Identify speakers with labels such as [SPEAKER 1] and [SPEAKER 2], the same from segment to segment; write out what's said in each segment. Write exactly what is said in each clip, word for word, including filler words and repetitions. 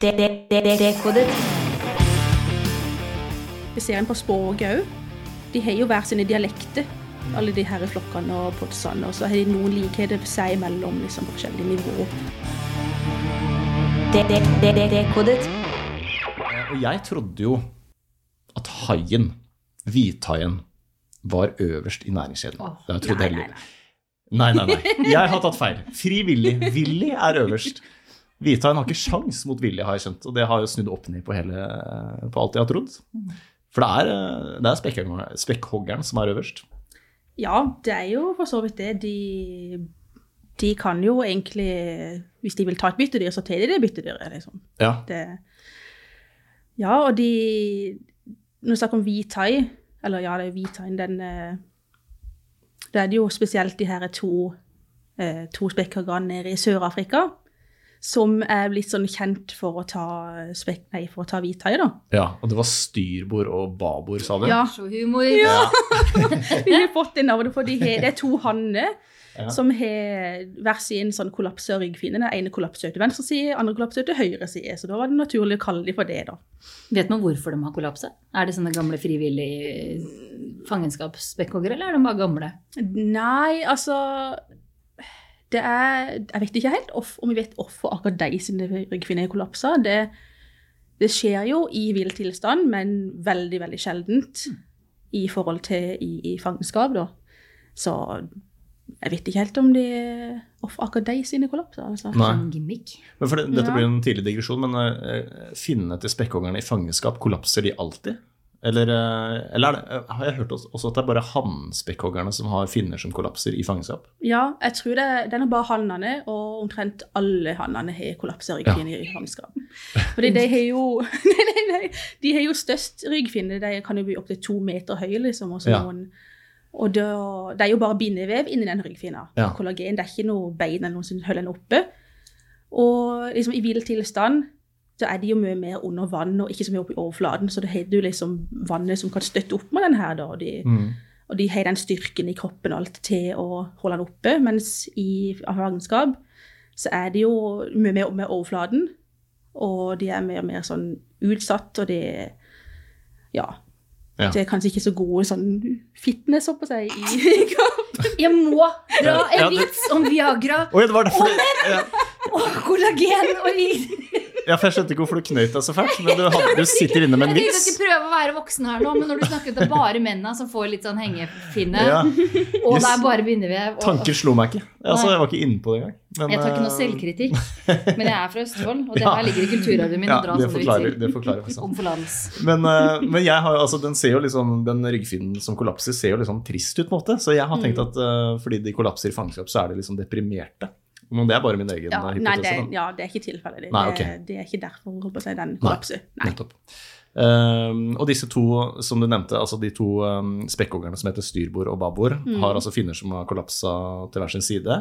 [SPEAKER 1] Dekodet.
[SPEAKER 2] Vi ser en på språket også. De har jo hver sine dialekter, alle de her flokkene og podsene, og så har de noen likheter seg imellom liksom, forskjellige nivåer.
[SPEAKER 1] Dekodet.
[SPEAKER 3] Og jeg trodde jo at haien, hvithaien, var øverst i næringskjeden.
[SPEAKER 2] Åh,
[SPEAKER 3] Det har jeg trodd
[SPEAKER 2] nei,
[SPEAKER 3] hele
[SPEAKER 2] nei,
[SPEAKER 3] livet. Nei, nei, nei. Jeg har tatt feil. Frivillig. Willy er øverst. Hvithaien har ikke sjans mot Willy, har jeg skjønt. Og det har jo snudd opp ned på, hele, på alt jeg har trodd. For det er, det er spekkhoggeren, spekkhoggeren som er øverst.
[SPEAKER 2] Ja, det er jo for så vidt det. De, de kan jo egentlig, hvis de vil ta et byttedyr, så tar de det byttedyret. Liksom.
[SPEAKER 3] Ja.
[SPEAKER 2] Det, ja, og de, når vi snakker om hvithai, eller ja, det er hvithaien, den, det er det jo spesielt de her to, to spekkhoggerne nede i Sør-Afrika, som er blitt sånn kjent for å ta, spek, nei, for å ta hvithai, da.
[SPEAKER 3] Ja, og det var styrbord og babord, sa du?
[SPEAKER 2] Ja.
[SPEAKER 4] Så humor.
[SPEAKER 2] Ja. Vi har fått det navnet, for de har, det er to hanner,
[SPEAKER 3] Ja.
[SPEAKER 2] som har hver sin sånn kollapset ryggfinne. Den ene kollapset til venstre side, andre kollapset til høyre side, så da var det naturlig å kalle de for det da.
[SPEAKER 4] Vet man hvorfor de har kollapset? Er det sånne gamle frivillige fangenskapsspekkhogger, eller er de bare gamle?
[SPEAKER 2] Nei, altså, det er, jeg vet ikke helt off, om vi vet hvorfor akkurat de sine ryggfinner er kollapset. Det, det skjer jo i vill tilstand, men veldig, veldig sjeldent i forhold til i, i fangenskap da. Så jeg vet ikke helt om det er akkurat de sine kollapser. Altså.
[SPEAKER 3] Nei.
[SPEAKER 4] En gimmick.
[SPEAKER 3] Men for det, dette
[SPEAKER 2] Ja.
[SPEAKER 3] blir en tidlig digresjon, men uh, finnene til spekkhoggerne i fangenskap, kollapser de alltid? Eller, uh, eller er det, uh, har jeg hørt også, også at det er bare hannspekkhoggerne som har finner som kollapser i fangenskap?
[SPEAKER 2] Ja, jeg tror det, det er nok bare hannene, og omtrent alle hannene har kollapset ryggfinner i fangenskap. Fordi de har jo, de har jo størst ryggfinner, de kan jo bli opp til to meter høye, liksom, og så
[SPEAKER 3] Ja.
[SPEAKER 2] noen. Og det, det er jo bare bindevev inni den ryggfinna.
[SPEAKER 3] Ja.
[SPEAKER 2] Kollagen, det er ikke noe bein eller noe som holder den oppe. Og liksom i vill tilstand, så er de jo mye mer under vann, og ikke så mye oppe i overfladen, så det har du liksom vannet som kan støtte opp med den her da, og de,
[SPEAKER 3] Mm.
[SPEAKER 2] og de har den styrken i kroppen og alt til å holde den oppe, mens i fangenskap så er de jo mye mer med overfladen, og de er mer og mer sånn utsatt, og det, ja,
[SPEAKER 3] Ja.
[SPEAKER 2] det er kanskje ikke så gode sånn fitness oppå seg i kroppen.
[SPEAKER 4] Jeg må dra en
[SPEAKER 3] Ja, det-
[SPEAKER 4] vits om Viagra
[SPEAKER 3] Oi, det var derfor ja.
[SPEAKER 4] og kollagen og
[SPEAKER 3] Ja, for jeg skjønte ikke hvorfor du knøyt deg så fælt, men du, hadde, du sitter inne med en
[SPEAKER 4] Jeg tenkte jeg
[SPEAKER 3] vits.
[SPEAKER 4] skulle prøve å være voksen her nå, men når du snakker at det er bare mennene som får litt sånn hengefinne,
[SPEAKER 3] Ja.
[SPEAKER 4] og
[SPEAKER 3] Yes.
[SPEAKER 4] det er bare bindevev. Og,
[SPEAKER 3] Tanker slo meg ikke. Altså, jeg var ikke inne på det engang. Men,
[SPEAKER 4] jeg tar ikke noe
[SPEAKER 3] eh,
[SPEAKER 4] selvkritikk, men jeg er fra Østfold, og det
[SPEAKER 3] Ja.
[SPEAKER 4] her ligger i kulturarven min
[SPEAKER 3] Ja,
[SPEAKER 4] å dra
[SPEAKER 3] det
[SPEAKER 4] sånne
[SPEAKER 3] forklarer,
[SPEAKER 4] vitser
[SPEAKER 3] det forklarer faktisk.
[SPEAKER 4] om forlatelse.
[SPEAKER 3] Men, eh, men jeg har jo, altså, den ser jo liksom, den ryggfinnen som kollapser ser jo liksom trist ut på en måte, så jeg har tenkt at eh, fordi de kollapser i fangenskap, så er de liksom deprimerte. Men det er bare min egen
[SPEAKER 2] Ja,
[SPEAKER 3] hypotese.
[SPEAKER 2] nei, det,
[SPEAKER 3] da.
[SPEAKER 2] ja, det er ikke tilfellet. Det,
[SPEAKER 3] Nei, ok.
[SPEAKER 2] det, det er ikke derfor holdt på å si den kollapser. Nei.
[SPEAKER 3] Nettopp. Um, og disse to, som du nevnte, altså de to um, spekkhoggerne som heter styrbord og babord,
[SPEAKER 2] Mm.
[SPEAKER 3] har altså finner som har kollapset til hver sin side.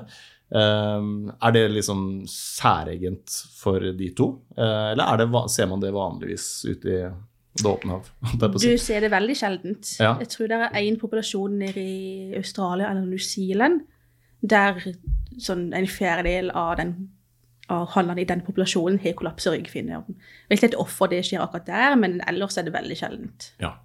[SPEAKER 3] Um, er det liksom særegent for de to? Uh, eller er det, va- ser man det vanligvis ute i det åpne hav? holdt jeg på å si?
[SPEAKER 2] Du ser det veldig sjeldent.
[SPEAKER 3] Ja.
[SPEAKER 2] Jeg tror det er en populasjon nede i Australia eller New Zealand, der sånn en fjerdedel av den av hannene i den populasjonen har kollapset ryggfinne. Jeg vet ikke hvorfor det skjer akkurat der, men ellers er det veldig sjeldent.
[SPEAKER 3] Ja.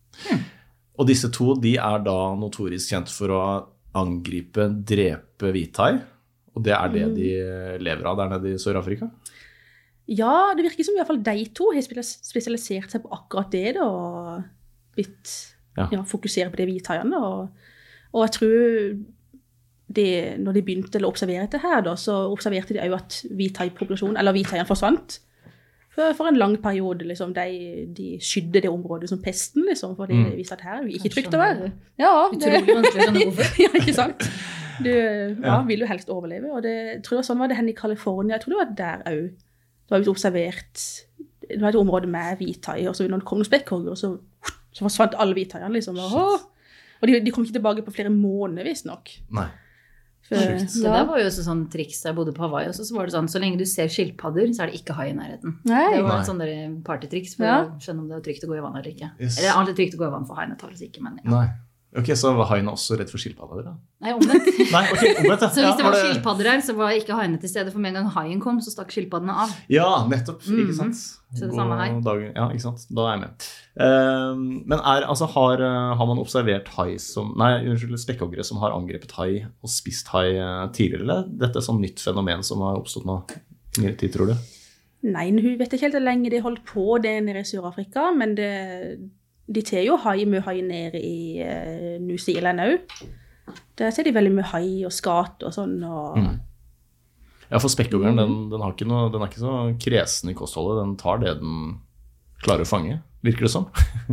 [SPEAKER 3] Og disse to, de er da notorisk kjent for å angripe, drepe hvithai, og det er det
[SPEAKER 2] Mm.
[SPEAKER 3] de lever av der nede i Sør-Afrika?
[SPEAKER 2] Ja, det virker som i hvert fall de to har spesialis- spesialisert seg på akkurat det, da, og blitt
[SPEAKER 3] Ja.
[SPEAKER 2] ja, fokusert på det hvithaiene, og, og jeg tror det, når de begynte å observere dette her, da, så observerte de jo at hvithaipopulasjonen, eller hvithaiene forsvant. For, for en lang periode, liksom, de, de skydde det området som pesten, liksom, for de
[SPEAKER 3] Mm.
[SPEAKER 2] visste at her er det ikke
[SPEAKER 4] Jeg
[SPEAKER 2] trygt å være.
[SPEAKER 4] skjønner.
[SPEAKER 2] Ja,
[SPEAKER 4] Utrolig vanskelig å skjønne hvorfor.
[SPEAKER 2] ja, ikke sant? Du ja,
[SPEAKER 3] Ja.
[SPEAKER 2] vil jo helst overleve, og det, jeg tror det var sånn var det henne i California, jeg tror det var der også. Det var jo observert, det var et område med hvithai, og så når det kom noen spekkhogger, så, så forsvant alle hvithaiene, liksom. Og, og de, de kom ikke tilbake på flere måneder, visst nok.
[SPEAKER 3] Nei.
[SPEAKER 2] For,
[SPEAKER 3] Sjukt.
[SPEAKER 4] Så
[SPEAKER 2] ja.
[SPEAKER 4] det var jo også sånn triks da jeg bodde på Hawaii også, så var det sånn, så lenge du ser skilpadder, så er det ikke hai i nærheten.
[SPEAKER 2] Nei.
[SPEAKER 4] Det var
[SPEAKER 3] Nei.
[SPEAKER 4] en sånn der partytriks for
[SPEAKER 2] Ja.
[SPEAKER 4] å skjønne om det er trygt å gå i vann eller ikke.
[SPEAKER 3] Yes.
[SPEAKER 4] Eller alltid trygt å gå i vann for haien, antageligvis ikke, men ja.
[SPEAKER 3] Nei. Ok, så var haien også redd for skilpadder da?
[SPEAKER 4] Nei, omvendt.
[SPEAKER 3] Nei, ok, omvendt, ja.
[SPEAKER 4] Så hvis det
[SPEAKER 3] Ja,
[SPEAKER 4] var skilpadder her, så var ikke haiene til stede, for med en gang haien kom, så stakk skilpaddene av.
[SPEAKER 3] Ja, nettopp, ikke
[SPEAKER 4] Mhm.
[SPEAKER 3] sant?
[SPEAKER 4] Så det samme her.
[SPEAKER 3] God dag- Ja, ikke sant? Da er jeg med. Eh, men er, altså, har, eh, har man observert hai som, nei, unnskyld, spekkhoggere som har angrepet hai og spist hai eh, tidligere, eller? Dette er sånn nytt fenomen som har oppstått nå i nyere tid, tror du?
[SPEAKER 2] Nei, hun vet ikke helt hvor lenge de holdt på det nede i Sør-Afrika, men det, de tar jo hai med hai nede i uh, New Zealand også. Der ser de veldig mye hai og skat og sånn. Og...
[SPEAKER 3] Mm. Ja, for spekkhoggeren, den, den, har ikke noe, den er ikke så kresen i kostholdet, den tar det den klarer å fange, virker det som.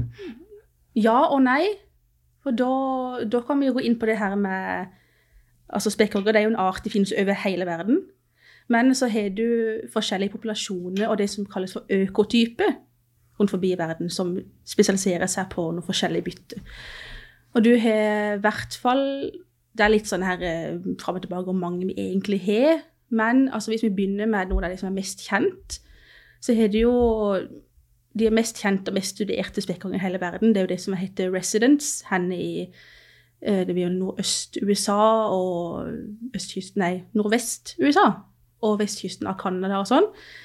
[SPEAKER 2] Ja og nei, for da, da kan vi jo gå inn på det her med, altså spekkhogger, det er jo en art, de finnes over hele verden, men så har du forskjellige populasjoner, og det som kalles for økotype, rundt forbi verden, som spesialiserer seg på noen forskjellige bytte. Og du har i hvert fall, det er litt sånn her frem og tilbake om mange vi egentlig har, men altså, hvis vi begynner med noen av de som er mest kjent, så har du jo de er mest kjent og mest studerte spekkhogger i hele verden. Det er jo det som heter residents, henne i det blir jo nordøst-U S A og østkysten, nei, nordvest-U S A og vestkysten av Canada og sånn.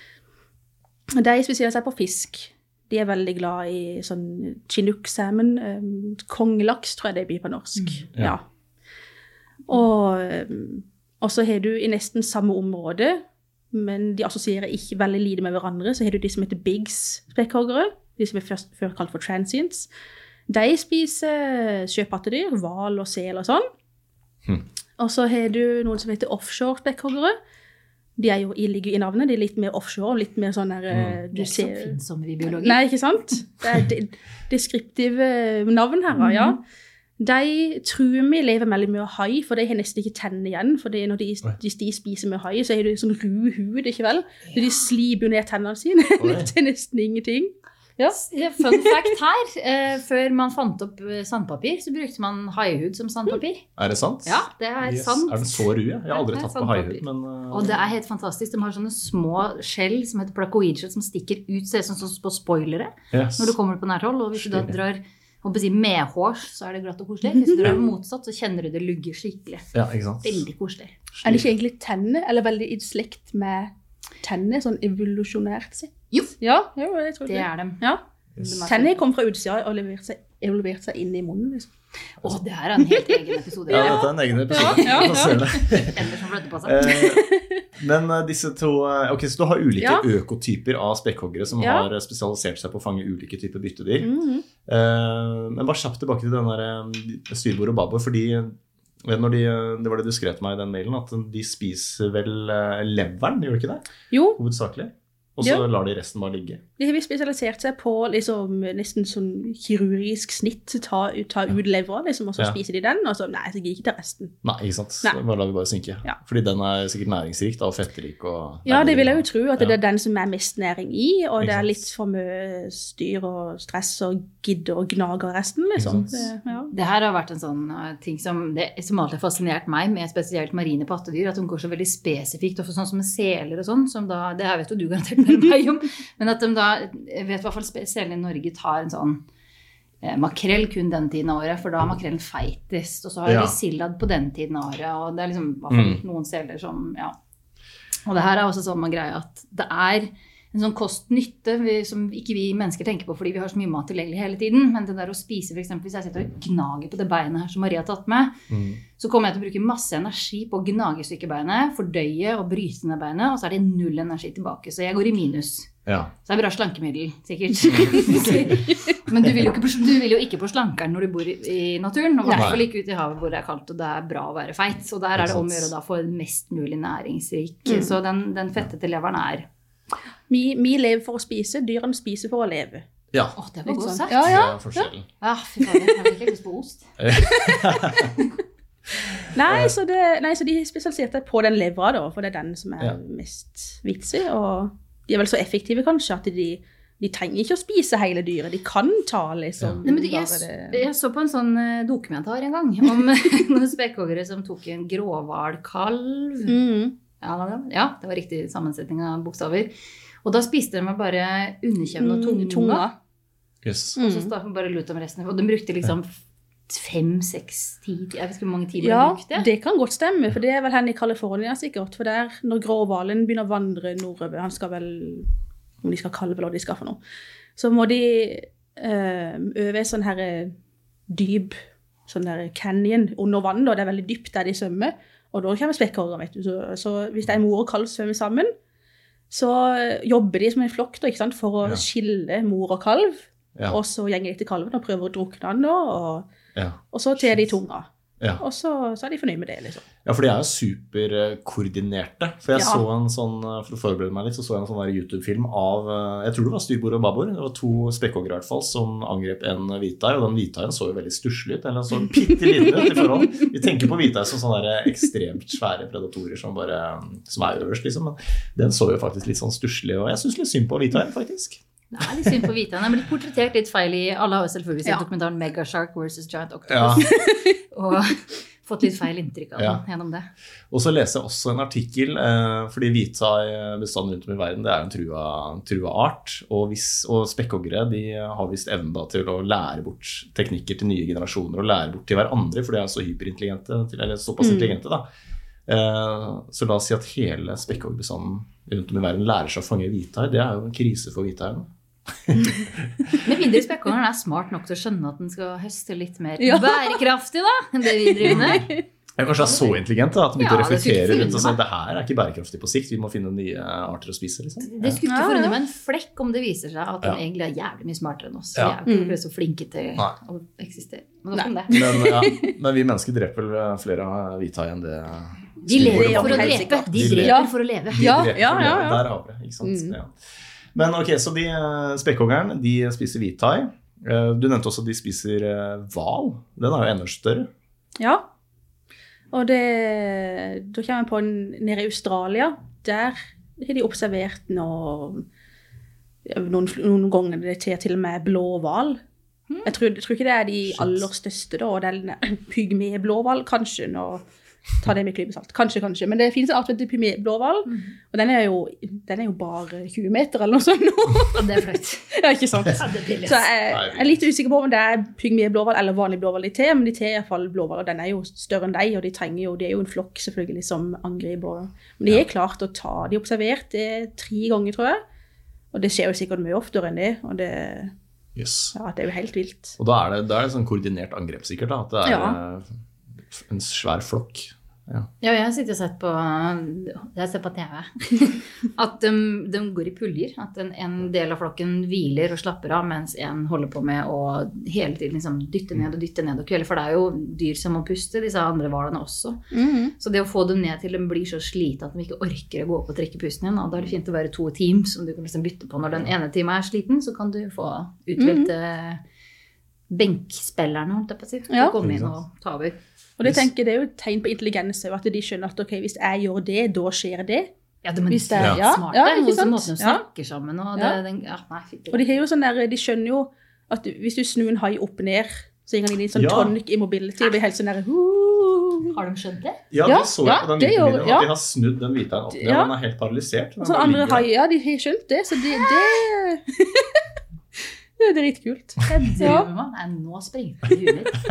[SPEAKER 2] De spesialiserer seg på fisk. De er veldig glad i sånn chinook salmon, um, kongelaks tror jeg det blir på norsk. Mm, ja. Ja. Og, og så har du i nesten samme område, men de assosierer ikke veldig lite med hverandre, så har du de som heter Bigs spekkhoggere, de som er først, før kalt for transients. De spiser sjøpattedyr, hval og sel og sånn. Hmm. Og så har du noen som heter offshore spekkhoggere. De er jo, ligger i navnet, de er litt mer offshore, litt mer sånn der... Mm. Du
[SPEAKER 4] det er
[SPEAKER 2] ser...
[SPEAKER 4] så fint som vi biologer.
[SPEAKER 2] Nei, ikke sant? Det er de, deskriptive navn her, mm. ja. De tror vi lever veldig mye hai, for de har nesten ikke tenner igjen, for når de, de, de spiser med hai, så er det sånn ru hud, ikke vel? Så de sliber jo ned tennene sine til nesten ingenting. Ja.
[SPEAKER 4] Fun fact her, eh, før man fant opp sandpapir, så brukte man haihud som sandpapir.
[SPEAKER 3] Er det sant?
[SPEAKER 4] Ja, det er yes. sant.
[SPEAKER 3] Er den så ru? Jeg har aldri tatt på haihud, men... Uh...
[SPEAKER 4] Og det er helt fantastisk. De har sånne små skjell som heter placoidskjell som stikker ut, ser sånn som på spoilere, yes. når du kommer på nært hold, og hvis du da drar... Om å si medhårs, så er det glatt og koselig. Hvis du drar motsatt, så kjenner du det lugger skikkelig.
[SPEAKER 3] Ja, ikke sant?
[SPEAKER 4] Veldig koselig.
[SPEAKER 2] Er det ikke egentlig tenner, eller veldig i slekt med tenner, sånn evolusjonært sett?
[SPEAKER 4] Jo,
[SPEAKER 2] ja, jo jeg tror
[SPEAKER 4] det, det er dem.
[SPEAKER 2] Ja. Yes. Tenner kom fra utsida og levert seg, evolvert seg inn i munnen. Liksom.
[SPEAKER 4] Åh, det her er en helt egen episode.
[SPEAKER 3] Ja, dette er en egen episode. Ja, ja, ja.
[SPEAKER 4] Ender som flytter på seg.
[SPEAKER 3] Men disse to, ok, så du har ulike ja. økotyper av spekkhoggere som ja. har spesialisert seg på å fange ulike typer byttedyr. Mm-hmm. uh, men bare kjapt tilbake til den der styrbord og babbe, fordi når de, det var det du skrev til meg i den mailen, at de spiser vel leveren, gjør de ikke det?
[SPEAKER 2] Jo.
[SPEAKER 3] Hovedsakelig. Og så ja. lar de resten bare ligge.
[SPEAKER 2] De har spesialisert seg på liksom, nesten sånn kirurgisk snitt, ta, ta ut leveren, liksom, og så ja. spiser de den, og så, nei, så gir de ikke til resten.
[SPEAKER 3] Nei, ikke sant? Nei. Bare lar vi bare synke. Ja. Fordi den er sikkert næringsrik da, og fettrik. Og
[SPEAKER 2] ja, det vil jeg jo tro, at det ja. er den som er mest næring i, og ikke det er litt for mye styr og stress og gidder og gnager resten, liksom. Det, ja.
[SPEAKER 4] det her har vært en sånn uh, ting som, det, som alltid har fascinert meg, med spesielt marine pattedyr, at de går så veldig spesifikt, og for sånn som med seler og sånn, som da, det her vet jo du garantert meg om, men at de da, jeg vet i hvert fall spesielt i Norge, tar en sånn eh, makrell kun den tiden av året, for da er makrellen feitest, og så har ja. de sildad på den tiden av året, og det er liksom i hvert fall mm. noen seler som, ja. Og det her er også sånn man greier at det er en sånn kost-nytte som ikke vi mennesker tenker på, fordi vi har så mye mat tilgjengelig hele tiden, men det der å spise, for eksempel, hvis jeg sitter og gnager på det beinet her som Maria har tatt med, mm. så kommer jeg til å bruke masse energi på å gnage stykkebeinet, fordøye og bryte ned beinet, og så er det null energi tilbake, så jeg går i minus. Ja. Så det er bra slankemiddel, sikkert. Men du vil, jo ikke på, du vil jo ikke på slankeren når du bor i, i naturen, og i hvert fall ikke ut i havet hvor det er kaldt, og det er bra å være feit, så der er det om å gjøre da for mest mulig næringsrik. Mm. Så den, den fettete leveren er...
[SPEAKER 2] Vi, vi lever for å spise, dyrene spiser for å leve.
[SPEAKER 3] Ja.
[SPEAKER 4] Åh, det var godt sagt.
[SPEAKER 2] Ja, ja.
[SPEAKER 3] Det er forskjellen.
[SPEAKER 4] Ja, fy faen, jeg har ikke lyst på ost.
[SPEAKER 2] nei, så det, nei, så de spesialiserte på den levra da, for det er den som er ja. mest vitsig, og de er vel så effektive kanskje, at de, de trenger ikke å spise hele dyret, de kan ta liksom.
[SPEAKER 4] Ja. Nei, men jeg, det... jeg så på en sånn dokumentar en gang, om noen spekkhoggere som tok en gråhvalkalv. Mm. Ja, ja, det var riktig sammensetning av bokstaver. Og da spiste de bare underkjevn og tunga.
[SPEAKER 3] Yes.
[SPEAKER 4] Og så bare lot de resten. Og de brukte liksom fem, seks, ti, jeg vet ikke hvor mange timer
[SPEAKER 2] Ja,
[SPEAKER 4] har brukt det.
[SPEAKER 2] det kan godt stemme, for det er vel henne i California sikkert, for der, når gråhvalen begynner å vandre nordover, han skal vel, om de skal kalve eller hva de skal for noe, så må de øh, øve sånn her dyp, sånn der canyon under vann, og det er veldig dypt der de svømmer, og da kommer spekkhogger, vet du. Så, så hvis det er mor og kalv svømmer sammen, så jobber de som en flokk da, ikke sant, for å
[SPEAKER 3] Ja.
[SPEAKER 2] skille mor og kalv,
[SPEAKER 3] Ja.
[SPEAKER 2] og så gjenger de til kalven og prøver å drukne han da, og,
[SPEAKER 3] Ja.
[SPEAKER 2] og så tar de tunga.
[SPEAKER 3] Ja.
[SPEAKER 2] Og så, så er de fornøyd med det, liksom.
[SPEAKER 3] Ja, for de er jo superkoordinerte. For jeg
[SPEAKER 2] Ja.
[SPEAKER 3] så en sånn, for å forberede meg litt, så så jeg en sånn der YouTube-film av, jeg tror det var styrbord og babord. Det var to spekkhogger i hvert fall som angrep en hvithai, og den hvithaien så jo veldig stusslig ut. Eller så pitte liten ut i forhold. Vi tenker på hvithai som sånne der ekstremt svære predatorer som bare, som er øverst, liksom. Men den så jo faktisk litt sånn stusslig, og jeg synes litt synd på hvithaien, faktisk.
[SPEAKER 4] Det er litt synd på hvithaien. Den er blitt portrettert litt feil i, alle har jo selvfølgelig sett
[SPEAKER 2] Ja.
[SPEAKER 4] dokumentaren Mega Shark versus Giant
[SPEAKER 3] Ja.
[SPEAKER 4] Octopus. Og fått litt feil inntrykk av den
[SPEAKER 3] Ja.
[SPEAKER 4] gjennom det.
[SPEAKER 3] Og så leser jeg også en artikkel, eh, fordi hvithai-bestanden rundt om i verden, det er jo en trua, trua art, og, hvis, og spekkhoggere, de har vist evnen da til å lære bort teknikker til nye generasjoner, og lære bort til hverandre, for de er så hyperintelligente, til, eller såpass
[SPEAKER 2] Mm.
[SPEAKER 3] intelligente da. Eh, så la oss si at hele spekkhoggerbestanden rundt om i verden lærer seg å fange hvithai, det er jo en krise for hvithaien.
[SPEAKER 4] Med mindre spekkhoggeren er smart nok til å skjønne at den skal høste litt mer
[SPEAKER 2] Ja.
[SPEAKER 4] bærekraftig da, enn det vi driver med.
[SPEAKER 3] Jeg kanskje er så intelligent da, at de begynte
[SPEAKER 4] Ja,
[SPEAKER 3] å
[SPEAKER 4] det skulle ikke
[SPEAKER 3] reflektere rundt og si
[SPEAKER 4] forundre
[SPEAKER 3] at det her er ikke bærekraftig på sikt, vi må finne nye arter å spise, liksom.
[SPEAKER 4] Det skulle ikke
[SPEAKER 2] Ja, ja.
[SPEAKER 4] forundre meg en flekk om det viser seg at den
[SPEAKER 3] Ja.
[SPEAKER 4] egentlig er jævlig mye smartere enn oss.
[SPEAKER 3] Ja.
[SPEAKER 4] Vi er jo ikke så flinke til
[SPEAKER 3] Nei.
[SPEAKER 4] å eksistere. Men nok om det.
[SPEAKER 3] Men, ja, men vi mennesker dreper vel flere av hvithai enn det
[SPEAKER 4] De lever
[SPEAKER 2] jo
[SPEAKER 4] for å
[SPEAKER 2] helt
[SPEAKER 4] drepe.
[SPEAKER 2] sikkert.
[SPEAKER 4] De
[SPEAKER 3] De
[SPEAKER 4] dreper
[SPEAKER 2] lever.
[SPEAKER 4] for å leve.
[SPEAKER 3] De
[SPEAKER 2] Ja,
[SPEAKER 3] dreper
[SPEAKER 2] ja,
[SPEAKER 3] for
[SPEAKER 2] ja,
[SPEAKER 3] det.
[SPEAKER 2] ja.
[SPEAKER 3] Der har vi det, ikke sant?
[SPEAKER 2] Mm.
[SPEAKER 3] Ja. Men ok, så de eh, spekkhoggeren, de spiser hvithai. Eh, Du nevnte også at de spiser eh, hval. Den er jo enda større.
[SPEAKER 2] Ja. Og det, da kommer jeg på en, nede i Australia, der har de observert noe, noen, noen ganger det til, til og med blåhval. Jeg tror, jeg tror ikke det er de
[SPEAKER 3] Shit.
[SPEAKER 2] aller største da, og det er en pygme-blåhval, kanskje, nå ta det med klybesalt, kanskje, kanskje, men det finnes en art som heter pygme-blåhval, og den er, jo, den er jo bare tjue meter eller noe sånt nå.
[SPEAKER 4] Og det er flaut.
[SPEAKER 2] Ja, ikke sant?
[SPEAKER 4] Ja, det blir litt.
[SPEAKER 2] Så jeg, jeg er litt usikker på om det er pygme-blåhval eller vanlig blåhval de tar, men de tar i hvert fall blåhval, og den er jo større enn deg, og de trenger jo, det er jo en flokk selvfølgelig som angriper. Men de er klart å ta, de har observert det tre ganger, tror jeg, og det skjer jo sikkert mye oftere enn det, og det,
[SPEAKER 3] Yes.
[SPEAKER 2] ja, det er jo helt vilt.
[SPEAKER 3] Og da er det, da er det sånn koordinert angrep sikkert da, at det er
[SPEAKER 2] Ja.
[SPEAKER 3] eh, en svær flokk. Ja.
[SPEAKER 4] Ja, jeg har sittet og sett på, jeg har sett på T V, at de, de går i puljer, at en, en del av flokken hviler og slapper av, mens en holder på med å hele tiden liksom dytte ned og dytte ned og kvele, for det er jo dyr som må puste, disse andre hvalene også.
[SPEAKER 2] Mhm.
[SPEAKER 4] Så det å få dem ned til de blir så slite at de ikke orker å gå opp og trekke pusten igjen, og da er det fint å være to team som du kan liksom bytte på. Når den ene teamet er sliten, så kan du få utvalgte benkspillerne, holdt jeg på å si, til
[SPEAKER 2] Ja.
[SPEAKER 4] å komme inn og ta over.
[SPEAKER 2] Og det
[SPEAKER 3] Yes.
[SPEAKER 2] tenker jeg, det er jo et tegn på intelligens, at de skjønner at ok, hvis jeg gjør det, da skjer det.
[SPEAKER 4] Ja, de er
[SPEAKER 2] Hvis det er-
[SPEAKER 3] Ja.
[SPEAKER 4] smarte,
[SPEAKER 2] ja, ikke
[SPEAKER 4] og så
[SPEAKER 2] sant?
[SPEAKER 4] måten de
[SPEAKER 2] Ja.
[SPEAKER 4] snakker sammen, og det,
[SPEAKER 2] Ja.
[SPEAKER 4] den, ja, nei, fytti.
[SPEAKER 2] Og de har jo sånn der, de skjønner jo at du- hvis du snur en hai opp og ned, så gir han inn i en sånn
[SPEAKER 3] Ja.
[SPEAKER 2] tonic immobility, og blir helt sånn der, uh,
[SPEAKER 4] Har de skjønt det?
[SPEAKER 3] Ja,
[SPEAKER 2] Ja,
[SPEAKER 3] det så jeg
[SPEAKER 2] ja,
[SPEAKER 3] på den
[SPEAKER 2] det
[SPEAKER 3] videoen,
[SPEAKER 2] gjør-
[SPEAKER 3] at
[SPEAKER 2] ja.
[SPEAKER 3] de har snudd den hvithaien opp ned,
[SPEAKER 2] Ja.
[SPEAKER 3] og den er helt paralysert. Den
[SPEAKER 2] og sånn
[SPEAKER 3] bare
[SPEAKER 2] andre
[SPEAKER 3] ligger der.
[SPEAKER 2] haier, de har skjønt det, så det, det, det er dritkult.
[SPEAKER 4] Jeg
[SPEAKER 2] Ja.
[SPEAKER 4] drømmer meg. Nei, nå sprenger det i huet mitt.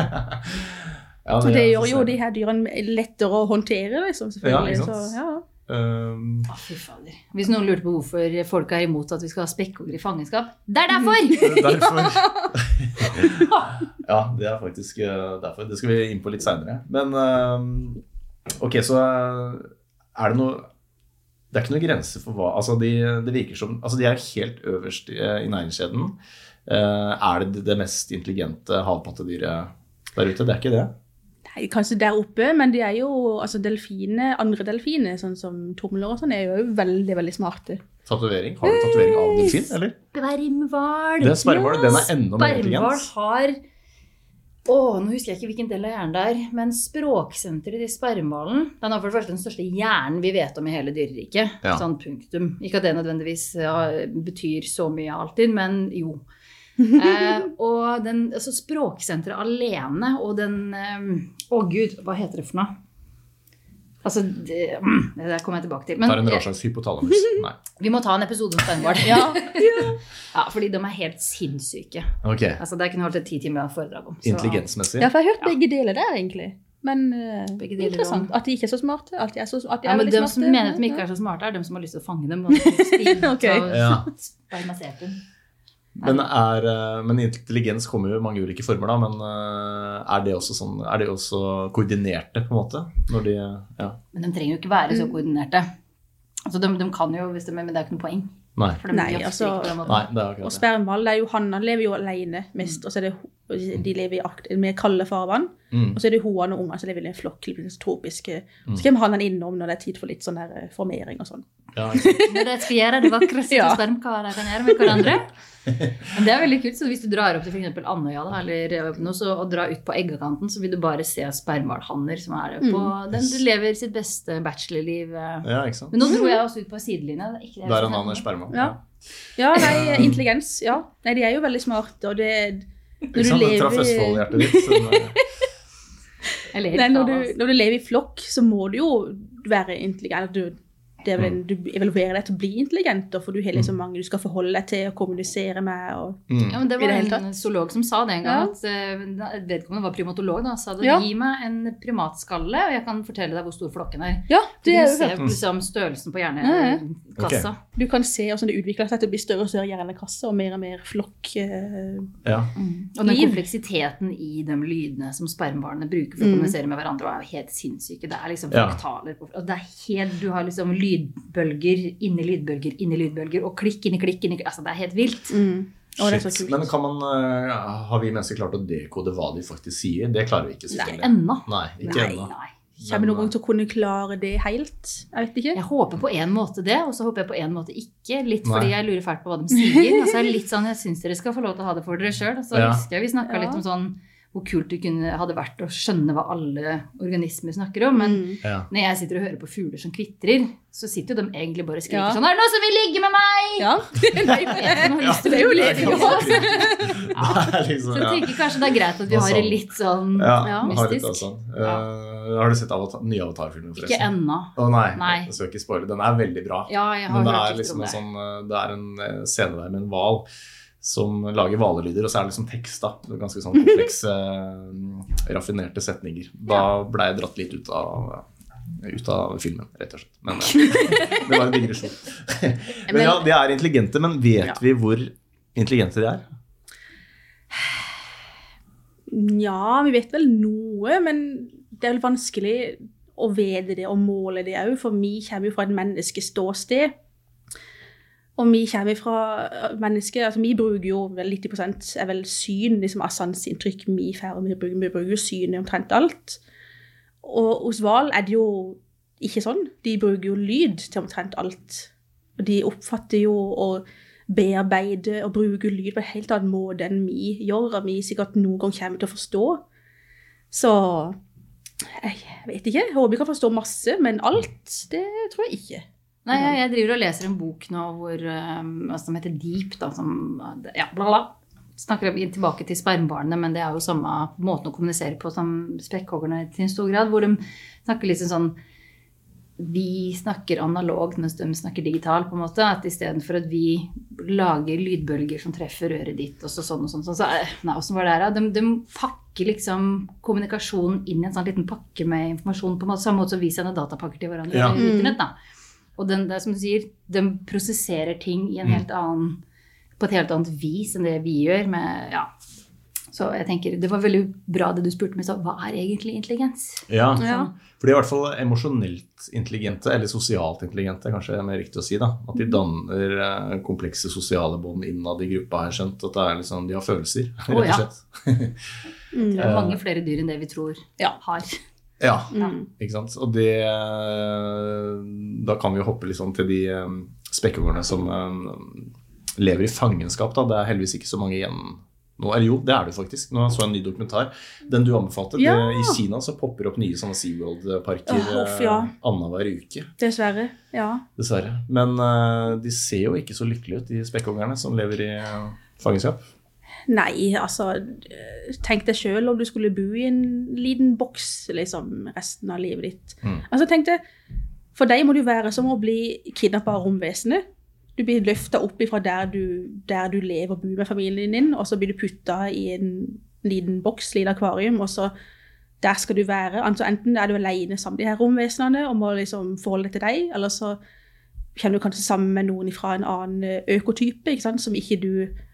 [SPEAKER 3] Ja,
[SPEAKER 2] Og det
[SPEAKER 3] er
[SPEAKER 2] gjør jo
[SPEAKER 3] fascinerende.
[SPEAKER 2] de her dyrene lettere å håndtere, liksom, selvfølgelig.
[SPEAKER 3] Ja, ikke
[SPEAKER 2] Så,
[SPEAKER 3] sant?
[SPEAKER 2] ja.
[SPEAKER 3] Um,
[SPEAKER 4] Å, fy fader. Hvis noen lurte på hvorfor folk er imot at vi skal ha spekkhogger i fangenskap, det er derfor!
[SPEAKER 3] Derfor. Ja, det er faktisk eh, derfor. Det skal vi inn på litt senere. Men eh, ok, så eh, er det noe Det er ikke noen grenser for hva altså de, det virker som, altså de er helt øverst i, i næringskjeden. Eh, er det det mest intelligente havpattedyret der ute? Det er ikke det?
[SPEAKER 2] Nei, kanskje der oppe, men de er jo, altså delfine, andre delfiner, sånn som tomler og sånn, er jo veldig, veldig smarte.
[SPEAKER 3] Tatovering? Har du tatovering av delfin, eller?
[SPEAKER 4] Spermhval!
[SPEAKER 3] Det er spermhval, den er enda mer intelligent.
[SPEAKER 4] Spermhval har Å, nå husker jeg ikke hvilken del av hjernen det er, men språksenteret til spermhvalen, den har for det første den største hjernen vi vet om i hele dyreriket.
[SPEAKER 3] Ja.
[SPEAKER 4] Sånn punktum. Ikke at det nødvendigvis ja, betyr så mye alltid, men jo. eh, og den, altså språksenteret alene, og den eh, Å gud, hva heter det for noe? Altså, det, det der kommer jeg tilbake til.
[SPEAKER 3] Men, det er en rar slags hypotalamus. Nei.
[SPEAKER 4] Vi må ta en episode om spermhval.
[SPEAKER 2] Ja.
[SPEAKER 4] Ja, fordi de er helt sinnssyke.
[SPEAKER 3] Ok.
[SPEAKER 4] Altså, det kunne holdt et ti timer foredrag om. Så.
[SPEAKER 3] Intelligensmessig.
[SPEAKER 2] Ja, for jeg har hørt begge deler der, egentlig. Men uh,
[SPEAKER 4] Begge deler
[SPEAKER 2] interessant.
[SPEAKER 4] om-
[SPEAKER 2] At de ikke er så smarte. At de er, så, at de er
[SPEAKER 4] Ja, men
[SPEAKER 2] veldig
[SPEAKER 4] de som
[SPEAKER 2] smarte.
[SPEAKER 4] mener at de ikke er så smarte, er de som har lyst til å fange dem. Og spille
[SPEAKER 2] Ok.
[SPEAKER 4] av
[SPEAKER 3] Ja.
[SPEAKER 4] spermacetum.
[SPEAKER 3] Men, er, eh, men intelligens kommer jo i mange ulike former da, men eh, er det også sånn, er det også koordinerte på en måte? Når de, ja.
[SPEAKER 4] Men de trenger jo ikke være så koordinerte. Altså, de, de kan jo, hvis de, men det er ikke noe poeng.
[SPEAKER 3] Nei.
[SPEAKER 4] For de
[SPEAKER 2] Nei,
[SPEAKER 4] jakter
[SPEAKER 2] altså-
[SPEAKER 4] ikke på den måten.
[SPEAKER 3] Nei, det er akkurat
[SPEAKER 2] Og
[SPEAKER 3] det.
[SPEAKER 2] spermal, det er jo hannene lever jo alene mest, og så er det ho- de lever i akt, mer kalde farvann,
[SPEAKER 3] Mm.
[SPEAKER 2] og så er det hoene og ungene som lever i en flokk, litt sånn tropiske. Så kommer hannene innom når det er tid for litt sånn der eh, formering og sånn.
[SPEAKER 3] Ja, ikke sant.
[SPEAKER 4] Når de skal gjøre det vakreste
[SPEAKER 2] Ja.
[SPEAKER 4] spermkarer kan gjøre med hverandre. Men det er veldig kult, så hvis du drar opp til for eksempel Andøya da, eller noe, så, og drar ut på eggakanten, så vil du bare se spermalhanner som er på, den du lever sitt beste bachelorliv. eh.
[SPEAKER 3] Ja, ikke sant.
[SPEAKER 4] Men nå dro jeg også ut på sidelinja. det er ikke det jeg
[SPEAKER 3] Der er
[SPEAKER 4] skal
[SPEAKER 3] en annen
[SPEAKER 4] si.
[SPEAKER 3] sperma.
[SPEAKER 2] Ja. Ja, nei, intelligens, ja. Nei, de er jo veldig smarte, og det, når
[SPEAKER 3] Ikke
[SPEAKER 2] du
[SPEAKER 3] sant, det traff
[SPEAKER 2] lever...
[SPEAKER 3] Østfold-hjertet ditt. Som, eh,
[SPEAKER 4] Jeg ler
[SPEAKER 2] Nei,
[SPEAKER 4] ikke
[SPEAKER 2] når
[SPEAKER 4] av
[SPEAKER 2] du,
[SPEAKER 4] det, altså.
[SPEAKER 2] når du lever i flokk, så må du jo være intelligent. Du, det er vel en, du evaluerer deg til å bli intelligent, og for du har liksom mange du skal forholde deg til og kommunisere med. Og,
[SPEAKER 3] mm.
[SPEAKER 4] Ja, men det
[SPEAKER 2] I
[SPEAKER 4] var
[SPEAKER 2] det hele
[SPEAKER 4] en zoolog som sa det en gang,
[SPEAKER 2] Ja.
[SPEAKER 4] at uh, vedkommende var primatolog da, sa det,
[SPEAKER 2] Ja.
[SPEAKER 4] gi meg en primatskalle, og jeg kan fortelle deg hvor stor flokken er.
[SPEAKER 2] ja,
[SPEAKER 4] Du
[SPEAKER 2] det er
[SPEAKER 4] ser
[SPEAKER 2] jo
[SPEAKER 4] liksom størrelsen på
[SPEAKER 2] Ja,
[SPEAKER 4] hjernekassa.
[SPEAKER 2] Du kan se hvordan det utvikler seg til å bli større og større hjernekasse, og mer og mer flokk. Eh,
[SPEAKER 3] Ja.
[SPEAKER 4] Og den
[SPEAKER 2] Liv.
[SPEAKER 4] kompleksiteten i de lydene som spermbarnet bruker for å
[SPEAKER 2] Mm.
[SPEAKER 4] kommunisere med hverandre, er jo helt sinnssyke. Det er liksom
[SPEAKER 3] Ja.
[SPEAKER 4] fraktaler. på- Og det er helt, du har liksom lydbølger inni lydbølger inni lydbølger, og klikk inni klikk inni klikk. Altså, det er helt vilt.
[SPEAKER 2] mm. Og det er så
[SPEAKER 3] Shit.
[SPEAKER 2] kult.
[SPEAKER 3] Men kan man, eh, har vi mennesker klart å dekode hva de faktisk sier? Det klarer vi ikke
[SPEAKER 4] Nei,
[SPEAKER 3] selvfølgelig.
[SPEAKER 4] ennå.
[SPEAKER 3] Nei, ikke
[SPEAKER 4] Nei,
[SPEAKER 3] ennå.
[SPEAKER 4] nei.
[SPEAKER 2] Kommer noen gang til å kunne klare det helt? Jeg vet ikke.
[SPEAKER 4] Jeg håper på en måte det, og så håper jeg på en måte ikke. Litt
[SPEAKER 3] Nei.
[SPEAKER 4] fordi jeg lurer fælt på hva de sier. Altså, jeg er litt sånn, jeg synes dere skal få lov til å ha det for dere selv. Så
[SPEAKER 3] Ja.
[SPEAKER 4] husker jeg vi snakket
[SPEAKER 2] Ja.
[SPEAKER 4] litt om sånn, hvor kult det kunne, hadde vært å skjønne hva alle organismer snakker om. Men
[SPEAKER 2] Mm.
[SPEAKER 3] Ja.
[SPEAKER 4] når jeg sitter og hører på fugler som kvitrer, så sitter jo de egentlig bare og skriker
[SPEAKER 2] Ja.
[SPEAKER 4] sånn, er det noen som vil ligge med meg?
[SPEAKER 2] Ja, det er jo
[SPEAKER 3] Ja,
[SPEAKER 2] det. Er jo leving
[SPEAKER 3] det
[SPEAKER 2] også.
[SPEAKER 3] Det er liksom,
[SPEAKER 4] Så jeg
[SPEAKER 3] ja.
[SPEAKER 4] tenker kanskje det er greit at vi
[SPEAKER 3] Og
[SPEAKER 4] har
[SPEAKER 3] sånn.
[SPEAKER 4] det litt sånn
[SPEAKER 3] Ja,
[SPEAKER 2] Ja,
[SPEAKER 3] man har litt
[SPEAKER 4] mystisk.
[SPEAKER 3] av sånn. Eh, har du sett avatar, nye Avatar-filmen forresten?
[SPEAKER 4] Ikke ennå.
[SPEAKER 3] Å nei,
[SPEAKER 4] Nei.
[SPEAKER 3] jeg skal ikke spoile. Den er veldig bra.
[SPEAKER 4] Ja, jeg har
[SPEAKER 3] Men det
[SPEAKER 4] hørt
[SPEAKER 3] er
[SPEAKER 4] litt
[SPEAKER 3] liksom
[SPEAKER 4] om
[SPEAKER 3] en
[SPEAKER 4] det.
[SPEAKER 3] sånn, eh, det er en eh, scene der med en hval som lager hvalelyder, og så er det liksom tekst da. Det er ganske sånn komplekse, eh, raffinerte setninger. Da ble jeg dratt litt ut av, ut av filmen, rett og slett. Men eh, det var en digresjon. Men ja, de er intelligente, men vet
[SPEAKER 2] Ja.
[SPEAKER 3] vi hvor intelligente de er?
[SPEAKER 2] Ja, vi vet vel noe, men det er vel vanskelig å vede det og måle det også, for vi kommer jo fra et menneskeståsted. Og vi kommer fra mennesker, altså vi bruker jo vel nitti prosent er vel syn, liksom av sanseinntrykk vi får, og vi bruker, vi bruker jo syn i omtrent alt. Og hos hval er det jo ikke sånn, de bruker jo lyd til omtrent alt. Og de oppfatter jo og bearbeider og bruker lyd på en helt annen måte enn vi gjør, og vi sikkert noen gang kommer til å forstå. Så jeg vet ikke, jeg håper vi kan forstå masse, men alt, det tror jeg ikke.
[SPEAKER 4] Nei, jeg, jeg driver og leser en bok nå hvor, um, som heter Deep, da, som, ja, bla bla. Snakker vi tilbake til spermbarnet, men det er jo samme måten å kommunisere på som spekkhoggerne til en stor grad, hvor de snakker liksom sånn, vi snakker analogt mens de snakker digital på en måte, at i stedet for at vi lager lydbølger som treffer øret ditt, og så sånn og sånn, så, så nei, hvordan var det her? De, de pakker liksom kommunikasjonen inn i en sånn liten pakke med informasjon på en måte, samme måte som vi sender datapakker til hverandre
[SPEAKER 3] Ja.
[SPEAKER 4] i internett da. Og den, det er som du sier, de prosesserer ting i en helt annen, på et helt annet vis enn det vi gjør med, ja. Så jeg tenker, det var veldig bra det du spurte meg, så hva er egentlig intelligens?
[SPEAKER 3] Ja,
[SPEAKER 2] Ja.
[SPEAKER 3] for de er i hvert fall emosjonelt intelligente, eller sosialt intelligente, kanskje det er mer riktig å si da. At de danner eh, komplekse sosiale bånd innad i gruppa, har jeg skjønt, at det er liksom, de har følelser, rett
[SPEAKER 4] Å,
[SPEAKER 3] og
[SPEAKER 4] ja.
[SPEAKER 3] slett.
[SPEAKER 4] Det er mange flere dyr enn det vi tror
[SPEAKER 2] Ja.
[SPEAKER 4] har.
[SPEAKER 3] Ja,
[SPEAKER 2] Mm.
[SPEAKER 3] ikke sant? Og det, eh, da kan vi jo hoppe liksom til de eh, spekkhoggerne som eh, lever i fangenskap da. Det er heldigvis ikke så mange igjen nå. Eller jo, det er det faktisk. Nå så jeg en ny dokumentar. Den du anbefalte,
[SPEAKER 2] Ja.
[SPEAKER 3] det, i Kina så popper opp nye sånne SeaWorld-parker
[SPEAKER 2] Åh, uff, ja.
[SPEAKER 3] eh, annenhver uke.
[SPEAKER 2] Dessverre, ja.
[SPEAKER 3] Dessverre. Men eh, de ser jo ikke så lykkelige ut, de spekkhoggerne som lever i eh, fangenskap.
[SPEAKER 2] Nei, altså, tenk deg selv om du skulle bo i en liten boks, liksom, resten av livet ditt.
[SPEAKER 3] Mm.
[SPEAKER 2] Altså, tenk deg, for deg må det jo være som å bli kidnappet av romvesenet. Du blir løftet opp ifra der du, der du lever og bor med familien din, og så blir du puttet i en liten boks, liten akvarium, og så der skal du være. Altså, enten er du alene sammen med de her romvesenene og må liksom forholde deg til deg, eller så kommer du kanskje sammen med noen fra en annen økotype, ikke sant, som ikke du,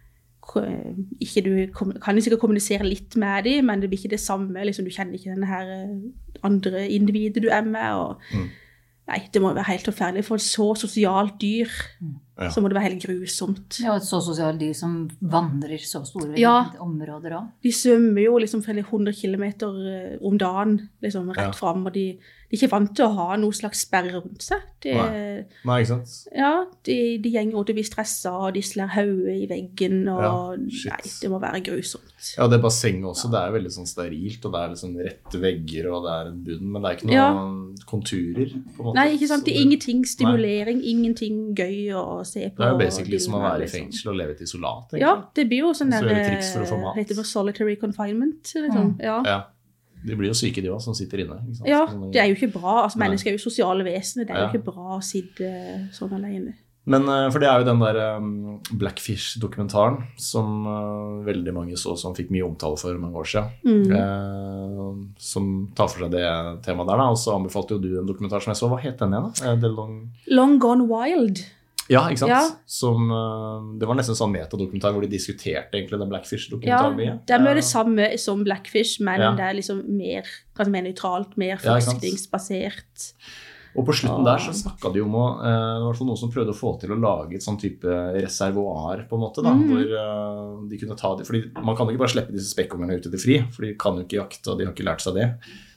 [SPEAKER 2] ikke du kan sikkert kommunisere litt med dem, men det blir ikke det samme, liksom, du kjenner ikke denne her andre individet du er med, og mm. Nei, det må være helt forferdelig. For et så sosialt dyr, ja. Så må det være helt grusomt.
[SPEAKER 4] Ja, et så sosialt dyr som vandrer så store
[SPEAKER 2] ja.
[SPEAKER 4] områder også.
[SPEAKER 2] De svømmer jo liksom flere hundre kilometer om dagen, liksom rett ja. Frem, og de, de er ikke vant til å ha noe slags sperre rundt seg. De,
[SPEAKER 3] nei. Nei, ikke sant?
[SPEAKER 2] Ja, de, de gjenger rundt og blir stresset, og de slår hodet i veggen, og ja, nei, det må være grusomt.
[SPEAKER 3] Ja, det bassenget også, det er veldig sånn sterilt, og det er liksom rette vegger, og det er en bunn, men det er ikke noen ja. Konturer, på en måte.
[SPEAKER 2] Nei, ikke sant, det er ingenting stimulering, nei. Ingenting gøy å se på.
[SPEAKER 3] Det er jo basically som å være i fengsel og leve et isolat, egentlig.
[SPEAKER 2] Ja, det blir jo sånn der,
[SPEAKER 3] så triks for å få mat.
[SPEAKER 2] Heter det for solitary confinement, liksom.
[SPEAKER 3] Mm. Ja. Ja, de blir jo syke de også, som sitter inne. Ikke sant?
[SPEAKER 2] Ja, det er jo ikke bra, altså mennesker er jo sosiale vesener, det er ja. Jo ikke bra å sitte sånn alene.
[SPEAKER 3] Men for det er jo den der um, Blackfish-dokumentaren som uh, veldig mange så som fikk mye omtale for mange år siden, mm. uh, som tar for seg det temaet der da, og så anbefalte jo du en dokumentar som jeg så, hva het den igjen da? Uh, The Long...
[SPEAKER 2] Long Gone Wild.
[SPEAKER 3] Ja, ikke sant?
[SPEAKER 2] Ja.
[SPEAKER 3] Som, uh, det var nesten en sånn metadokumentar hvor de diskuterte egentlig den Blackfish-dokumentaren mye.
[SPEAKER 2] Ja, det er mye det samme som Blackfish, men ja. Det er liksom mer, kanskje mer nøytralt, mer forskningsbasert.
[SPEAKER 3] Og på slutten der så snakket de jo om å, uh, det var noen som prøvde å få til å lage et sånn type reservoar på en måte da, mm. hvor uh, de kunne ta det, fordi man kan jo ikke bare slippe disse spekkungerne ut i det fri, for de kan jo ikke jakte, og de har ikke lært seg det.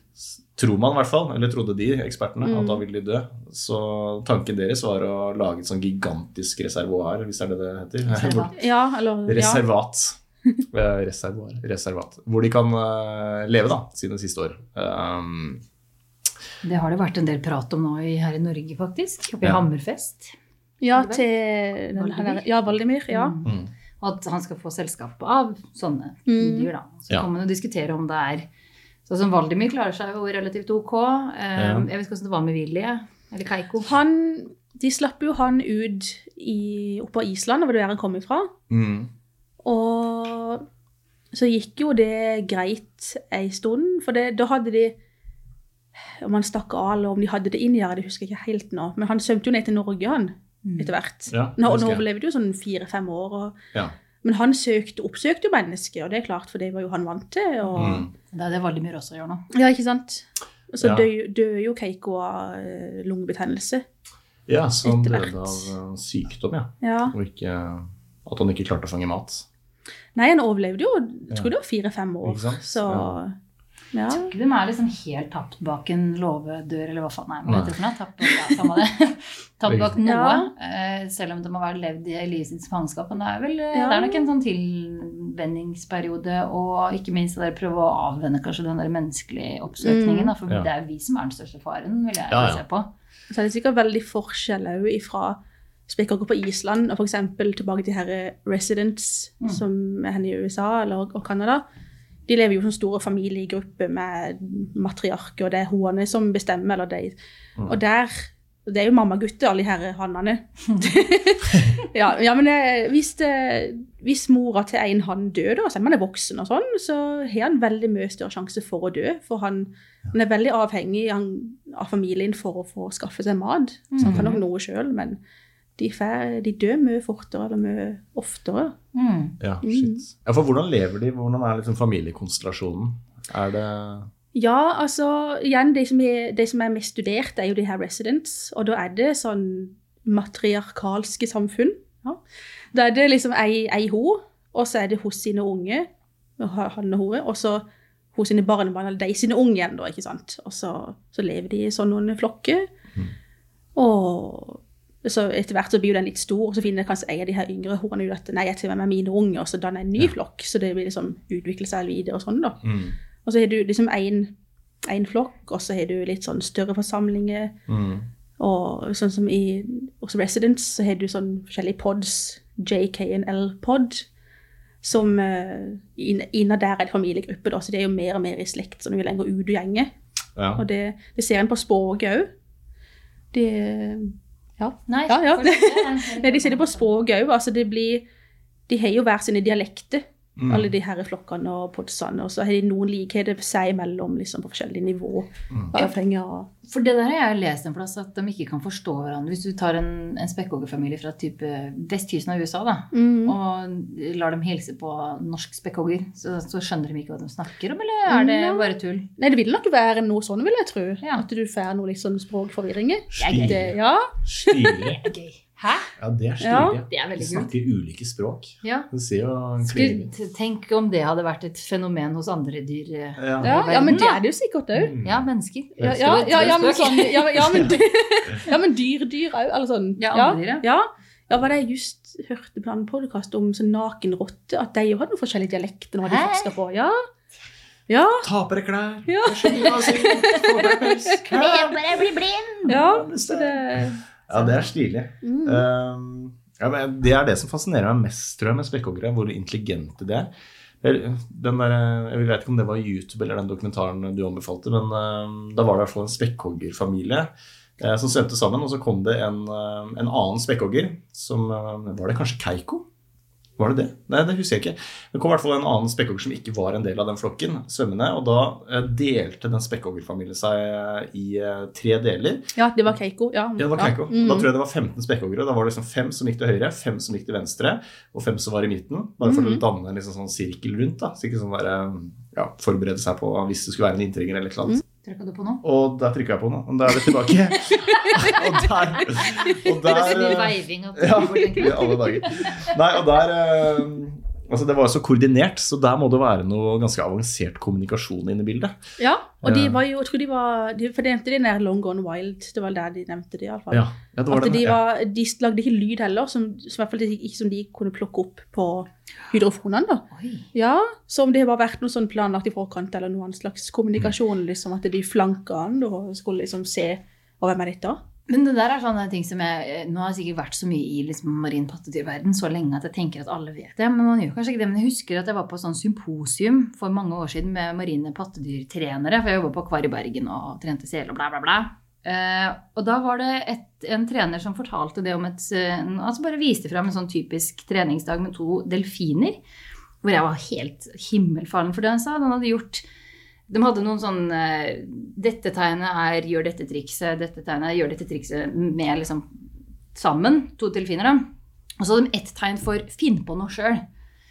[SPEAKER 3] Tror man i hvert fall, eller trodde de ekspertene, mm. at da ville de dø. Så tanken deres var å lage et sånn gigantisk reservoar, hvis det er det det heter.
[SPEAKER 2] Reservat. Ja, eller,
[SPEAKER 3] Reservat. Ja. Reservoar, reservat. Hvor de kan uh, leve da, sine siste år. Um,
[SPEAKER 4] Det har det vært en del prat om nå her i Norge faktisk, oppe i ja. Hammerfest.
[SPEAKER 2] Ja, til Valdemir. Ja, Valdemir, ja.
[SPEAKER 4] Mm. Og at han skal få selskap av sånne mm. dyr da. Så ja. Kan man jo diskutere om det er, sånn som Valdemir klarer seg jo relativt ok. Um, ja. Jeg vet ikke hvordan det var med Willy, eller Keiko.
[SPEAKER 2] Han, de slapp jo han ut i, oppe på Island, hvor det er han kom ifra. Mm. Og så gikk jo det greit en stund, for det, da hadde de om han stakk av, eller om de hadde det inn i det, det husker jeg ikke helt nå. Men han sømte jo ned til Norge, han, etter hvert. Ja, nå, og nå overlevde jo sånn fire-fem år. Og, ja. Men han søkte, oppsøkte jo mennesker, og det er klart, for det var jo han vant til. Og, mm.
[SPEAKER 4] Det er det veldig mye også gjør nå.
[SPEAKER 2] Ja, ikke sant? Og så ja. døde dø jo Keiko av uh, lungebetennelse.
[SPEAKER 3] Ja, så han døde av uh, sykdom, ja.
[SPEAKER 2] ja.
[SPEAKER 3] Og ikke, at han ikke klarte å fange mat.
[SPEAKER 2] Nei, han overlevde jo, jeg tror det var fire-fem år. Ikke sant? Så... Ja.
[SPEAKER 4] Ja. Jeg tror ikke de er liksom helt tapt bak en låvedør, eller hva faen, nei, hva heter det for noe? Tapt, ja, samme det. Tapt bak noe, ja. Selv om de har vært levd i livets fangenskap, men det er vel, ja. Det er nok en sånn tilvenningsperiode, og ikke minst at dere prøver å avvenne kanskje den der menneskelige oppsøkningen, mm. for ja. Det er vi som er den største faren, vil jeg ja, ja. Se på.
[SPEAKER 2] Så er det sikkert veldig forskjell fra spekkhoggere på Island, og for eksempel tilbake til her Residents, mm. som er henne i U S A eller, og Canada. De lever jo som store familiegrupper med matriarker, og det er hoene som bestemmer, eller de. Mm. Og der, det er jo mamma-gutter, alle de her hannene. ja, ja, men det, hvis, det, hvis mora til en hann dør, da, selv om han er voksen og sånn, så har han veldig mye større sjanse for å dø, for han, han er veldig avhengig han, av familien for å få skaffe seg mat. Så han kan nok noe selv, men de, fer, de dør mye fortere eller mye oftere.
[SPEAKER 3] Mm. Ja, shit. Ja, for hvordan lever de? Hvordan er liksom familiekonstellasjonen? Er det...
[SPEAKER 2] Ja, altså, igjen, de som, er, de som er mest studert er jo de her residents, og da er det sånn matriarkalske samfunn. Ja. Da er det liksom ei, ei ho, og så er det hos sine unge, han og hore, og så hos sine barnebarn, eller de sine unge igjen da, ikke sant? Og så, så lever de i sånn noen flokker, mm. og... Så etter hvert så blir jo den litt stor, og så finner kanskje jeg av de her yngre horene ut at nei, jeg til med mine unge, og så danner en ny ja. Flokk, så det blir liksom utvikle seg videre og sånn da. Mm. Og så har du liksom en, en flokk, og så har du litt sånn større forsamlinger, mm. og sånn som i hos Residents, så har du sånn forskjellige pods, J, K og L pod, som uh, innan der er det familiegruppe, da, så det er jo mer og mer i slekt, så når vi lenger ut og gjenge.
[SPEAKER 3] Ja.
[SPEAKER 2] Og det, det ser en på språket også. Det, ja.
[SPEAKER 4] Nei,
[SPEAKER 2] ja, ja.
[SPEAKER 4] for det er-
[SPEAKER 2] Nei, de ser det på språket også, altså det blir, de har jo hver sine dialekter,
[SPEAKER 3] Mm.
[SPEAKER 2] alle de her flokkene og podsene, og så har de noen likheter seg imellom liksom, på forskjellige nivå.
[SPEAKER 3] Mm.
[SPEAKER 2] Avhengig av...
[SPEAKER 4] For det der har jeg lest en plass, at de ikke kan forstå hverandre. Hvis du tar en, en spekkhoggerfamilie fra type Vestkysten av U S A, da,
[SPEAKER 2] Mm.
[SPEAKER 4] og lar dem hilse på norsk spekkhogger, så, så skjønner de ikke hva de snakker om, eller er det
[SPEAKER 2] Nei.
[SPEAKER 4] bare tull?
[SPEAKER 2] Nei, det vil nok være noe sånn, vil jeg tro.
[SPEAKER 4] Ja.
[SPEAKER 2] At du får noe liksom språkforvirringer.
[SPEAKER 3] Stilig.
[SPEAKER 2] Det, ja.
[SPEAKER 3] Stilig.
[SPEAKER 4] Gøy. Hæ?
[SPEAKER 3] Ja, det er
[SPEAKER 2] Ja.
[SPEAKER 3] stilig.
[SPEAKER 4] Det er
[SPEAKER 3] De
[SPEAKER 4] veldig kult.
[SPEAKER 3] snakker ulike språk.
[SPEAKER 4] Ja.
[SPEAKER 3] Det ser jo
[SPEAKER 4] Skulle, t- tenk om det hadde vært et fenomen hos andre dyr. eh,
[SPEAKER 3] Ja.
[SPEAKER 2] Ja, ja, men det er det jo sikkert også.
[SPEAKER 3] Mm.
[SPEAKER 4] Ja, mennesker.
[SPEAKER 2] Ja, ja, ja, ja, men sånn, ja, men- ja, men, ja, men dyr, dyr også, eller sånn.
[SPEAKER 4] Ja,
[SPEAKER 2] ja,
[SPEAKER 4] andre dyr, ja.
[SPEAKER 2] ja. Ja, hva det jeg just hørte på en podcast om sånn nakenrotte, at de jo hadde noen forskjellige dialekter når de
[SPEAKER 4] Hæ?
[SPEAKER 2] forsket på. Ja, ja,
[SPEAKER 3] Ta på deg klær.
[SPEAKER 2] Ja.
[SPEAKER 3] Vær så god, si. Få på deg pels.
[SPEAKER 4] bare bli blind!
[SPEAKER 2] ja, så det...
[SPEAKER 3] Ja, det er stilig.
[SPEAKER 2] Mm.
[SPEAKER 3] Um, ja, men det er det som fascinerer meg mest, tror jeg, med spekkhoggere, hvor intelligente de er. Den der, jeg vet ikke om det var YouTube eller den dokumentaren du anbefalte, men um, da var det i hvert fall en spekkhoggerfamilie eh, som svømte sammen, og så kom det en, uh, en annen spekkhogger, som, uh, var det kanskje Keiko? Var det det? Nei, det husker jeg ikke. Det kom i hvert fall en annen spekkhogger som ikke var en del av den flokken, svømmende, og da eh, delte den spekkhoggerfamilien seg eh, i eh, tre deler.
[SPEAKER 2] Ja, det var Keiko, ja.
[SPEAKER 3] Ja, det var Keiko.
[SPEAKER 2] Ja. Mm.
[SPEAKER 3] Da tror jeg det var femten spekkhoggere. Da var det liksom fem som gikk til høyre, fem som gikk til venstre, og fem som var i midten. Bare for
[SPEAKER 2] Mhm.
[SPEAKER 3] å danne en liksom sånn sirkel rundt, da. Så ikke sånn der, ja, forberede seg på hvis det skulle være en inntrenger eller et eller annet.
[SPEAKER 4] Trykket du på nå?
[SPEAKER 3] Og der trykket jeg på nå, og da er det tilbake. og der, og
[SPEAKER 4] Det er
[SPEAKER 3] der
[SPEAKER 4] snill veiving og
[SPEAKER 3] ja, i alle dager. Nei, og der eh, altså det var jo så koordinert, så der må det være noe ganske avansert kommunikasjon inne i bildet.
[SPEAKER 2] Ja, og de
[SPEAKER 3] Ja.
[SPEAKER 2] var jo, jeg tror de var, de, for de nevnte de der Long Gone Wild, det var der de nevnte det i alle fall.
[SPEAKER 3] Ja, ja det var
[SPEAKER 2] At
[SPEAKER 3] det.
[SPEAKER 2] de,
[SPEAKER 3] ja.
[SPEAKER 2] var, de lagde ikke lyd heller, som, som, i hvert fall ikke som de kunne plukke opp på hydrofonene da.
[SPEAKER 4] Oi.
[SPEAKER 2] Ja, så om det har vært noe sånn planlagt i forkant, eller noen slags kommunikasjon, liksom, at de flanket an, og skulle liksom se, og hvem er dette?
[SPEAKER 4] Men det der er sånne ting som jeg, nå har jeg sikkert vært så mye i liksom, marin pattedyrverden så lenge at jeg tenker at alle vet det, men man gjør kanskje ikke det. Men jeg husker at jeg var på sånn symposium for mange år siden med marine pattedyrtrenere, for jeg jobbet på Akvar i Bergen og trente sel og bla bla bla. Eh, og da var det et, en trener som fortalte det om et, en, altså bare viste frem en sånn typisk treningsdag med to delfiner, hvor jeg var helt himmelfallen for det han sa. Han hadde gjort De hadde noen sånn, dette tegnet er, gjør dette trikset, dette tegnet er, gjør dette trikset med liksom sammen, to delfiner da. Og så hadde de ett tegn for finn på noe selv.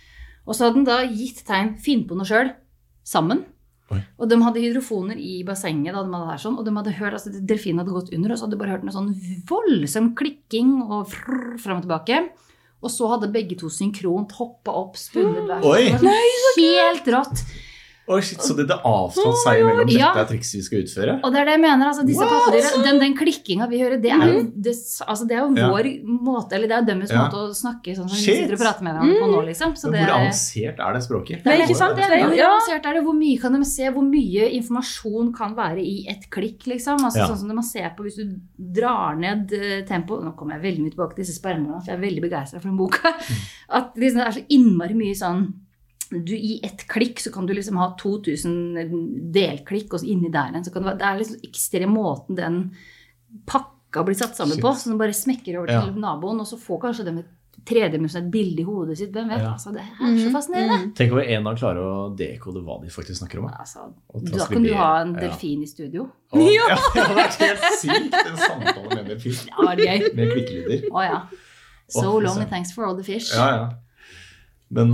[SPEAKER 4] Og så hadde de da gitt tegn finn på noe selv sammen.
[SPEAKER 3] Oi.
[SPEAKER 4] Og de hadde hydrofoner i bassenget da de hadde her sånn, og de hadde hørt, altså delfinen hadde gått under, og så hadde de bare hørt noe sånn voldsom klikking og frrr, frem og tilbake. Og så hadde begge to synkront hoppet opp, spunnet hver.
[SPEAKER 3] Oi.
[SPEAKER 4] Det var sånn helt rått.
[SPEAKER 3] Oi, shit, så det er avtalt seg imellom dette
[SPEAKER 4] Ja.
[SPEAKER 3] er trikset vi skal utføre?
[SPEAKER 4] Og det er det jeg mener, altså disse
[SPEAKER 3] What?
[SPEAKER 4] pattedyr, den, den klikkingen vi hører, det er jo, det, altså det er jo
[SPEAKER 3] Ja.
[SPEAKER 4] vår måte, eller det er deres
[SPEAKER 3] Ja.
[SPEAKER 4] måte å snakke sånn som vi
[SPEAKER 3] Shit.
[SPEAKER 4] sitter og prater med hverandre på nå, liksom. Så
[SPEAKER 3] Men
[SPEAKER 4] det
[SPEAKER 3] hvor
[SPEAKER 4] er,
[SPEAKER 3] avansert er det språket?
[SPEAKER 2] Nei, ikke sant?
[SPEAKER 4] det er, hvor
[SPEAKER 2] Ja.
[SPEAKER 4] avansert er det, hvor mye kan de se, hvor mye informasjon kan være i et klikk, liksom. Altså
[SPEAKER 3] Ja.
[SPEAKER 4] sånn som det man ser på hvis du drar ned eh, tempo, nå kommer jeg veldig mye tilbake til disse spermene, for jeg er veldig begeistret for den boka, at liksom det er så innmari mye sånn, du, i ett klikk så kan du liksom ha to tusen delklikk, og så inni der en, så kan det, være, det er liksom ekstrem måten den pakka blir satt sammen
[SPEAKER 3] Shit.
[SPEAKER 4] på, så den bare smekker over
[SPEAKER 3] Ja.
[SPEAKER 4] til naboen, og så får kanskje dem et tredimensjonelt bilde i hodet sitt, hvem vet,
[SPEAKER 3] Ja.
[SPEAKER 4] altså det er så fascinerende.
[SPEAKER 3] Tenk om en dag klarer å dekode hva de faktisk snakker om.
[SPEAKER 4] Altså,
[SPEAKER 3] Og
[SPEAKER 4] da kan du ha en
[SPEAKER 3] transkribere, ja.
[SPEAKER 4] delfin i studio.
[SPEAKER 3] Og, ja, det hadde vært helt sykt, en samtale med en delfin.
[SPEAKER 4] Det var gøy.
[SPEAKER 3] Med klikkelyder.
[SPEAKER 4] Å ja. So
[SPEAKER 3] Å, fy
[SPEAKER 4] long
[SPEAKER 3] søren.
[SPEAKER 4] and thanks for all the fish.
[SPEAKER 3] Ja, ja. Men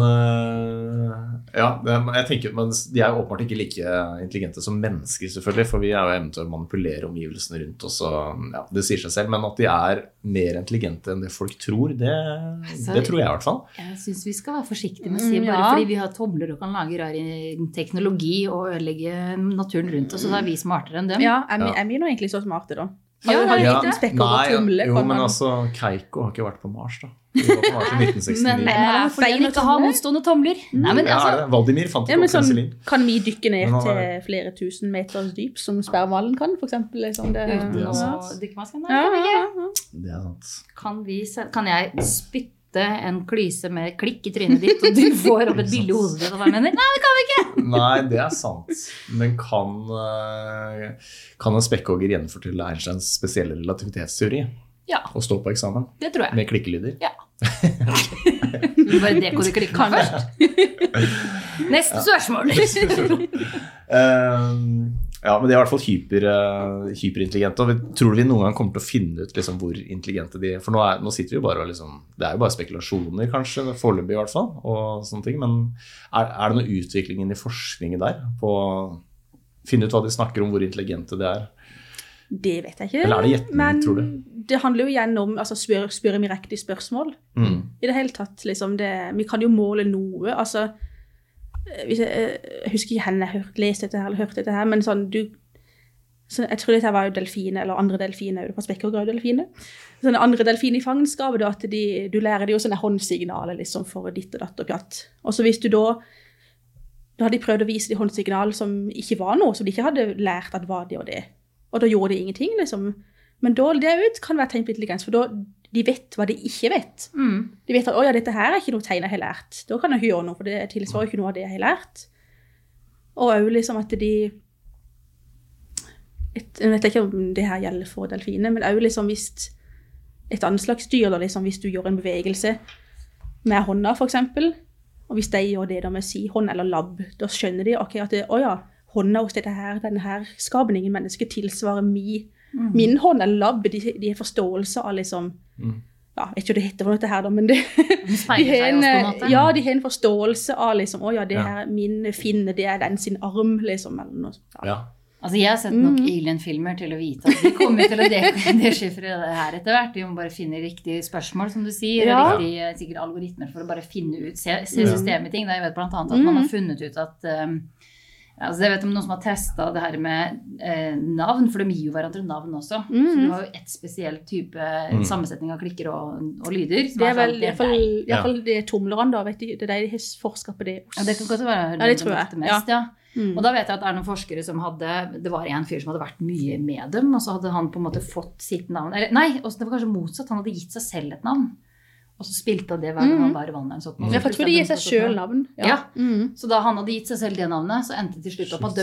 [SPEAKER 3] øh, ja, det, jeg tenker, men de er jo åpenbart ikke like intelligente som mennesker, selvfølgelig, for vi er jo evne til å manipulere omgivelsene rundt oss, og ja, det sier seg selv, men at de er mer intelligente enn det folk tror, det,
[SPEAKER 4] Så-
[SPEAKER 3] det tror jeg i hvert fall.
[SPEAKER 4] Jeg synes vi skal være forsiktige med å si
[SPEAKER 2] Mm,
[SPEAKER 4] bare
[SPEAKER 2] ja.
[SPEAKER 4] fordi vi har tomler og kan lage rar teknologi og ødelegge naturen rundt oss, så da er vi smartere enn dem.
[SPEAKER 2] Ja, er vi,
[SPEAKER 3] Ja.
[SPEAKER 2] er vi nå egentlig så smarte da?
[SPEAKER 4] Ja,
[SPEAKER 2] Har du har
[SPEAKER 4] ja,
[SPEAKER 2] en liten spekk over
[SPEAKER 3] Nei,
[SPEAKER 2] tumle?
[SPEAKER 3] jo,
[SPEAKER 2] kan
[SPEAKER 3] men
[SPEAKER 2] man-
[SPEAKER 3] altså, Keiko har ikke vært på Mars da. Vi var på Mars i nitten sekstini.
[SPEAKER 4] Men det
[SPEAKER 2] Men
[SPEAKER 4] er
[SPEAKER 2] han
[SPEAKER 4] fordi
[SPEAKER 2] har
[SPEAKER 4] han ikke har
[SPEAKER 2] tomler.
[SPEAKER 4] motstående tomler. Nei, men
[SPEAKER 3] ja,
[SPEAKER 4] altså,
[SPEAKER 3] er det? Valdimir fant
[SPEAKER 2] Ja,
[SPEAKER 3] ikke
[SPEAKER 2] men
[SPEAKER 3] opp
[SPEAKER 2] sånn,
[SPEAKER 3] penicillin.
[SPEAKER 2] kan vi dykke ned
[SPEAKER 3] Men han
[SPEAKER 2] til
[SPEAKER 3] har-
[SPEAKER 2] flere tusen meters dyp, som spermalen kan, for eksempel? Liksom det,
[SPEAKER 4] uten
[SPEAKER 3] Det er
[SPEAKER 4] å
[SPEAKER 3] sant.
[SPEAKER 4] dykke maske? Nei,
[SPEAKER 2] ja,
[SPEAKER 4] kan vi
[SPEAKER 2] ja,
[SPEAKER 4] ikke.
[SPEAKER 2] ja.
[SPEAKER 3] Det er sant.
[SPEAKER 4] Kan, vi, se- kan jeg spytte sette en klyse med klikk i trynet ditt, og du får opp et bilde i hodet ditt, og hva mener? Nei, det kan vi ikke!
[SPEAKER 3] Nei, det er sant. Men kan, eh, kan en spekkhogger gjenfortelle Einsteins spesielle relativitetsteori?
[SPEAKER 4] Ja.
[SPEAKER 3] Og stå på eksamen?
[SPEAKER 4] Det tror jeg.
[SPEAKER 3] Med klikkelyder?
[SPEAKER 4] Ja. Du bare dekoder klikken først. Neste spørsmål.
[SPEAKER 3] um, ja, men de er i hvert fall hyper, uh, hyperintelligente, og vi, tror vi noen gang kommer til å finne ut liksom, hvor intelligente de er? For nå, er, nå sitter vi jo bare og liksom, det er jo bare spekulasjoner kanskje, foreløpig i hvert fall, og sånne ting, men er, er det noe utvikling inn i forskningen der, på å finne ut hva de snakker om, hvor intelligente de er?
[SPEAKER 2] Det vet jeg ikke,
[SPEAKER 3] Eller er det gjetning,
[SPEAKER 2] men
[SPEAKER 3] tror du?
[SPEAKER 2] Det handler jo igjen om, altså spør, spør vi riktig spørsmål.
[SPEAKER 3] Mm.
[SPEAKER 2] I det hele tatt, liksom, det, vi kan jo måle noe, altså, hvis jeg, jeg husker ikke henne, jeg har lest dette her, eller hørt dette her, men sånn, du, så jeg tror dette var jo delfiner, eller andre delfiner, på spekkhogger og delfiner. Sånne andre delfiner i fangenskap, da, at de, du lærer de jo sånne håndsignaler, liksom, for ditt og datt og pjatt. Og så hvis du da, da hadde de prøvd å vise de håndsignaler som ikke var noe, som de ikke hadde lært at var det og det. Og da gjorde de ingenting, liksom. Men da, det ut kan være tegn på intelligens, for da, de vet hva de ikke vet.
[SPEAKER 4] Mm.
[SPEAKER 2] De vet at, åja, dette her er ikke noe tegn jeg har lært. Da kan jeg ikke gjøre noe, for det tilsvarer ikke noe av det jeg har lært. Og også liksom at de, et, jeg vet ikke om det her gjelder for delfiner, men også liksom hvis et annet slags dyr, da, liksom hvis du gjør en bevegelse med hånda, for eksempel, og hvis de gjør det da med si hånd eller labb, da skjønner de, ok, at det, åja, hånda hos dette her, denne her skapningen menneske tilsvarer mi, mm. min hånd eller labb, de, de har forståelse av liksom, mm. ja, jeg vet ikke hva det heter for dette her da, men det,
[SPEAKER 4] de, de har en,
[SPEAKER 2] ja, de har en forståelse av liksom, å ja, det
[SPEAKER 3] ja.
[SPEAKER 2] her, min finne, det er den sin arm, liksom, eller noe sånt.
[SPEAKER 3] Ja.
[SPEAKER 4] Altså, jeg har sett nok
[SPEAKER 2] mm.
[SPEAKER 4] Alien-filmer til å vite at vi kommer til å dechiffre det her etter hvert. Vi må bare finne riktige spørsmål, som du sier,
[SPEAKER 2] ja.
[SPEAKER 4] og riktige, sikkert algoritmer for å bare finne ut, se, se systemet i ting. Da jeg vet blant annet at man har funnet ut at um, altså, jeg vet om noen som har testet det her med eh, navn, for de gir jo hverandre navn også. Mm. Så du har jo et spesielt type mm. sammensetning av klikker og, og lyder. Som
[SPEAKER 2] det er
[SPEAKER 4] er
[SPEAKER 2] vel,
[SPEAKER 4] sånn,
[SPEAKER 2] i hvert fall, i hvert fall det tumlerne da, vet du, det er de de har forsket på det.
[SPEAKER 4] Ja, det kan godt være
[SPEAKER 2] ja, det tror jeg.
[SPEAKER 4] Mest, ja.
[SPEAKER 2] Ja. Mm.
[SPEAKER 4] Og da vet jeg at det er noen forskere som hadde, det var en fyr som hadde vært mye med dem, og så hadde han på en måte fått sitt navn, eller nei, det var kanskje motsatt, han hadde gitt seg selv et navn. Og så spilte det hver gang han var i vannet. Sånn.
[SPEAKER 2] Mm. Jeg tror de gir seg selv navn.
[SPEAKER 4] Ja, ja. Mm. Så da han hadde gitt seg selv det navnet, så endte til slutt opp at de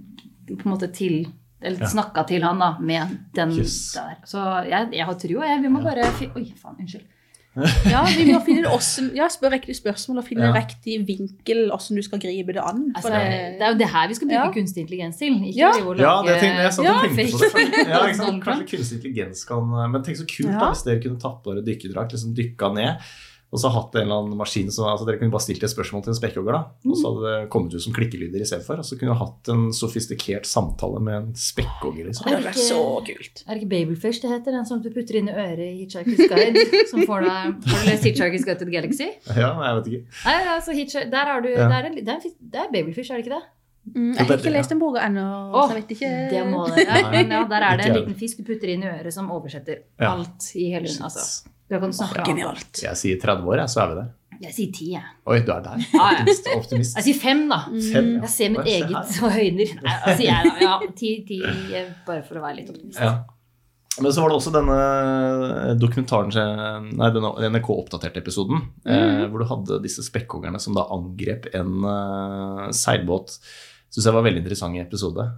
[SPEAKER 4] på en måte til, eller ja. Snakket til han da, med den yes. der. Så jeg, jeg har tro, jeg, vi må bare, oi faen, unnskyld.
[SPEAKER 2] Ja, vi må finne også, ja, spør riktig spørsmål og finne ja. Riktig vinkel, hvordan du skal gripe det an.
[SPEAKER 4] Altså,
[SPEAKER 2] det,
[SPEAKER 4] det er jo det her vi skal bruke ja. Kunstig intelligens til. Ikke
[SPEAKER 2] ja.
[SPEAKER 4] Lage,
[SPEAKER 3] ja, det tenkte jeg, satt
[SPEAKER 2] ja,
[SPEAKER 3] og tenkte på det. Ja, ikke sant? Kanskje kunstig intelligens kan, men tenk så kult ja. Da, hvis dere kunne tatt på dere dykkedrakt, liksom dykka ned, og så hatt en eller annen maskin, så altså, dere kunne bare stilt et spørsmål til en spekkhogger da, og så hadde det kommet ut som klikkelyder i stedet for, og så kunne du hatt en sofistikert samtale med en spekkhogger. Liksom.
[SPEAKER 2] Det hadde vært så kult.
[SPEAKER 4] Er det ikke Babelfish det heter, den som du putter inn i øret i Hitchhiker's Guide, som får deg, har du lest Hitchhiker's Guide to the Galaxy?
[SPEAKER 3] Ja, jeg vet ikke.
[SPEAKER 4] Nei, altså, Hitchhiker, der har du, ja. der er, det, er, det er Babelfish, er det ikke det?
[SPEAKER 2] Mm, jeg har ikke lest den boka ennå,
[SPEAKER 4] oh,
[SPEAKER 2] så jeg vet ikke.
[SPEAKER 4] Det må det, ja. Men ja, der er det en liten fisk du putter inn i øret som oversetter ja. Alt i hele hunden, altså. Da kan du snakke
[SPEAKER 2] oh, genialt.
[SPEAKER 3] Jeg sier tretti år, så er vi der.
[SPEAKER 4] Jeg sier ti, jeg.
[SPEAKER 3] Oi, du er der.
[SPEAKER 4] Ja,
[SPEAKER 3] optimist, optimist.
[SPEAKER 4] Jeg sier fem, da.
[SPEAKER 3] Fem, ja.
[SPEAKER 4] Jeg ser mitt eget og høyner. Nei, jeg sier jeg da. Ja, ti, ti, bare for å være litt optimist.
[SPEAKER 3] Ja. Men så var det også denne dokumentaren, nei, denne N R K-oppdaterte episoden, mm. eh, hvor du hadde disse spekkhoggerne som da angrep en uh, seilbåt. Synes jeg var veldig interessant i episode.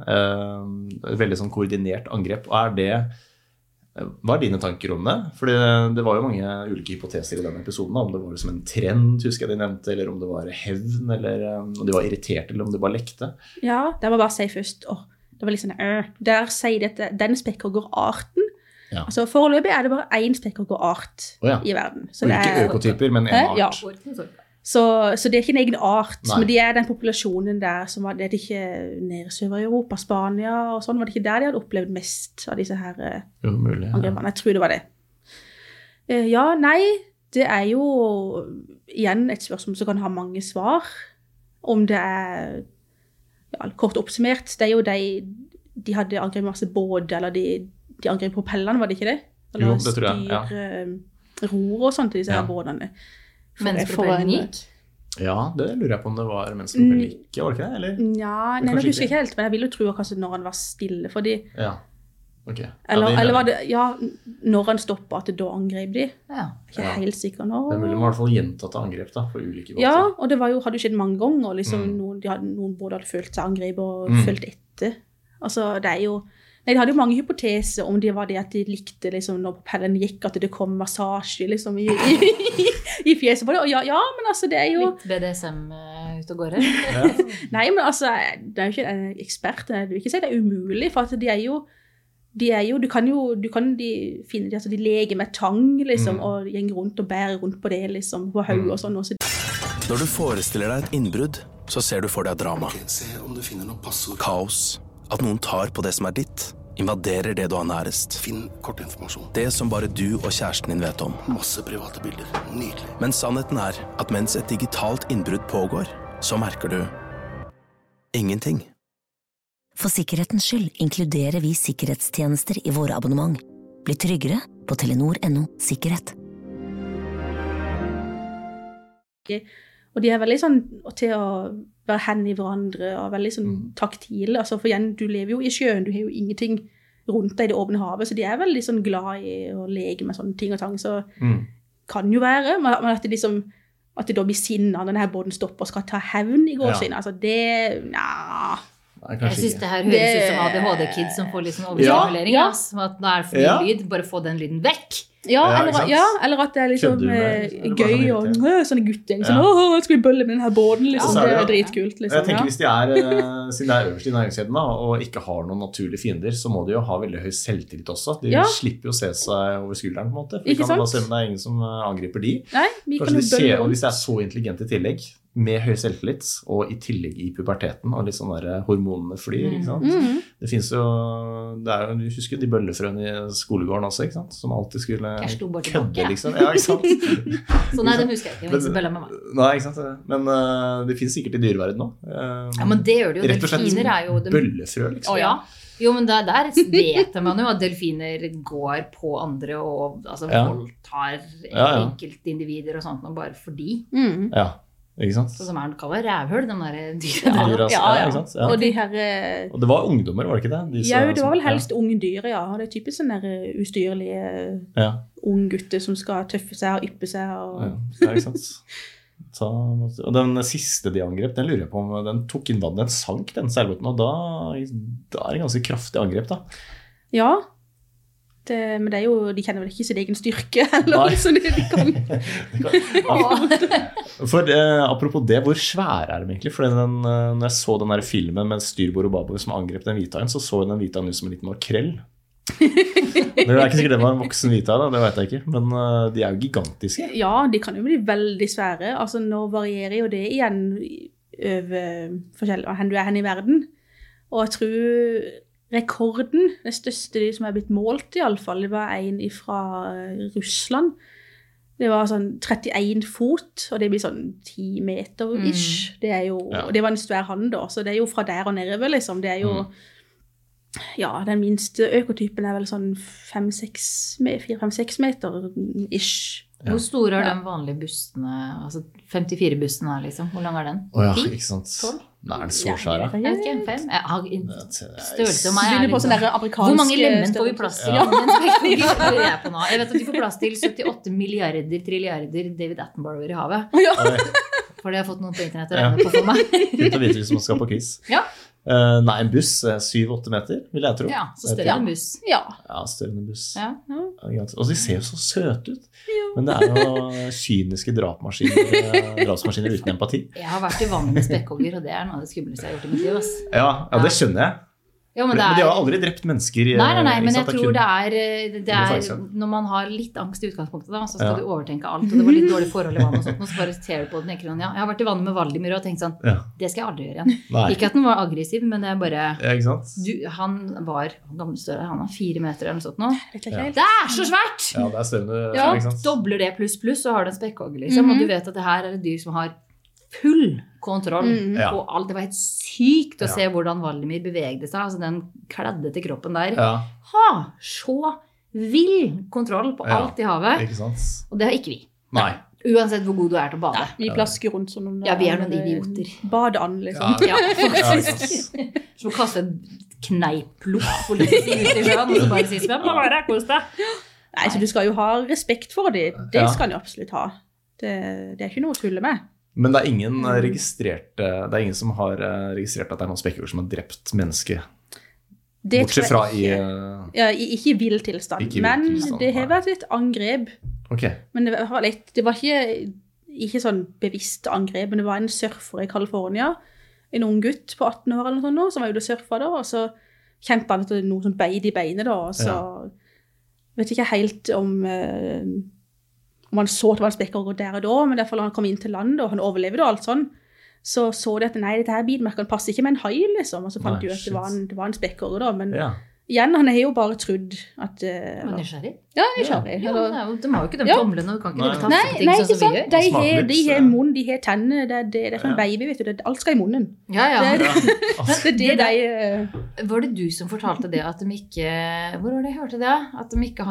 [SPEAKER 3] Eh, veldig sånn koordinert angrep. Og er det Hva er dine tanker om det? For det, det var jo mange ulike hypoteser i denne episoden, om det var som en trend, husker jeg de nevnte, eller om det var hevn, eller om de var irritert, eller om det bare lekte.
[SPEAKER 2] Ja, det var bare å si først, åh, det var litt sånn, øh, der sier dette, den spekkhoggerarten, ja. Altså foreløpig er det bare en spekkhoggerart oh, ja. I verden. Så
[SPEAKER 3] og
[SPEAKER 2] det
[SPEAKER 3] ikke
[SPEAKER 2] er,
[SPEAKER 3] økotyper, men en art.
[SPEAKER 2] Ja. Så, så det er ikke en egen art, Nei. Men de er den populasjonen der som var, det er ikke nede i Sør-Europa, Spania og sånn, var det ikke der de hadde opplevd mest av disse her
[SPEAKER 3] jo, mulig,
[SPEAKER 2] angrepene. Jeg tror det var det. Uh, ja, nei, det er jo igjen et spørsmål som kan ha mange svar. Om det er, ja, kort oppsummert, det er jo de, de hadde angrepet masse båd, eller de, de angrepet propellene, var det ikke det? Eller
[SPEAKER 3] jo, det tror jeg, ja.
[SPEAKER 2] Styr, uh, ror og sånt til disse ja. Her bådene.
[SPEAKER 4] Mens propellen gikk?
[SPEAKER 3] Ja, det lurer jeg på om det var mens propellen gikk, var det ikke det? Eller?
[SPEAKER 2] Ja, nei, nå husker jeg ikke helt, men jeg vil jo tro at kanskje når han var stille, fordi
[SPEAKER 3] ja. Ok.
[SPEAKER 2] Eller,
[SPEAKER 3] ja, de,
[SPEAKER 2] eller var det, ja, når han stoppet at det da angrep de.
[SPEAKER 4] Ja.
[SPEAKER 2] Ikke
[SPEAKER 3] Ja.
[SPEAKER 2] helt sikker nå.
[SPEAKER 3] Det er mulig man i hvert fall gjentatt angrep da, på ulike måter.
[SPEAKER 2] Ja, og det var jo, hadde jo skjedd mange ganger, liksom,
[SPEAKER 3] Mm.
[SPEAKER 2] noen, de hadde, noen både hadde følt seg angrep og
[SPEAKER 3] Mm.
[SPEAKER 2] følt etter. Altså, det er jo, nei, de hadde jo mange hypoteser om det var det at de likte, liksom, når propellen gikk, at det kom massasje, liksom, i, i, i fjeset på det. Og ja, ja, men altså, det er jo...
[SPEAKER 4] Litt B D S M uh, ut og går her.
[SPEAKER 3] Ja.
[SPEAKER 2] Nei, men altså, det er jo ikke en ekspert, jeg vil ikke si det er umulig, for at de er jo, de er jo, du kan jo, du kan de finne, altså, de leger med tang, liksom,
[SPEAKER 3] Mm.
[SPEAKER 2] og gjenger rundt og bærer rundt på det, liksom, på haug og sånn. Og så.
[SPEAKER 1] Når du forestiller deg et innbrudd, så ser du for deg drama.
[SPEAKER 5] Ok, se om du finner noe passord.
[SPEAKER 1] Kaos. At noen tar på det som er ditt. Invaderer det du har nærest.
[SPEAKER 5] Finn kortinformasjon.
[SPEAKER 1] Det som bare du og kjæresten din vet om.
[SPEAKER 5] Masse private bilder. Nydelig.
[SPEAKER 1] Men sannheten er at mens et digitalt innbrudd pågår, så merker du ingenting.
[SPEAKER 6] For sikkerhetens skyld inkluderer vi sikkerhetstjenester i våre abonnement. Bli tryggere på telenor punktum no sikkerhet.
[SPEAKER 2] Og de er veldig sånn til å være hen i hverandre og veldig sånn taktile. Altså, for igjen, du lever jo i sjøen, du har jo ingenting rundt deg i det åpne havet, så de er veldig sånn glad i å leke med sånne ting og tang, så
[SPEAKER 3] Mm.
[SPEAKER 2] kan jo være, men at de liksom, at de da blir sinnet når denne båten stopper og skal ta hevn i går
[SPEAKER 3] Ja.
[SPEAKER 2] sin, altså det, ja...
[SPEAKER 3] Nei,
[SPEAKER 4] Jeg
[SPEAKER 3] kanskje
[SPEAKER 4] synes
[SPEAKER 3] ikke.
[SPEAKER 4] det her høres
[SPEAKER 2] Det-
[SPEAKER 4] ut som A D H D-kids som får liksom
[SPEAKER 2] Ja,
[SPEAKER 4] overstimulering.
[SPEAKER 2] ja.
[SPEAKER 4] ass. Som at det er for mye
[SPEAKER 3] Ja.
[SPEAKER 4] lyd, bare få den lyden vekk.
[SPEAKER 2] Ja,
[SPEAKER 3] Ja,
[SPEAKER 2] eller,
[SPEAKER 3] ikke sant?
[SPEAKER 2] ja, eller at det er liksom
[SPEAKER 3] Kødder du med,
[SPEAKER 2] eh,
[SPEAKER 3] eller bare
[SPEAKER 2] gøy
[SPEAKER 3] sånn
[SPEAKER 2] og
[SPEAKER 3] irriterende?
[SPEAKER 2] øh, sånne guttegjeng, sånn,
[SPEAKER 3] Ja.
[SPEAKER 2] åh, skal vi bølle med denne båten, liksom,
[SPEAKER 3] Ja, så er
[SPEAKER 2] det er
[SPEAKER 3] det-
[SPEAKER 2] dritkult,
[SPEAKER 3] Jeg
[SPEAKER 2] liksom,
[SPEAKER 3] tenker
[SPEAKER 2] ja.
[SPEAKER 3] hvis de er, eh, siden det er øverst i næringskjeden da, og ikke har noen naturlige fiender, så må de jo ha veldig høy selvtillit også. De
[SPEAKER 2] Ja.
[SPEAKER 3] slipper jo å se seg over skulderen på en måte. For de
[SPEAKER 2] Ikke
[SPEAKER 3] kan bare
[SPEAKER 2] sant?
[SPEAKER 3] se om det er ingen som eh, angriper de.
[SPEAKER 2] Nei, vi kan
[SPEAKER 3] Kanskje
[SPEAKER 2] jo
[SPEAKER 3] de ser,
[SPEAKER 2] bølle
[SPEAKER 3] og
[SPEAKER 2] rundt.
[SPEAKER 3] hvis det er så intelligent i tillegg, med høy selvtillit, og i tillegg i puberteten, og litt sånn der hormonene flyr, ikke sant?
[SPEAKER 2] Mhm.
[SPEAKER 3] Det finnes jo, det er jo, du husker de bøllefrøene i skolegården også, ikke sant? Som alltid skulle
[SPEAKER 4] Jeg slo bare tilbake.
[SPEAKER 3] kødde, liksom. Ja, ikke sant?
[SPEAKER 4] Så nei, den husker jeg ikke. Men, så bølla med meg.
[SPEAKER 3] Nei, ikke sant? Men uh, det finnes sikkert i dyreverden nå. Uh,
[SPEAKER 4] Ja, men det gjør det jo.
[SPEAKER 3] Rett og slett
[SPEAKER 4] Delfiner er jo... dem-
[SPEAKER 3] bøllefrø, liksom.
[SPEAKER 4] Å ja. Jo, men der, der vet man jo at delfiner går på andre og altså,
[SPEAKER 3] Ja.
[SPEAKER 4] voldtar
[SPEAKER 3] Ja, ja.
[SPEAKER 4] enkeltindivider og sånt, og bare fordi.
[SPEAKER 2] Mhm.
[SPEAKER 3] Ja, ikke sant?
[SPEAKER 4] Så de er, kan være rævhøl, de der
[SPEAKER 3] De
[SPEAKER 4] dyrene.
[SPEAKER 3] dyra, altså.
[SPEAKER 2] Ja,
[SPEAKER 3] ja,
[SPEAKER 2] ja.
[SPEAKER 3] ikke sant? Ja.
[SPEAKER 2] Og de her... eh,
[SPEAKER 3] Og det var ungdommer, var det ikke det? De
[SPEAKER 2] Ja,
[SPEAKER 3] som-
[SPEAKER 2] det var vel
[SPEAKER 3] som-
[SPEAKER 2] helst unge dyr, ja. Og det er typisk sånne der eh, ustyrlige
[SPEAKER 3] Ja, ja,
[SPEAKER 2] unge gutter som skal tøffe seg og yppe seg. Og...
[SPEAKER 3] ja, ja, ikke sant? Ta, og den siste de angrep, den lurer jeg på om den tok inn vann, den sank den seilbåten, og da, da er det ganske kraftig angrep da.
[SPEAKER 2] Ja, det, men det er jo, de kjenner vel ikke sin egen styrke heller,
[SPEAKER 3] Nei.
[SPEAKER 2] så de, de kan...
[SPEAKER 3] For eh, apropos det, hvor svære er de egentlig? For den, eh, når jeg så den der filmen med styrbord og babord som angrep den hvithaien, så så den hvithaien ut som en liten makrell. Det er ikke sikkert det var en voksen hvithai, da, det vet jeg ikke, men eh, de er jo gigantiske.
[SPEAKER 2] Ja, de kan jo bli veldig svære. Altså, nå varierer jo det igjen over forskjellig, hvor du er hen i verden. Og jeg tror rekorden, det største de som er blitt målt i alle fall, det var en fra Russland. Det var sånn trettien fot, og det blir sånn ti meter ish. Det er jo,
[SPEAKER 3] Ja.
[SPEAKER 2] og det var en svær hand da, så det er jo fra der og nedover liksom. Det er jo, ja, den minste økotypen er vel sånn fem-seks meter ish.
[SPEAKER 3] Ja.
[SPEAKER 4] Hvor store er
[SPEAKER 2] Ja.
[SPEAKER 4] de vanlige bussene, altså femtifire-bussen her liksom? Hvor lang er den?
[SPEAKER 3] Åja,
[SPEAKER 4] Ti?
[SPEAKER 3] ikke sant?
[SPEAKER 4] Tolv?
[SPEAKER 3] Nei, er den så
[SPEAKER 2] Ja,
[SPEAKER 3] svær, da?
[SPEAKER 2] jeg
[SPEAKER 4] Jeg vet ikke, fem? Jeg har, størrelse om meg er
[SPEAKER 2] Begynner på sånne
[SPEAKER 4] liksom...
[SPEAKER 2] der amerikanske
[SPEAKER 4] Hvor mange lemen får vi plass til?
[SPEAKER 3] Ja.
[SPEAKER 4] Ja. Jeg, jeg, på nå. Jeg vet at vi får plass til syttiåtte milliarder trilliarder David Attenborough i havet.
[SPEAKER 2] Ja.
[SPEAKER 4] For det har jeg fått noen på internett å
[SPEAKER 3] Ja.
[SPEAKER 4] regne på for meg.
[SPEAKER 3] Fint å vite hvis man skal på quiz.
[SPEAKER 4] Ja.
[SPEAKER 3] Eh, nei, en buss er syv-åtte meter, vil jeg tro.
[SPEAKER 4] Ja, så større enn buss.
[SPEAKER 2] Ja.
[SPEAKER 3] Ja, større enn en buss.
[SPEAKER 4] Ja.
[SPEAKER 3] Ja, gigantisk. Og de ser jo så søte ut. Men det er jo kyniske drapmaskiner, eh, drapsmaskiner uten empati.
[SPEAKER 4] Jeg har vært i vannet med spekkhogger, og det er noe av det skumleste jeg har gjort i mitt liv. Ass.
[SPEAKER 3] Ja, ja, det skjønner jeg.
[SPEAKER 4] Jo, men
[SPEAKER 3] Men,
[SPEAKER 4] det
[SPEAKER 3] de har
[SPEAKER 4] er...
[SPEAKER 3] aldri drept mennesker.
[SPEAKER 4] Nei, nei, nei,
[SPEAKER 3] ikke
[SPEAKER 4] men
[SPEAKER 3] sant?
[SPEAKER 4] jeg
[SPEAKER 3] Det er
[SPEAKER 4] tror
[SPEAKER 3] kun-
[SPEAKER 4] det er, det
[SPEAKER 3] Det er
[SPEAKER 4] er
[SPEAKER 3] faktisk-
[SPEAKER 4] når man har litt angst i utgangspunktet, da, så skal
[SPEAKER 3] Ja.
[SPEAKER 4] du overtenke alt, og det var litt dårlig forhold i vannet og sånt, og så bare ser du på den, tenker du, ja, jeg har vært i vannet med Valdimir og tenkt sånn,
[SPEAKER 3] Ja.
[SPEAKER 4] det skal jeg aldri gjøre igjen.
[SPEAKER 3] Nei.
[SPEAKER 4] Ikke at den var aggressiv, men det er bare,
[SPEAKER 3] Ja, ikke sant?
[SPEAKER 4] du, han var, hvor gammel større, han er fire meter eller noe sånt nå.
[SPEAKER 2] Vet jeg ikke helt.
[SPEAKER 4] Det er så svært!
[SPEAKER 3] Ja, det er større enn
[SPEAKER 4] Ja,
[SPEAKER 3] ikke sant?
[SPEAKER 4] dobler det pluss pluss, så har du en spekkhogger, liksom,
[SPEAKER 2] Mhm.
[SPEAKER 4] og du vet at det her er et dyr som har full kontroll
[SPEAKER 2] Mhm.
[SPEAKER 3] Ja.
[SPEAKER 4] på alt. Det var helt sykt å
[SPEAKER 3] Ja.
[SPEAKER 4] se hvordan Valdimir bevegde seg, altså den kledde til kroppen der.
[SPEAKER 3] Ja,
[SPEAKER 4] Ha, så vill kontroll på
[SPEAKER 3] Ja.
[SPEAKER 4] alt i havet.
[SPEAKER 3] ikke sant?
[SPEAKER 4] Og det har ikke vi.
[SPEAKER 3] Nei.
[SPEAKER 4] Uansett hvor god du er til å bade.
[SPEAKER 2] Vi plasker rundt som noen
[SPEAKER 4] Ja, vi er noen idioter.
[SPEAKER 2] Badeand, liksom.
[SPEAKER 3] Ja,
[SPEAKER 4] Ja,
[SPEAKER 3] ja, ikke
[SPEAKER 4] faktisk.
[SPEAKER 3] sant?
[SPEAKER 4] Som å kaste et kneipluff for litt ute i sjøen, og så bare sier svøm, og bare kos deg.
[SPEAKER 2] Nei, så du skal jo ha respekt for det. Det
[SPEAKER 3] Ja.
[SPEAKER 2] skal du absolutt ha. Det, det er ikke noe å tulle med.
[SPEAKER 3] Men det er ingen registrert, det er ingen som har registrert at det er noen spekkhugger som har drept menneske.
[SPEAKER 2] Det
[SPEAKER 3] Bortsett
[SPEAKER 2] tror
[SPEAKER 3] fra
[SPEAKER 2] jeg
[SPEAKER 3] i...
[SPEAKER 2] ikke. Ja, i, ikke i vill tilstand.
[SPEAKER 3] Ikke i vill
[SPEAKER 2] men
[SPEAKER 3] tilstand,
[SPEAKER 2] det har
[SPEAKER 3] nei.
[SPEAKER 2] vært et angrep.
[SPEAKER 3] Ok,
[SPEAKER 2] Men det var, litt, det var ikke, ikke sånn bevisst angrep, men det var en surfer i California, en ung gutt på atten år eller noe sånt, nå, som var ute og surfa da, og så kjente han at det var noe som beid i beinet da, og så vet ikke helt om, eh, om han så at det var en spekkhugger der og da, men derfor han kom inn til land, og han overlevde og alt sånn, så så de at nei, dette her bilmerkene passer ikke med en hai, liksom, og så fant
[SPEAKER 3] Nei,
[SPEAKER 2] de ut at det
[SPEAKER 3] shit.
[SPEAKER 2] var en, det var en spekkhugger da, men
[SPEAKER 3] ja.
[SPEAKER 2] igjen, han har jo bare trodd at... eh,
[SPEAKER 4] Men nysgjerrig.
[SPEAKER 2] ja, nysgjerrig.
[SPEAKER 4] Ja,
[SPEAKER 2] eller-
[SPEAKER 4] men det er jo, de har jo ikke de
[SPEAKER 2] Ja.
[SPEAKER 4] tomlene, og du kan ikke
[SPEAKER 3] Nei.
[SPEAKER 4] drive
[SPEAKER 2] Nei,
[SPEAKER 4] tafse på ting
[SPEAKER 2] nei,
[SPEAKER 4] sånn
[SPEAKER 2] ikke
[SPEAKER 4] som vi
[SPEAKER 2] sant?
[SPEAKER 4] gjør.
[SPEAKER 2] De
[SPEAKER 3] Smaker
[SPEAKER 2] har,
[SPEAKER 3] litt,
[SPEAKER 2] de har
[SPEAKER 3] så-
[SPEAKER 2] munn, de har tenner, det, er- det, det er som en
[SPEAKER 3] Ja.
[SPEAKER 2] baby, vet du, det, alt skal i munnen.
[SPEAKER 4] Ja, ja.
[SPEAKER 2] Det, det,
[SPEAKER 3] Altså,
[SPEAKER 2] det er det
[SPEAKER 4] det
[SPEAKER 2] de... eh,
[SPEAKER 4] Var det du som fortalte det at de ikke, hvor var det jeg hørte det? At de ikke har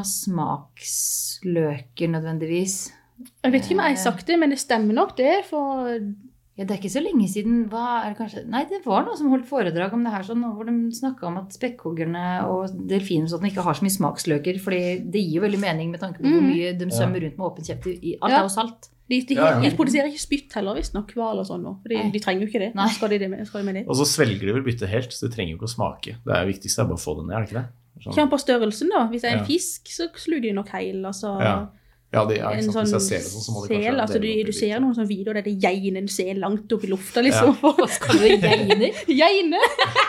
[SPEAKER 4] smaksløker nødvendigvis.
[SPEAKER 2] Jeg vet ikke om jeg har sagt det, men det stemmer nok det, for
[SPEAKER 4] Ja, det er ikke så lenge siden, hva er det kanskje? Nei, det var noe som holdt foredrag om det her, sånn, hvor de snakket om at spekkhoggerne og delfiner sånn, ikke har så mye smaksløker, fordi det gir jo veldig mening med tanke på hvor
[SPEAKER 2] Mm.
[SPEAKER 4] mye de svømmer rundt med åpen kjeft i. Alt
[SPEAKER 2] Ja.
[SPEAKER 4] er jo salt.
[SPEAKER 2] de, de,
[SPEAKER 3] Ja, ja.
[SPEAKER 2] de produserer ikke spytt heller, hvis nok, hval og sånn nå, for de,
[SPEAKER 4] Nei.
[SPEAKER 2] de trenger jo ikke det.
[SPEAKER 4] Nei.
[SPEAKER 2] Skal de, det med, skal de med det?
[SPEAKER 3] Og så svelger de vel byttet helt, så det trenger jo ikke å smake. Det er viktigst er bare å få det ned, er det ikke det? Sånn.
[SPEAKER 2] Kjønn på størrelsen da, hvis det er en
[SPEAKER 3] Ja.
[SPEAKER 2] fisk, så sluger de nok heil, altså...
[SPEAKER 3] Ja. Ja, det er
[SPEAKER 2] En
[SPEAKER 3] ikke sant.
[SPEAKER 2] sånn
[SPEAKER 3] Hvis jeg ser det sånn, så må det kanskje
[SPEAKER 2] sel, altså du,
[SPEAKER 3] dele opp i
[SPEAKER 2] du ser
[SPEAKER 3] biter.
[SPEAKER 2] noen sånne videoer der det geinen ser langt opp i lufta, liksom.
[SPEAKER 4] Hva skal du geiner?
[SPEAKER 2] Geine!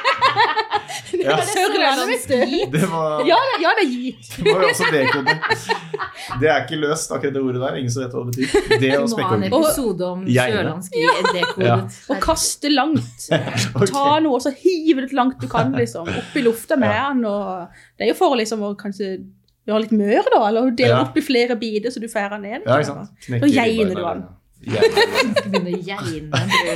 [SPEAKER 2] Det
[SPEAKER 3] Ja.
[SPEAKER 2] er sørlandet, vet du.
[SPEAKER 3] Det var,
[SPEAKER 2] Ja, ja, det er gitt.
[SPEAKER 3] det var jo også dekodet. Det er ikke løst, akkurat det ordet der. Ingen som vet hva det betyr. Det
[SPEAKER 4] Du
[SPEAKER 3] og
[SPEAKER 4] må ha en
[SPEAKER 3] spekkhugger.
[SPEAKER 4] episode om
[SPEAKER 3] Geine.
[SPEAKER 4] sørlandsk dekodet.
[SPEAKER 2] Og kaste langt. Ta noe og så hive det langt du kan, liksom. Opp i lufta med
[SPEAKER 3] Ja.
[SPEAKER 2] den, og det er jo for liksom å kanskje gjøre litt mør da, eller dele
[SPEAKER 3] Ja.
[SPEAKER 2] opp i flere biter så du færer den ned.
[SPEAKER 3] Ja, ikke sant? Knekker
[SPEAKER 2] Så geiner
[SPEAKER 3] ribbeina
[SPEAKER 2] du
[SPEAKER 3] der.
[SPEAKER 2] den.
[SPEAKER 3] Geiner.
[SPEAKER 4] Jeg skal begynne å geine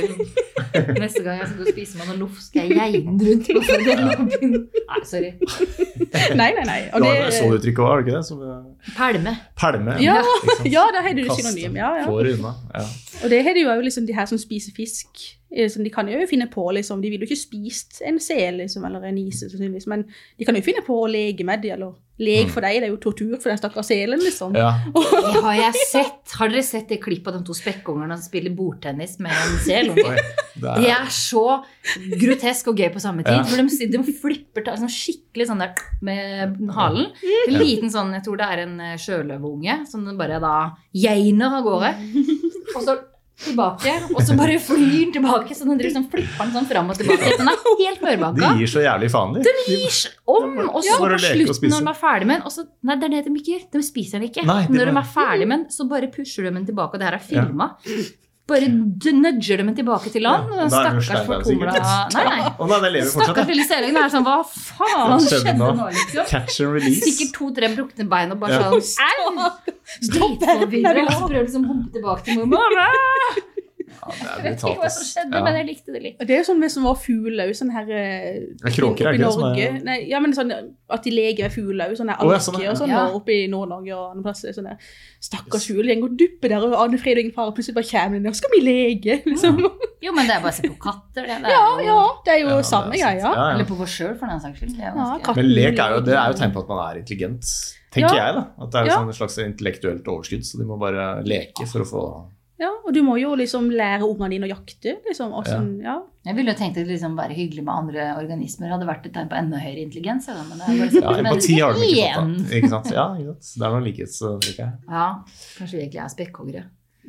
[SPEAKER 4] brød. Neste gang jeg skal gå og spise meg noe loff, skal jeg geine rundt. på for det. Nei, sorry.
[SPEAKER 2] Nei, nei, nei. Og
[SPEAKER 3] Du har
[SPEAKER 2] det,
[SPEAKER 3] så uttrykk også, har du ikke det? Som eh,
[SPEAKER 4] Pælme.
[SPEAKER 3] pælme.
[SPEAKER 2] Ja,
[SPEAKER 3] ikke sant?
[SPEAKER 2] ja, da har du
[SPEAKER 3] Kaste.
[SPEAKER 2] synonym, ja, ja.
[SPEAKER 3] Får det unna. Ja.
[SPEAKER 2] Og det har de jo liksom, de her som spiser fisk, eh, som de kan jo finne på, liksom, de vil jo ikke spist en sel, liksom, eller en ise, sannsynligvis, men de kan jo finne på å lege med de, eller lege for deg, det er jo tortur for den stakkars selen, liksom.
[SPEAKER 3] Ja.
[SPEAKER 4] Det har jeg sett. Har dere sett det klippet av de to spekkungerne som spiller bordtennis med en sel?
[SPEAKER 3] Oi, det
[SPEAKER 4] Det
[SPEAKER 3] er,
[SPEAKER 4] er så grotesk og gøy på samme tid,
[SPEAKER 3] Ja.
[SPEAKER 4] for de, de flipper ta- sånn skikkelig sånn der med halen. En liten sånn, jeg tror det er en eh, sjøløveunge, som den bare da geiner av gårde. Og så tilbake, og så bare flyr den tilbake, så den driver sånn, flipper den sånn frem og tilbake. Den er helt
[SPEAKER 3] de
[SPEAKER 4] mørbaka.
[SPEAKER 3] gir så jævlig faen, de.
[SPEAKER 4] Om, og så
[SPEAKER 3] Ja,
[SPEAKER 4] på
[SPEAKER 3] bare leke og
[SPEAKER 4] slutten
[SPEAKER 3] spise.
[SPEAKER 4] når de er ferdig med den, og så, nei, det er det de ikke gjør, de spiser den ikke.
[SPEAKER 3] Nei, det
[SPEAKER 4] når de
[SPEAKER 3] bare-
[SPEAKER 4] er ferdig med den, så bare pusher de den tilbake, og det her er filmet. Bare d- nudger de den tilbake til land, og den
[SPEAKER 3] da er den jo
[SPEAKER 4] stakkars
[SPEAKER 3] sleip,
[SPEAKER 4] fortumla.
[SPEAKER 3] sikkert.
[SPEAKER 4] Nei, nei.
[SPEAKER 3] Å nei, den lever fortsatt,
[SPEAKER 4] Stakkars
[SPEAKER 3] da.
[SPEAKER 4] lille selingen er sånn, hva faen
[SPEAKER 3] Hva skjedde
[SPEAKER 4] skjedde
[SPEAKER 3] nå?
[SPEAKER 4] nå, liksom?
[SPEAKER 3] Catch and release.
[SPEAKER 4] Sikkert to-tre brukne bein og bare
[SPEAKER 3] Ja.
[SPEAKER 4] sånn, au! Dritforvirret, og så prøver de liksom å humpe tilbake til mamma.
[SPEAKER 3] Ja, det er
[SPEAKER 4] Jeg vet ikke
[SPEAKER 3] brutalt,
[SPEAKER 4] hva som
[SPEAKER 3] ass.
[SPEAKER 4] skjedde,
[SPEAKER 3] Ja.
[SPEAKER 4] men jeg likte det litt.
[SPEAKER 2] Og det er jo sånn med som var fugler, sånn her... eh,
[SPEAKER 3] Ja, kråker er
[SPEAKER 2] oppe i
[SPEAKER 3] ikke det som
[SPEAKER 2] Norge.
[SPEAKER 3] er-
[SPEAKER 2] Nei, ja, men sånn at de leger med fugler, sånne her
[SPEAKER 3] Å, ja,
[SPEAKER 2] alker
[SPEAKER 3] sånn, ja.
[SPEAKER 2] og sånn,
[SPEAKER 4] Ja.
[SPEAKER 2] og oppe i Nord-Norge og andre plasser, sånne stakkars fugler, gjeng og dupper der, og Anne Fred og Ingen Fare plutselig bare kommer inn, og skal vi lege, liksom.
[SPEAKER 4] Jo, men det er bare å se på katter, det. det er
[SPEAKER 2] Ja,
[SPEAKER 4] jo-
[SPEAKER 2] ja, det er jo
[SPEAKER 3] Ja, det er
[SPEAKER 2] samme
[SPEAKER 3] sant.
[SPEAKER 2] greia.
[SPEAKER 3] Ja, ja.
[SPEAKER 4] Eller på vår sjøl, for den saks skyld. Det er jo
[SPEAKER 2] Ja,
[SPEAKER 4] ganske...
[SPEAKER 2] katt-
[SPEAKER 3] Men lek er jo, det er jo tegn på at man er intelligent, tenker
[SPEAKER 2] Ja.
[SPEAKER 3] jeg da. At det er jo
[SPEAKER 2] Ja.
[SPEAKER 3] sånn et slags intellektuelt overskudd, så de må bare leke for å få...
[SPEAKER 2] Ja, og du må jo liksom lære ungene dine å jakte, liksom, og sånn, ja.
[SPEAKER 4] Jeg ville jo tenkt at liksom være hyggelig med andre organismer hadde vært et tegn på enda høyere intelligens. Ja, men det er bare sånn,
[SPEAKER 3] Ja,
[SPEAKER 4] men
[SPEAKER 3] empati har de ikke fått
[SPEAKER 4] igjen.
[SPEAKER 3] da. Ikke sant? Ja, ikke sant? Det er noe likhet, så tenker jeg.
[SPEAKER 4] Ja, kanskje vi egentlig er spekkhoggere.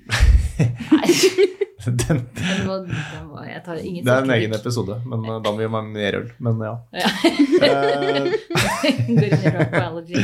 [SPEAKER 4] Nei,
[SPEAKER 3] Den,
[SPEAKER 4] det var, det var, jeg tar ingen
[SPEAKER 3] det er en egen
[SPEAKER 4] selvkritikk.
[SPEAKER 3] episode, men uh, da må vi ha mer øl. Men ja.
[SPEAKER 4] Ja.
[SPEAKER 3] Eh,
[SPEAKER 4] Går inn i rock biology.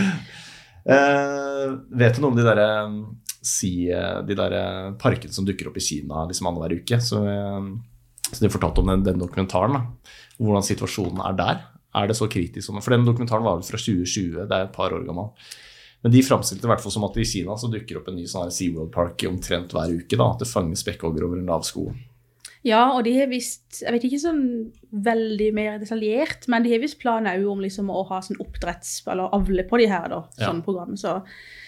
[SPEAKER 3] eh, vet du noe om de der, um, si, eh, de der eh, parkene som dukker opp i Kina liksom annenhver uke? Så, eh, så de fortalte om den, den dokumentaren, da. Hvordan situasjonen er der. Er det så kritisk som? For den dokumentaren var vel fra tjue tjue, det er et par år gammel. Men de framstilte i hvert fall som at i Kina så dukker opp en ny sånn her SeaWorld Park omtrent hver uke, da, at det fanger spekkhogger over en lav sko.
[SPEAKER 2] Ja, og de har vist, jeg vet ikke sånn veldig mer detaljert, men de har vist planer jo om liksom å ha sånn oppdretts, eller avle på de her da,
[SPEAKER 3] Ja.
[SPEAKER 2] sånn program, så...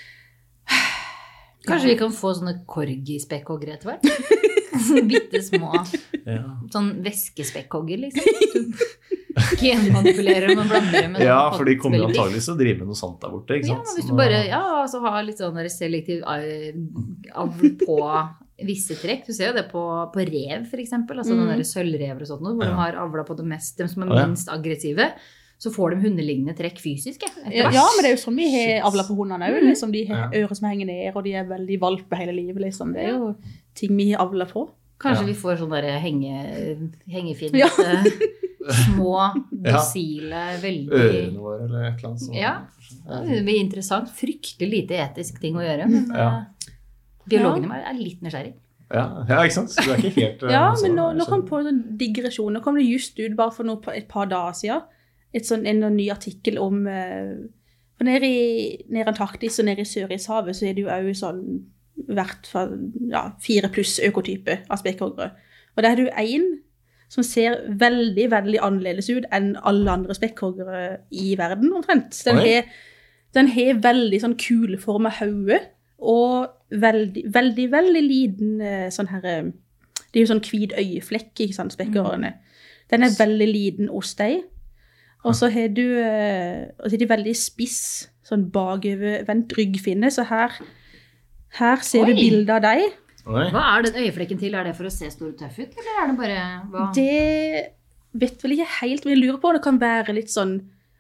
[SPEAKER 4] Kanskje vi kan få sånne korgi-spekkhoggere etter hvert? Sånne bitte små,
[SPEAKER 3] Ja.
[SPEAKER 4] sånn væskespekkhogger, liksom. genmanipulerer, man blander med
[SPEAKER 3] Ja,
[SPEAKER 4] sånn
[SPEAKER 3] for de kommer jo
[SPEAKER 4] veldig-
[SPEAKER 3] antagelig til å drive med noe sånt der borte, ikke
[SPEAKER 4] Ja,
[SPEAKER 3] sant?
[SPEAKER 4] men hvis du bare, ja, altså ha litt sånn der selektiv eh, avl på visse trekk. Du ser jo det på, på rev, for eksempel. Altså
[SPEAKER 2] Mm.
[SPEAKER 4] den der sølvrever og sånt, hvor
[SPEAKER 3] Ja.
[SPEAKER 4] de har avla på det mest, dem som er
[SPEAKER 3] Å, ja.
[SPEAKER 4] minst aggressive. Så får de hundelignende trekk fysisk, ja. etter
[SPEAKER 2] Ja,
[SPEAKER 4] hvert.
[SPEAKER 2] ja, men det er jo sånn vi har avla på hundene også, liksom. De har
[SPEAKER 3] Ja.
[SPEAKER 2] ører som henger ned, og de er veldig valpe hele livet, liksom. Det er jo ting vi har avla på.
[SPEAKER 4] Kanskje
[SPEAKER 3] Ja.
[SPEAKER 4] vi får sånne der henge, hengefint,
[SPEAKER 2] Ja.
[SPEAKER 4] eh, små, docile, veldig...
[SPEAKER 3] Ørene våre eller et eller annet sånt.
[SPEAKER 4] Ja. Ja, det blir interessant. Fryktelig lite etisk ting å gjøre, men
[SPEAKER 3] Ja.
[SPEAKER 4] eh, biologene våre er litt nysgjerrig.
[SPEAKER 3] Ja, ja, ikke sant? Så du er ikke helt... eh,
[SPEAKER 2] Ja,
[SPEAKER 3] sånn,
[SPEAKER 2] men nå, nå
[SPEAKER 3] skjønner.
[SPEAKER 2] kom jeg på en sånn digresjon. Nå kom det just ut, bare for noe, et par dager siden, et sånn, en, en ny artikkel om eh, for nede i, nede i Antarktis og nede i Sørishavet så er det jo også sånn hvert fall ja, fire pluss økotype av spekkhoggere. Og der er det jo en som ser veldig, veldig annerledes ut enn alle andre spekkhoggere i verden, omtrent. Den
[SPEAKER 3] Oi.
[SPEAKER 2] har, den har veldig sånn kuleformet hauge, og veldig, veldig, veldig liten eh, sånn her, eh, det er jo sånn hvit øyeflekk, ikke sant, spekkhoggerne. Den er veldig liten hos deg. Og så har du, eh, og så er de veldig spiss, sånn bakovervendt ryggfinne, så her, her ser
[SPEAKER 4] Oi.
[SPEAKER 2] du bildet av deg.
[SPEAKER 3] Oi.
[SPEAKER 4] Hva er den øyeflekken til? Er det for å se stor og tøff ut, eller er det bare... Hva?
[SPEAKER 2] Det vet vel ikke helt, men jeg lurer på, det kan være litt sånn,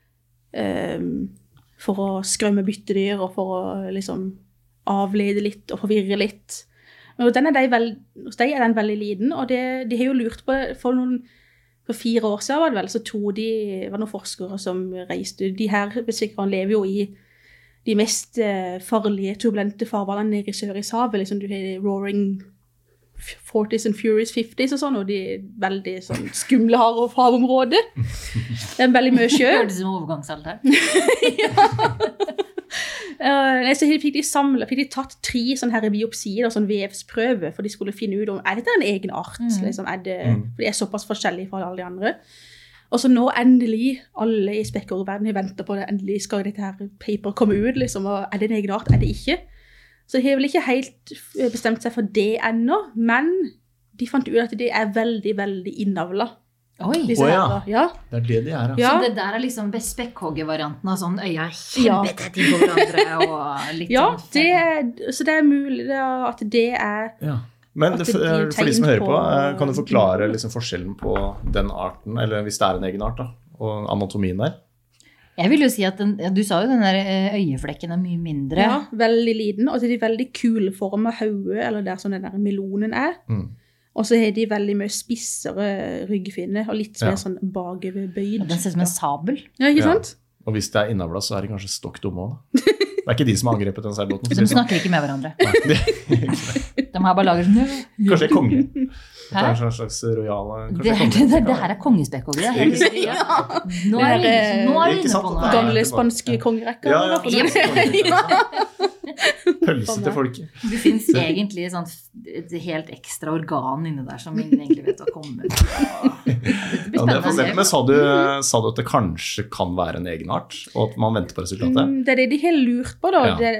[SPEAKER 2] ehm, for å skrømme byttedyr, og for å liksom avlede litt, og forvirre litt. Og den er de vel, hos deg er den veldig liten, og det, de har jo lurt på, for noen, for fire år siden var det vel, så to de, var noen forskere som reiste, de her besikkerne lever jo i de mest eh, farlige, turbulente farvannene nede i Sørishavet, liksom du har Roaring forties and Furious fifties og sånn, og de er veldig sånn skumle har- havområder. Det er veldig mye sjø.
[SPEAKER 4] Hørtes som overgangsalder.
[SPEAKER 2] Uh, nei, så fikk de samlet, fikk de tatt tre sånne her biopsier, sånn vevsprøve, for de skulle finne ut om, er dette en egen art?
[SPEAKER 4] Mm.
[SPEAKER 2] Liksom, er det,
[SPEAKER 3] Mm.
[SPEAKER 2] for de er såpass forskjellige fra alle de andre. Og så nå endelig, alle i spekkhoggerverdenen har ventet på det, endelig skal dette her paper komme ut, liksom, og er det en egen art, er det ikke? Så de har vel ikke helt bestemt seg for det ennå, men de fant ut at det er veldig, veldig innavlet.
[SPEAKER 4] Oi!
[SPEAKER 2] Disse
[SPEAKER 3] Å, ja.
[SPEAKER 2] her, da. Ja.
[SPEAKER 3] Det er det de er,
[SPEAKER 2] Ja.
[SPEAKER 4] Så det der er liksom spekkhoggervarianten av sånn øya er
[SPEAKER 2] Ja.
[SPEAKER 4] kjempetett inn på hverandre, og litt
[SPEAKER 2] Ja,
[SPEAKER 4] sånn...
[SPEAKER 2] det er, så det er mulig det er, at det er
[SPEAKER 3] Ja. Men
[SPEAKER 2] At
[SPEAKER 3] det,
[SPEAKER 2] det
[SPEAKER 3] for,
[SPEAKER 2] blir
[SPEAKER 3] for de som
[SPEAKER 2] tegn
[SPEAKER 3] hører på,
[SPEAKER 2] på-
[SPEAKER 3] eh, kan du forklare liksom forskjellen på den arten, eller hvis det er en egen art, da, og anatomien der?
[SPEAKER 4] Jeg vil jo si at den, ja, du sa jo den der eh, øyeflekken er mye mindre.
[SPEAKER 2] ja, veldig liten, og så er de veldig kuleformet hauge, eller der sånn den der melonen er.
[SPEAKER 3] Mm.
[SPEAKER 2] Og så har de veldig mye spissere ryggfinne, og litt
[SPEAKER 3] Ja.
[SPEAKER 2] mer sånn bakoverbøyd.
[SPEAKER 4] Den ser ut som en sabel.
[SPEAKER 2] Ja, ikke
[SPEAKER 3] Ja.
[SPEAKER 2] sant?
[SPEAKER 3] Og hvis det er innavla, så er de kanskje stokk dumme også, da. Det er ikke de som har angrepet den seilbåten. for å si
[SPEAKER 4] De
[SPEAKER 3] det sånn.
[SPEAKER 4] snakker ikke med hverandre.
[SPEAKER 3] Nei, det-
[SPEAKER 4] De har bare laget sånn...
[SPEAKER 3] Kanskje det er konge. Det
[SPEAKER 4] Hæ?
[SPEAKER 3] er en slags rojale... kanskje
[SPEAKER 4] Det,
[SPEAKER 3] konge.
[SPEAKER 4] det, det, det her er kongespekkhogger.
[SPEAKER 3] Ikke sant?
[SPEAKER 4] Ja. Nå er
[SPEAKER 2] Det er,
[SPEAKER 4] vi nå er vi
[SPEAKER 3] Ikke
[SPEAKER 4] inne
[SPEAKER 3] sant
[SPEAKER 4] på
[SPEAKER 3] at
[SPEAKER 4] noe.
[SPEAKER 3] det er-
[SPEAKER 2] Gamle spanske kongerekker.
[SPEAKER 3] Ja, ja.
[SPEAKER 2] for noe.
[SPEAKER 3] Pølse til folket.
[SPEAKER 4] Det finnes egentlig sånn, et helt ekstra organ inne der som ingen egentlig vet hva kommer. Det blir
[SPEAKER 3] Ja, det er fascinerende. Men
[SPEAKER 4] spennende.
[SPEAKER 3] sa du, sa du at det kanskje kan være en egen art, og at man venter på resultatet?
[SPEAKER 2] Mm, Det er det de har lurt på, da.
[SPEAKER 3] Ja.
[SPEAKER 2] Det,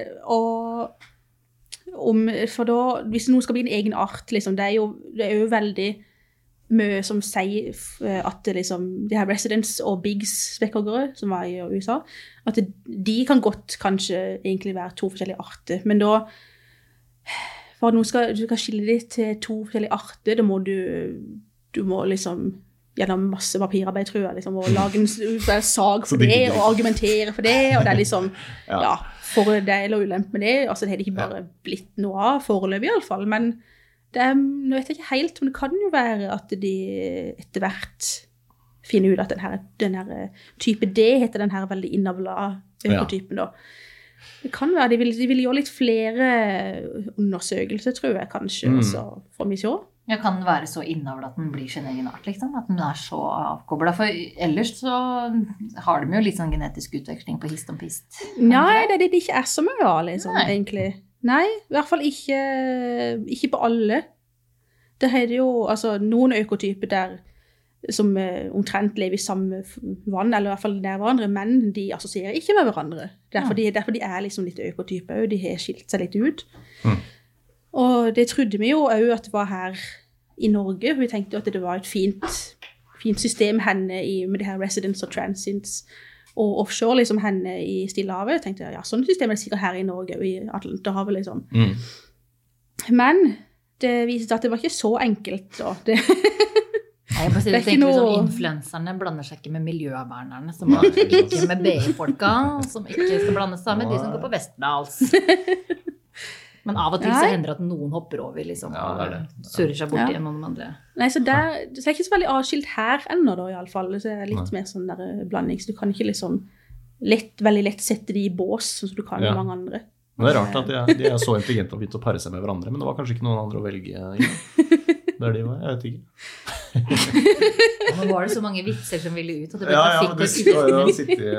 [SPEAKER 2] og om, for da, hvis noe skal bli en egen art, liksom, det er jo, det er jo veldig mye som sier f- at det liksom, de her residents og bigs spekkhoggere som var i U S A, at det, de kan godt kanskje egentlig være to forskjellige arter, men da for at noen skal, du skal skille det til to forskjellige arter, da må du, du må liksom gjennom masse papirarbeid, tror jeg, liksom, og lage en s- sag
[SPEAKER 3] Så
[SPEAKER 2] for
[SPEAKER 3] det
[SPEAKER 2] det,
[SPEAKER 3] gidder
[SPEAKER 2] og argumentere for det, og det er liksom,
[SPEAKER 3] Ja.
[SPEAKER 2] ja, fordel og ulempe med det, altså det har det ikke bare blitt noe av, foreløpig i alle fall, men det er, nå vet jeg ikke helt, men det kan jo være at de etter hvert finner ut at den her, den her type D heter den her veldig innavla økotypen da. Det kan være, de vil, de vil gjøre litt flere undersøkelser, tror jeg kanskje,
[SPEAKER 3] Mm.
[SPEAKER 2] og så får vi se.
[SPEAKER 4] Ja, kan den være så innavlet at den blir sin egen art, liksom? At den er så avkoblet? For ellers så har de jo litt sånn genetisk utveksling på hist om pist.
[SPEAKER 2] Nei, det er det det ikke er så mye av, liksom,
[SPEAKER 4] Nei.
[SPEAKER 2] egentlig. Nei, i hvert fall ikke, ikke på alle. Det er det jo, altså, noen økotyper der som eh, omtrent lever i samme f- vann, eller i hvert fall nær hverandre, men de assosierer ikke med hverandre. Derfor, de, derfor de er liksom litt økotyper, og de har skilt seg litt ut.
[SPEAKER 3] Mm.
[SPEAKER 2] Og det trodde vi jo også at det var her i Norge, for vi tenkte jo at det var et fint, fint system henne i, med det her residence og transits og offshore liksom henne i Stillehavet. Jeg tenkte, ja, sånne systemer er sikkert her i Norge og i Atlanterhavet liksom.
[SPEAKER 3] Mm.
[SPEAKER 2] Men det viser seg at det var ikke så enkelt da. Det
[SPEAKER 4] Jeg må si det, det noe... liksom, influenserne blander seg ikke med miljøvernerne, som blander ikke med B I-folka, som ikke skal blande seg med de som går på Vesterdals. Men av og til så hender det at noen hopper over, liksom, ja, det det. Og surrer seg bort ja. Igjen noen andre.
[SPEAKER 2] Nei, så det, det er ikke så veldig avskilt her ennå da, i alle fall. Det er litt Nei. Mer sånn der blanding, så du kan ikke liksom lett, veldig lett sette de i bås, sånn som du kan ja. Med mange andre.
[SPEAKER 3] Men det er rart at de er, de er så intelligente og begynte å pare seg med hverandre, men det var kanskje ikke noen andre å velge i. Der de var, jeg vet ikke.
[SPEAKER 4] Men var det så mange vitser som ville ut, at det ble
[SPEAKER 3] ja,
[SPEAKER 4] ja,
[SPEAKER 3] ja, det skal jo sitte i...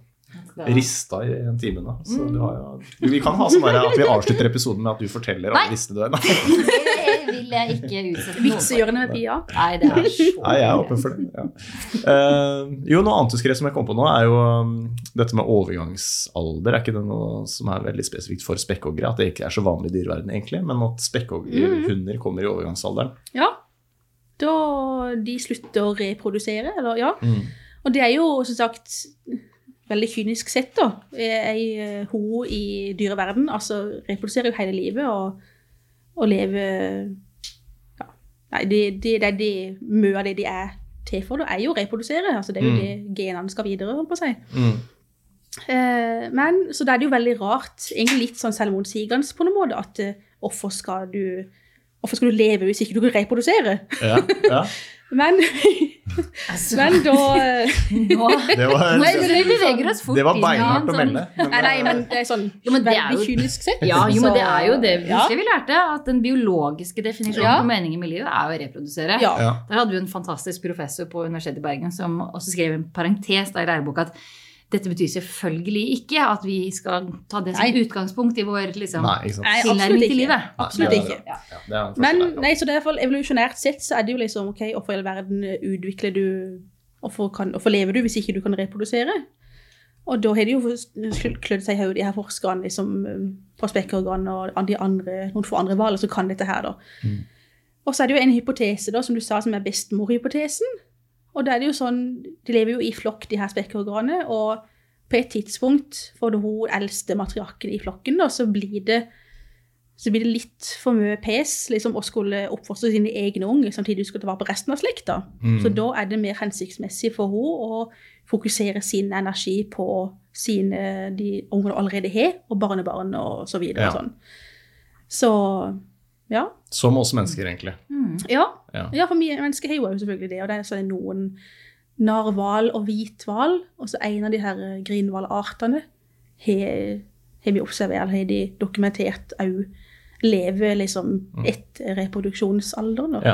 [SPEAKER 3] Rista i en time da. Så du har, ja. Vi kan ha sånn der at vi avslutter episoden med at du forteller alle listene du er.
[SPEAKER 4] Det vil jeg ikke utsette
[SPEAKER 2] vitsehjørende med Pia.
[SPEAKER 4] Nei, det er så.
[SPEAKER 3] Nei, jeg er åpen for det. Ja. Uh, jo, noe annet du skrev som jeg kom på nå er jo um, dette med overgangsalder. Er ikke det noe som er veldig spesifikt for spekkhoggere? At det ikke er så vanlig i dyrverden egentlig, men at spekkhoggerhunder mm. kommer i overgangsalderen.
[SPEAKER 2] Ja, da de slutter å reprodusere, eller ja. Mm. Og det er jo, som sagt... veldig kynisk sett da, ei ho i dyreverden, altså reproduserer jo hele livet og, og lever, ja, nei, det, det, det er det, mye av det de er til for, det er jo å reprodusere, altså det er jo mm. det genene skal videre, holdt på å si. Mm. Eh, men, så det er det jo veldig rart, egentlig litt sånn selvmotsigende på noen måte, at uh, hvorfor skal du, hvorfor skal du leve hvis ikke du kan reprodusere? Ja, ja. Men, altså, men da... Nå,
[SPEAKER 3] det var,
[SPEAKER 4] nei, men vi beveger oss fort.
[SPEAKER 3] Det var beinhardt å melde.
[SPEAKER 2] Men, nei, nei, men det er sånn
[SPEAKER 4] jo, men det er
[SPEAKER 2] veldig kynisk sett.
[SPEAKER 4] Ja, jo, men det er jo det ja. Vi lærte, at den biologiske definisjonen ja. På meningen med livet er å reprodusere. Ja. Ja. Der hadde vi en fantastisk professor på Universitetet i Bergen som også skrev en parentes der i lærebok at dette betyr selvfølgelig ikke at vi skal ta det som nei. Utgangspunkt i vår liksom,
[SPEAKER 3] nei,
[SPEAKER 2] tilnærming
[SPEAKER 4] til livet.
[SPEAKER 2] Absolutt ikke. Ja, ja. Ja, men nei, så det er i hvert fall evolusjonært sett så er det jo liksom, ok, hvorfor i hele verden utvikler du, hvorfor, kan, hvorfor lever du hvis ikke du kan reprodusere? Og da har de jo klødd seg i hodet, de her forskerne liksom, på spekkhoggerane og de andre, noen få andre valer som kan dette her da. Mm. Og så er det jo en hypotese da, som du sa, som er bestemorhypotesen. Og da er det jo sånn, de lever jo i flokk, de her spekkhoggerane, og på et tidspunkt, for det hun eldste matriarken i flokken, da, så blir det, så blir det litt for mye pes, liksom, å skulle oppfostre sine egne unge, samtidig skulle det være på resten av slekta. Mm. Så da er det mer hensiktsmessig for hun å fokusere sin energi på sine, de ungene allerede har, og barnebarn og så videre ja. Og sånn. Så... Ja.
[SPEAKER 3] Som oss mennesker, egentlig.
[SPEAKER 2] Mm. Ja. Ja. Ja, for vi mennesker har jo selvfølgelig det, og det er så noen narval og hvitval, og så en av de her grinvalartene har, har vi observert, har de dokumentert au leve liksom et reproduksjonsalderen.
[SPEAKER 3] Ja.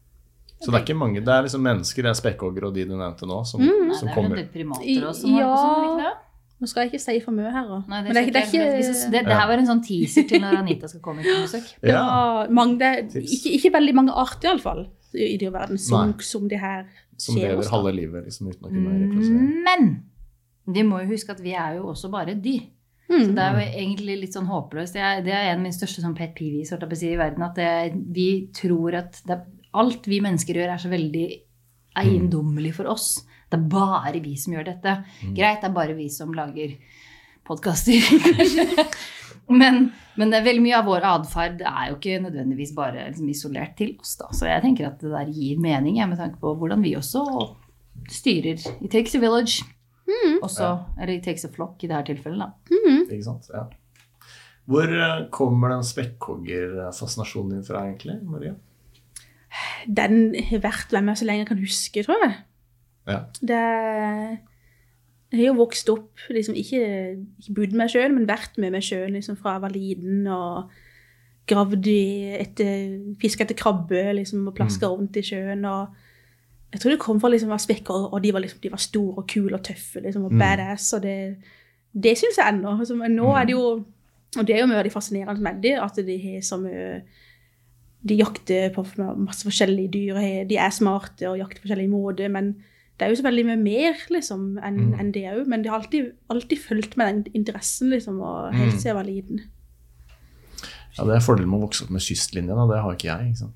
[SPEAKER 3] Så det er ikke mange, det er liksom mennesker, det er spekkhogger og de du nevnte nå, som, mm. som kommer.
[SPEAKER 4] Nei, det er jo primater også, som ja. Har på sånn, ikke det?
[SPEAKER 2] Nå skal jeg ikke si for mye her.
[SPEAKER 4] Nei, det, det, er, det, er ikke, det, det her var en sånn teaser til når Anita skal komme på besøk.
[SPEAKER 2] Ja, ja mange, ikke, ikke veldig mange arter i alle fall i dyrverden som, som det her
[SPEAKER 3] som skjer. Som lever halve livet liksom, uten å kunne reprodusere.
[SPEAKER 4] Men de må jo huske at vi er jo også bare dyr. Mm. Så det er jo egentlig litt sånn håpløst. Det er, det er en av mine største sånn pet peeves i verden, at det, vi tror at det, alt vi mennesker gjør er så veldig eiendommelig for oss. Det er bare vi som gjør dette. Mm. Greit, det er bare vi som lager podcaster. men, men det er veldig mye av vår adferd, det er jo ikke nødvendigvis bare liksom, isolert til oss da. Så jeg tenker at det der gir mening, ja, med tanke på hvordan vi også styrer. It takes a village. Mm. Også, ja. Eller it takes a flock i dette tilfellet da.
[SPEAKER 3] Mm. Ikke sant, ja. Hvor kommer den spekkhogger-fascinasjonen din fra egentlig, Maria?
[SPEAKER 2] Den har vært med meg så lenge jeg kan huske, tror jeg. Ja. Det, jeg har jo vokst opp, liksom ikke, ikke bodd meg selv, men vært med meg selv liksom, fra jeg var liten og gravd etter, fisk etter krabbe liksom, og plasket mm. rundt i sjøen. Og jeg tror det kom fra liksom, spekker, og de var, liksom, de var store og kule og tøffe liksom, og mm. badass. Og det, det synes jeg ennå. Altså, men nå er det jo, og det er jo mye av de fascinerende med det, at de har så mye... De jakter på masse forskjellige dyr, de er smarte og jakter på forskjellige måter, men det er jo så veldig mye mer liksom, enn mm. en det også. Men det har alltid, alltid følt med den interessen liksom, og helt siden jeg var liten.
[SPEAKER 3] Ja, det er fordelen med å vokse opp med kystlinjen, da. Det har ikke jeg, ikke sant?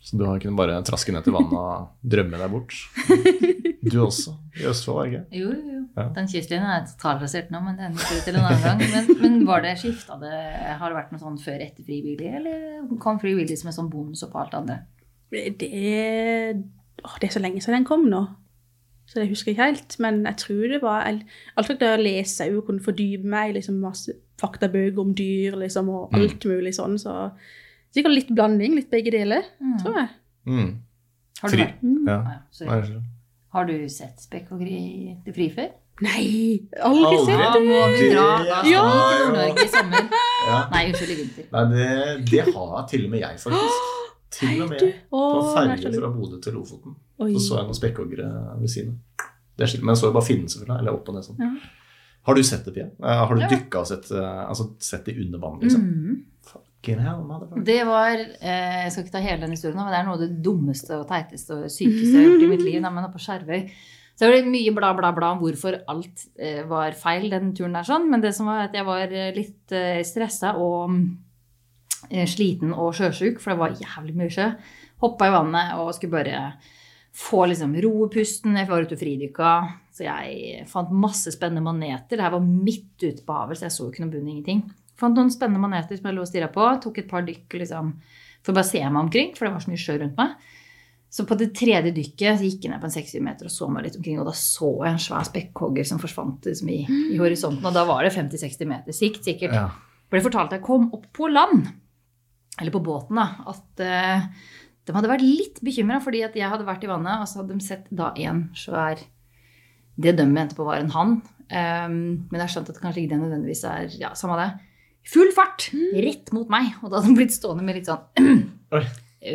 [SPEAKER 3] Så du har kunnet bare traske ned til vannet og drømme deg bort. Du også, i Østfold, er det ikke?
[SPEAKER 4] Jo, jo, jo.
[SPEAKER 3] Ja.
[SPEAKER 4] Den kystlinjen er totalrasert nå, men det er en historie til en annen gang. Men, men var det skiftet det, har det vært noe sånn før etter frivillig, eller kom frivillig som en sånn bonus og på alt andre?
[SPEAKER 2] Det, åh, det er så lenge siden den kom nå, så det husker jeg ikke helt, men jeg tror det var, alt fikk da å lese og kunne fordype meg, liksom masse faktabøker om dyr, liksom, og alt mulig sånn, så sikkert litt blanding, litt begge deler, mm. tror jeg.
[SPEAKER 3] Mm.
[SPEAKER 4] Har du vært?
[SPEAKER 3] Mm. Ja.
[SPEAKER 4] Ah, ja, har du sett spekkhogger til fri før?
[SPEAKER 2] Nei, aldri sett det.
[SPEAKER 4] Da må vi dra, da skal
[SPEAKER 2] Ja.
[SPEAKER 4] vi til Nord-Norge i sommer.
[SPEAKER 3] Ja.
[SPEAKER 4] Nei, unnskyld, i vinter.
[SPEAKER 3] Nei, det, det har til og med jeg faktisk. Til og med på ferge fra Bodø til Lofoten.
[SPEAKER 2] Oi.
[SPEAKER 3] Så så jeg noen spekkhoggere ved siden. Det er skilt, men så jeg bare finnen selvfølgelig, eller opp og ned sånn.
[SPEAKER 2] Ja.
[SPEAKER 3] Har du sett det, Pia? Har du
[SPEAKER 4] Ja.
[SPEAKER 3] dykket og sett, altså, sett det under vann, liksom?
[SPEAKER 4] Mm.
[SPEAKER 3] Fucking hell, motherfucker.
[SPEAKER 4] Det var, eh, jeg skal ikke ta hele den historien nå, men det er noe av det dummeste og teiteste og sykeste jeg har gjort i mitt liv, da, men på Skjervøy. Så var det mye bla bla bla om hvorfor alt eh, var feil den turen der sånn, men det som var at jeg var litt eh, stresset og eh, sliten og sjøsyk, for det var jævlig mye sjø. Hoppet i vannet og skulle bare få liksom roepusten. Jeg var ute og fridykka, så jeg fant masse spennende maneter. Det her var midt ute på havet, så jeg så ikke noen bunn, ingenting. Fant noen spennende maneter som jeg lå og stirret på, tok et par dykk liksom, for å bare se meg omkring, for det var så mye sjø rundt meg. Så på det tredje dykket så gikk jeg ned på en seks-syv meter og så meg litt omkring, og da så jeg en svær spekkhogger som forsvant liksom, i, i horisonten, og da var det femti-seksti meter sikt, sikkert.
[SPEAKER 3] Ja.
[SPEAKER 4] Ble fortalt at jeg kom opp på land, eller på båten da, at uh, de hadde vært litt bekymret, fordi at jeg hadde vært i vannet, og så hadde de sett da en svær, det de mente på var en hann, um, men jeg skjønte at kanskje ikke det nødvendigvis er, ja, samme det, full fart, rett mot meg, og da hadde de blitt stående med litt sånn,
[SPEAKER 3] Oi.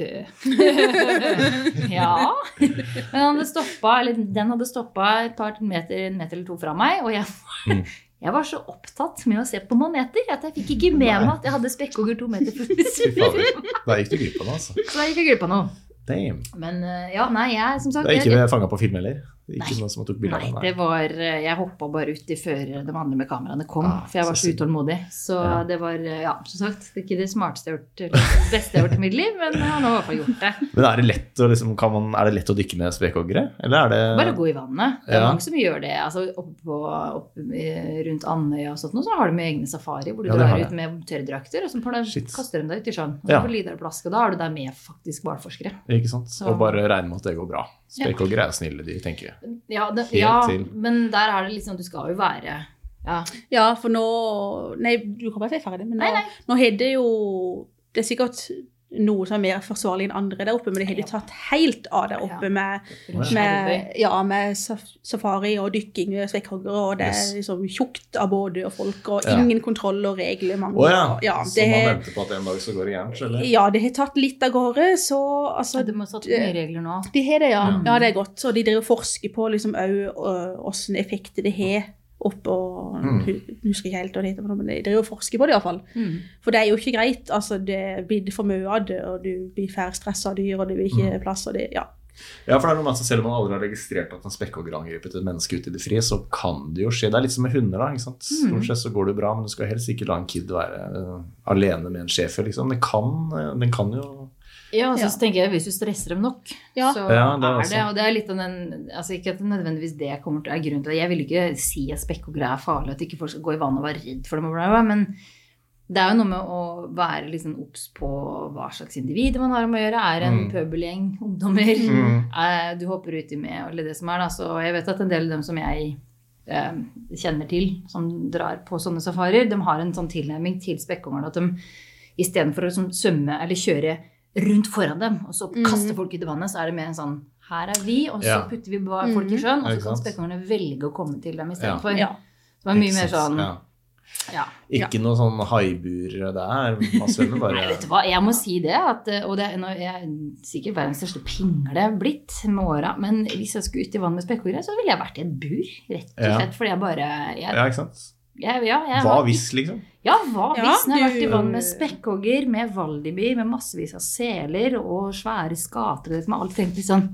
[SPEAKER 4] ja, men han hadde stoppet, eller den hadde stoppet et par meter, en meter eller to fra meg, og jeg,
[SPEAKER 3] Mm.
[SPEAKER 4] jeg var så opptatt med å se på maneter, at jeg fikk ikke med meg at jeg hadde spekkhogger to meter for
[SPEAKER 3] Fy fader. Da gikk du glipp av det, altså.
[SPEAKER 4] så jeg gikk jeg glipp av noe.
[SPEAKER 3] Damn.
[SPEAKER 4] Men uh, ja, nei, jeg som sagt...
[SPEAKER 3] Det er
[SPEAKER 4] jeg-
[SPEAKER 3] ikke fanget på film heller. Det er ikke
[SPEAKER 4] Nei.
[SPEAKER 3] noen som tok bilder
[SPEAKER 4] Nei,
[SPEAKER 3] av
[SPEAKER 4] det var, jeg hoppet bare ut i før de andre med kameraene kom,
[SPEAKER 3] Ah,
[SPEAKER 4] for jeg var
[SPEAKER 3] så
[SPEAKER 4] så
[SPEAKER 3] synd.
[SPEAKER 4] utålmodig. Så
[SPEAKER 3] Ja.
[SPEAKER 4] det var, ja, som sagt, det er ikke det smarteste jeg har gjort, eller det beste jeg har gjort i mitt liv, men jeg har nå i hvert fall gjort det.
[SPEAKER 3] Men er det lett å, liksom, kan man, er det lett å dykke med spekhoggere? Eller er det...
[SPEAKER 4] Bare gå i vannet. Det er
[SPEAKER 3] Ja.
[SPEAKER 4] mange som gjør det. Altså, oppe på, oppe i- rundt Andøya og sånt, nå, så har de med egne safari, hvor du
[SPEAKER 3] Ja, det har
[SPEAKER 4] drar
[SPEAKER 3] jeg.
[SPEAKER 4] ut med tørrdrakter, og så bare
[SPEAKER 3] Shit.
[SPEAKER 4] kaster de deg ut i sjøen. Og så
[SPEAKER 3] Ja.
[SPEAKER 4] får du lide deg plask, og da er du der med faktisk hvalforskere.
[SPEAKER 3] Ikke sant?
[SPEAKER 4] Så-
[SPEAKER 3] Og bare regne med at det går bra. Spekhoggere er snille, de tenker jeg.
[SPEAKER 4] Ja, det,
[SPEAKER 3] Helt
[SPEAKER 4] ja
[SPEAKER 3] til.
[SPEAKER 4] men der er det liksom, du skal jo være, ja,
[SPEAKER 2] Ja, for nå, nei, du kan bare si ferdig, men nå,
[SPEAKER 4] Nei, nei.
[SPEAKER 2] nå har det jo, det er sikkert noe som er mer forsvarlig enn andre der oppe, men det har de tatt helt av der oppe
[SPEAKER 4] Ja.
[SPEAKER 2] med,
[SPEAKER 4] rundt
[SPEAKER 2] med,
[SPEAKER 4] Skjervøy.
[SPEAKER 2] ja, med saf- safari og dykking og svekkhoggere, og det
[SPEAKER 3] Yes.
[SPEAKER 2] er liksom tjukt av både og folk, og
[SPEAKER 3] Ja.
[SPEAKER 2] ingen kontroll og reglement.
[SPEAKER 3] Å ja.
[SPEAKER 2] og- ja,
[SPEAKER 3] Så
[SPEAKER 2] det,
[SPEAKER 3] man
[SPEAKER 2] har-
[SPEAKER 3] venter på at en dag så går det gærent, eller?
[SPEAKER 2] ja, det har tatt litt av gårde, så
[SPEAKER 4] Så
[SPEAKER 2] altså,
[SPEAKER 4] du må satt nye regler nå.
[SPEAKER 2] de har det, ja.
[SPEAKER 4] Mm.
[SPEAKER 2] Ja, det er godt. Så de driver og forsker på liksom også, øh, hvordan effekter det har opp og,
[SPEAKER 3] Mm.
[SPEAKER 2] hu- husker ikke helt hva det heter, men de driver og forsker på det i hvert fall.
[SPEAKER 4] Mm.
[SPEAKER 2] For det er jo ikke greit, altså det blir for mye av det, og du blir færre stresset av dyr, og det blir ikke plass, og det, ja.
[SPEAKER 3] Ja, for det er noe med at selv om man aldri har registrert at en spekkhogger angrepet et menneske ute i det frie, så kan det jo skje. Det er litt som med hunder da, ikke sant? Stort sett så går det bra, men du skal helst ikke la en kid være uh, alene med en sjef, liksom. Det kan, uh, den kan jo...
[SPEAKER 4] Ja, altså,
[SPEAKER 2] Ja.
[SPEAKER 4] så tenker jeg, hvis du stresser dem nok,
[SPEAKER 2] Ja.
[SPEAKER 4] så
[SPEAKER 3] Ja, det er
[SPEAKER 4] er
[SPEAKER 3] også-
[SPEAKER 4] det, og det er litt av den, altså ikke at det nødvendigvis det kommer til, er grunnen til det. Jeg vil ikke si at spekkhogger er farlig, at ikke folk skal gå i vann og være redd for dem, og bla, bla, men det er jo noe med å være liksom obs på hva slags individer man har om å gjøre. Er en
[SPEAKER 3] Mm.
[SPEAKER 4] pøbelgjeng, ungdommer,
[SPEAKER 3] Mm.
[SPEAKER 4] er, du hopper ut i med, eller det som er da, så jeg vet at en del av dem som jeg eh, kjenner til, som drar på sånne safarier, de har en sånn tilnærming til spekkhogerne, at de i stedet for å liksom, svømme eller kjøre rundt foran dem, og så
[SPEAKER 2] Mm.
[SPEAKER 4] kaste folk ut i vannet, så er det mer en sånn, her er vi, og så
[SPEAKER 3] Ja.
[SPEAKER 4] putter vi ba- folk i sjøen, og
[SPEAKER 3] Ja,
[SPEAKER 4] så
[SPEAKER 3] ikke
[SPEAKER 4] kan
[SPEAKER 3] sant?
[SPEAKER 4] spekkhogerne velge å komme til dem i stedet
[SPEAKER 3] Ja.
[SPEAKER 4] for.
[SPEAKER 2] Ja.
[SPEAKER 4] Det var mye
[SPEAKER 3] Ikke
[SPEAKER 4] mer
[SPEAKER 3] sant?
[SPEAKER 4] sånn,
[SPEAKER 3] Ja.
[SPEAKER 4] ja.
[SPEAKER 3] Ikke noe sånn haibur der, man svømmer bare...
[SPEAKER 4] Nei, vet du hva, jeg må si det, at, og det er, nå- jeg er sikkert verdens største pingle blitt med åra, men hvis jeg skulle ut i vann med spekkhoggere, så ville jeg vært i et bur, rett og
[SPEAKER 3] Ja.
[SPEAKER 4] slett, fordi jeg bare, jeg,
[SPEAKER 3] Ja, ikke sant?
[SPEAKER 4] jeg, ja, jeg
[SPEAKER 3] Hva
[SPEAKER 4] har-
[SPEAKER 3] hvis, liksom?
[SPEAKER 4] Ja, hva
[SPEAKER 2] Ja,
[SPEAKER 4] hvis? Når jeg har vært
[SPEAKER 2] du-
[SPEAKER 4] i vann med spekkhogger, med valdibier, med massevis av seler og svære skater, med alt tenkt litt sånn,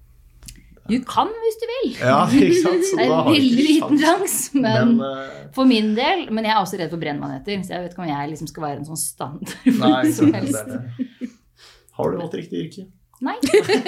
[SPEAKER 4] du kan hvis du vil.
[SPEAKER 3] Ja, ikke sant? Så
[SPEAKER 4] Det er
[SPEAKER 3] da
[SPEAKER 4] en
[SPEAKER 3] har du
[SPEAKER 4] veldig
[SPEAKER 3] ikke
[SPEAKER 4] liten
[SPEAKER 3] sjans.
[SPEAKER 4] sjans, men,
[SPEAKER 3] Men, eh,
[SPEAKER 4] for min del, men jeg er også redd for brennmaneter, så jeg vet ikke om jeg liksom skal være en sånn standard for
[SPEAKER 3] nei,
[SPEAKER 4] noe som
[SPEAKER 3] det
[SPEAKER 4] helst.
[SPEAKER 3] er det. Har du valgt riktig yrke?
[SPEAKER 4] Nei,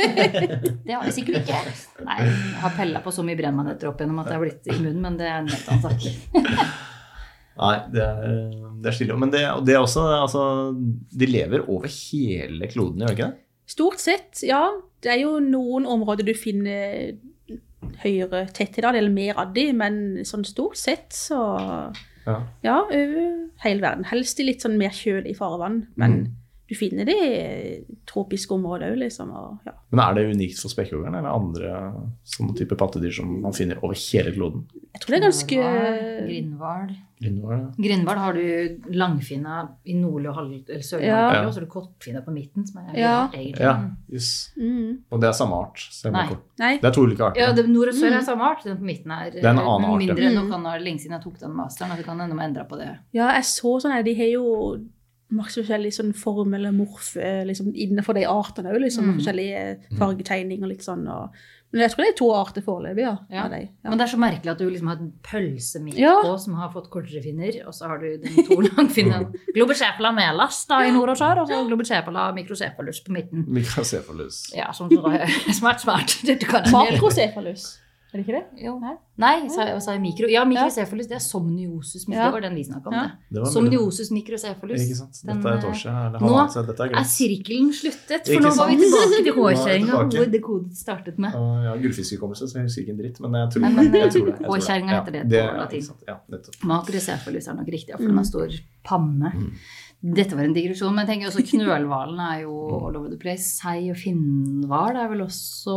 [SPEAKER 4] det har jeg sikkert ikke. Nei, jeg har pellet på så mye brennmanetter opp gjennom at jeg har blitt immun, men det er en helt annen sak.
[SPEAKER 3] Nei, det er, det er stille. Men det, det er også, altså, de lever over hele kloden, gjør ikke det?
[SPEAKER 2] Stort sett, ja. Det er jo noen områder du finner høyere tetthet av, eller mer av de, men sånn stort sett så, ja, ja over hele verden. Helst i litt sånn mer kjølig farvann, men mm. du finner det i tropiske områder liksom. Og, ja.
[SPEAKER 3] Men er det unikt for spekkhoggerne, eller andre sånne type pattedyr som man finner over hele kloden?
[SPEAKER 2] Jeg tror det er ganske...
[SPEAKER 4] Grindhval.
[SPEAKER 3] Grindhval, ja.
[SPEAKER 4] Grindhval har du langfinna i nordlig og halv- eller sørlig
[SPEAKER 2] ja.
[SPEAKER 4] halvdel, og så har du kortfinna på midten, som er
[SPEAKER 2] ja.
[SPEAKER 4] egentlig.
[SPEAKER 3] Ja, yes.
[SPEAKER 2] Mm.
[SPEAKER 3] Og det er samme art?
[SPEAKER 4] Nei.
[SPEAKER 2] Nei.
[SPEAKER 3] Det er to ulike arter.
[SPEAKER 4] Ja, det, nord og sør er samme art, den på midten er,
[SPEAKER 3] det er en annen art.
[SPEAKER 4] mindre.
[SPEAKER 2] Mm.
[SPEAKER 4] Nå kan det lenge siden jeg tok den masteren, at det kan enda endre på det.
[SPEAKER 2] Ja, jeg så sånn her, de har jo maks forskjellige sånn form eller morf liksom, innenfor de artene, liksom, mm. forskjellige fargetegninger litt sånn, og, men jeg tror det er to arter foreløpig, ja.
[SPEAKER 4] Ja.
[SPEAKER 2] De, ja.
[SPEAKER 4] Men det er så merkelig at du liksom har en pølse midt
[SPEAKER 2] ja.
[SPEAKER 4] på som har fått kortere finner, og så har du den to langfinne Globicephala melas da i nord og sør, og så Globicephala microcephalus på midten.
[SPEAKER 3] Microcephalus.
[SPEAKER 4] Ja, som så er smart, smart.
[SPEAKER 2] Makrocephalus. Er det ikke det?
[SPEAKER 4] Jo. Nei, sa jeg, sa jeg mikro. Ja, mikrocephalus, det er somniosus, ja. Det var den vi snakket om
[SPEAKER 2] ja.
[SPEAKER 4] det. det somniosus mikrocephalus.
[SPEAKER 3] Ikke sant? Dette er et år siden.
[SPEAKER 4] Nå
[SPEAKER 3] Dette er,
[SPEAKER 4] er sirkelen sluttet, for nå var vi tilbake til hårkjæringa, hvor det kodet startet med.
[SPEAKER 3] Uh, ja, gullfiskkommelse, så jeg husker ikke en dritt, men jeg tror,
[SPEAKER 4] Nei, men,
[SPEAKER 3] jeg tror det.
[SPEAKER 4] Hårkjæringa heter det på latin.
[SPEAKER 3] Ja, nettopp.
[SPEAKER 4] Makrocephalus er nok riktig, for den har stor panne. Mm. Dette var en digresjon, men jeg tenker også knølhvalen er jo all over the place. Sei og finnhval er vel også,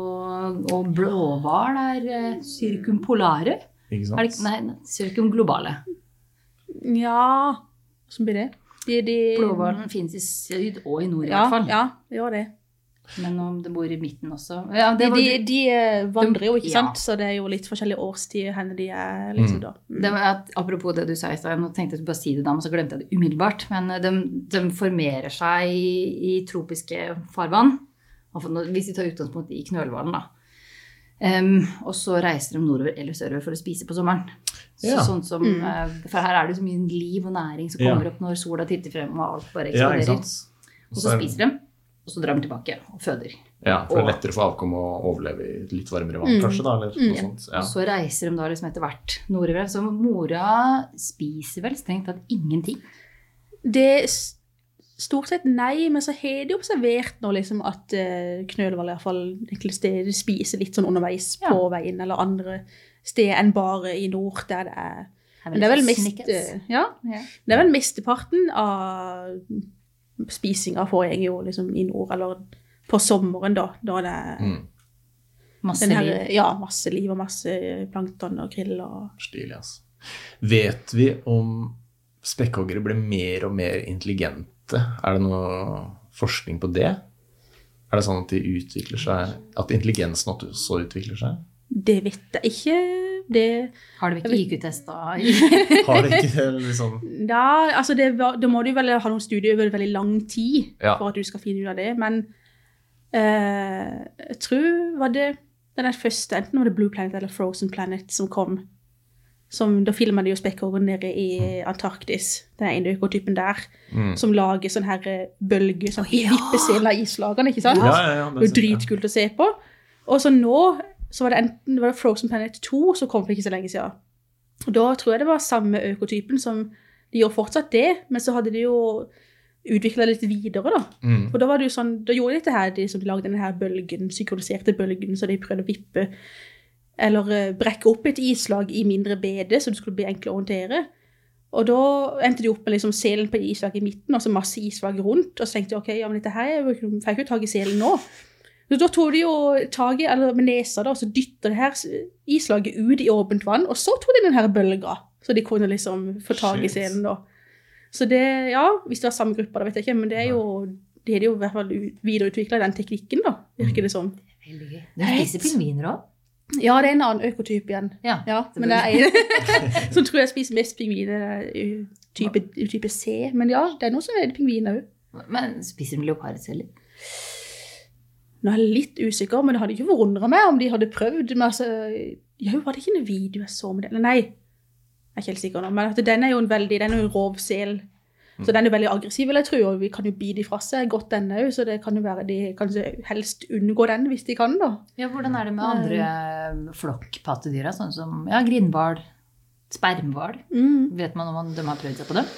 [SPEAKER 4] og blåhval er uh, circumpolare.
[SPEAKER 3] Ikke sant?
[SPEAKER 4] Er det, nei, circumglobale.
[SPEAKER 2] Ja, hvordan blir det? De, de...
[SPEAKER 4] Blåhvalen finnes i syd og i nord i
[SPEAKER 2] ja,
[SPEAKER 4] hvert fall.
[SPEAKER 2] Ja, det gjør det.
[SPEAKER 4] Men om det bor i midten også. Ja,
[SPEAKER 2] de,
[SPEAKER 4] var,
[SPEAKER 2] de, de vandrer jo, ikke
[SPEAKER 4] ja.
[SPEAKER 2] sant? Så det er jo litt forskjellige årstider henne de er liksom
[SPEAKER 3] mm.
[SPEAKER 2] da. Mm.
[SPEAKER 4] Det var at, apropos det du sa i sted, nå tenkte jeg bare si det da, men så glemte jeg det umiddelbart. Men de, de formerer seg i, i tropiske farvann. Hvis vi tar utgangspunkt i knølhvalen da. Um, og så reiser de nordover eller sørover for å spise på sommeren. Så,
[SPEAKER 3] ja.
[SPEAKER 4] sånn som, mm. uh, for her er det så mye liv og næring som kommer ja. opp når sola titter frem og alt bare eksploderer.
[SPEAKER 3] Ja,
[SPEAKER 4] og så spiser de. Og så drar de tilbake og føder.
[SPEAKER 3] Ja, for det er lettere for avkom å overleve i litt varmere vann, mm. kanskje da, eller noe
[SPEAKER 4] mm.
[SPEAKER 3] sånt. Ja.
[SPEAKER 4] Og så reiser de da liksom etter hvert nordover. Så mora spiser vel strengt tatt ingenting.
[SPEAKER 2] Det stort sett nei, men så har de observert nå liksom at uh, knølhval i hvert fall enkelte steder spiser litt sånn underveis ja. På veien, eller andre steder enn bare i nord, der det er... Men det er vel mest... Uh, ja, ja, det er vel mesteparten av... Spisinga foregår jo liksom i nord, eller på sommeren da, da det er
[SPEAKER 3] mm.
[SPEAKER 4] masse
[SPEAKER 2] her,
[SPEAKER 4] liv.
[SPEAKER 2] Ja, masse liv og masse plankton og krill og...
[SPEAKER 3] Stilig, altså. Vet vi om spekkhoggere blir mer og mer intelligente? Er det noe forskning på det? Er det sånn at de utvikler seg, at intelligensen også utvikler seg?
[SPEAKER 2] Det vet jeg ikke. Det,
[SPEAKER 4] har du ikke I Q-testet?
[SPEAKER 3] Har det ikke liksom...
[SPEAKER 2] Ja, altså det, da må du vel ha noen studier over veldig lang tid ja. For at du skal finne ut av det, men eh, jeg tror var det den første, enten var det Blue Planet eller Frozen Planet som kom, som, da filmet de jo spekkhogger nede i Antarktis, den ene økotypen der, mm. som lager sånn her bølger, sånn, oh, ja. Vippeselen av islagene, ikke sant?
[SPEAKER 3] Ja, ja, ja,
[SPEAKER 2] det er dritkult å se på. Og så nå så var det enten det var Frozen Planet to som kom for ikke så lenge siden. Og da tror jeg det var samme økotypen som de gjorde fortsatt det, men så hadde de jo utviklet litt videre da. Mm. For da var det jo sånn, da gjorde de dette her, de som lagde denne her bølgen, synkroniserte bølgen, så de prøvde å vippe, eller uh, brekke opp et islag i mindre bede, så det skulle bli enkelt å orientere. Og da endte de opp med liksom selen på islag i midten, og så masse islag rundt, og så tenkte de, ok, ja, men dette her, får jeg ikke tag i selen nå? Så da tog de jo tag i, eller med nesa da, og så dyttet det her islaget ut i åpent vann, og så tog de den her bølga, så de kunne liksom få tag i selen da. Så det, ja, hvis det var samme grupper, da vet jeg ikke, men det er jo, det er jo i hvert fall videreutviklet den teknikken da, virker det som.
[SPEAKER 4] Veldig gøy. Det spiser pingviner også?
[SPEAKER 2] Ja, det er en annen økotyp igjen.
[SPEAKER 4] Ja,
[SPEAKER 2] ja men det er en som tror jeg spiser mest pingviner, type, type C, men ja, det er noe som er det pingviner også.
[SPEAKER 4] Men spiser de leopardceller?
[SPEAKER 2] Nå er jeg litt usikker, men det hadde ikke forundret meg om de hadde prøvd, men altså, ja, var det ikke en video jeg så med det? Eller nei, jeg er ikke helt sikker nå, men at den er jo en veldig, den er jo en rovsel, Så den er veldig aggressiv, vil jeg tro, og vi kan jo bide fra seg godt denne også, så det kan jo være de kanskje helst unngå den hvis de kan da.
[SPEAKER 4] Ja, hvordan er det med andre flokkpattedyra, sånn som ja, grindhval, spermhval? Mm. Vet man om de har prøvd seg på det?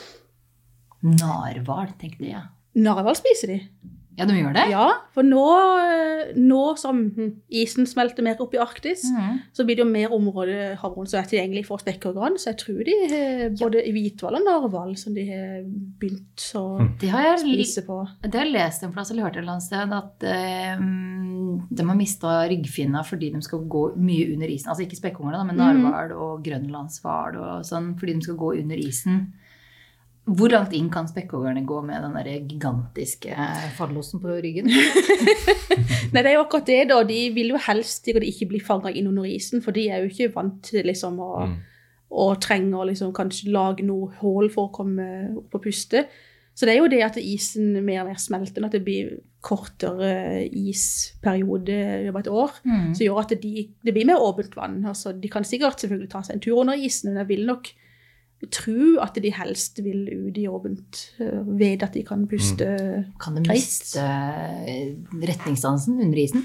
[SPEAKER 4] Narhval, tenkte jeg.
[SPEAKER 2] Narhval spiser de.
[SPEAKER 4] Ja, de gjør det?
[SPEAKER 2] Ja, for nå, nå som isen smelter mer opp i Arktis, mm. så blir det jo mer område havron som er tilgjengelig for spekkhogerne, så jeg tror de har både i hvithval og narhval som de har begynt å de har jeg, spise på.
[SPEAKER 4] Det har jeg lest en plass, eller hørt et eller annet sted, at um, de har mistet ryggfinna fordi de skal gå mye under isen, altså ikke spekkhogerne, men narhval og grønlandshval og sånn, fordi de skal gå under isen. Hvor langt inn kan spekkhoggerne gå med den der gigantiske fallosen på ryggen?
[SPEAKER 2] Nei, det er jo akkurat det da. De vil jo helst ikke bli fanget inn under isen, for de er jo ikke vant til liksom å, mm. å trenge å liksom kanskje lage noe hål for å komme opp og puste. Så det er jo det at isen mer og mer smelter, at det blir kortere isperiode over et år, mm. så gjør at de, det blir mer åpent vann. Altså, de kan sikkert selvfølgelig ta seg en tur under isen, men jeg vil nok tro at de helst vil ut i åpent ved at de kan puste mm.
[SPEAKER 4] Kan de miste retningsdansen under isen?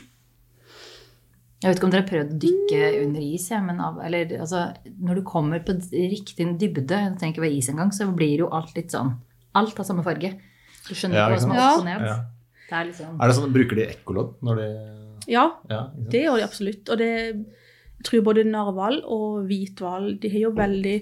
[SPEAKER 4] Jeg vet ikke om dere har prøvd å dykke mm. under is, ja, men av, eller, altså, når du kommer på riktig dybde, jeg tenker ikke ved is en gang, så blir jo alt litt sånn, alt har samme farge. Du skjønner ja, hva som er opp og ned. Ja. Det er, liksom...
[SPEAKER 3] er det sånn, bruker de ekkolodd når de...
[SPEAKER 2] Ja, ja det gjør de absolutt. Og det, jeg tror både narhval og hvithval, de har jo veldig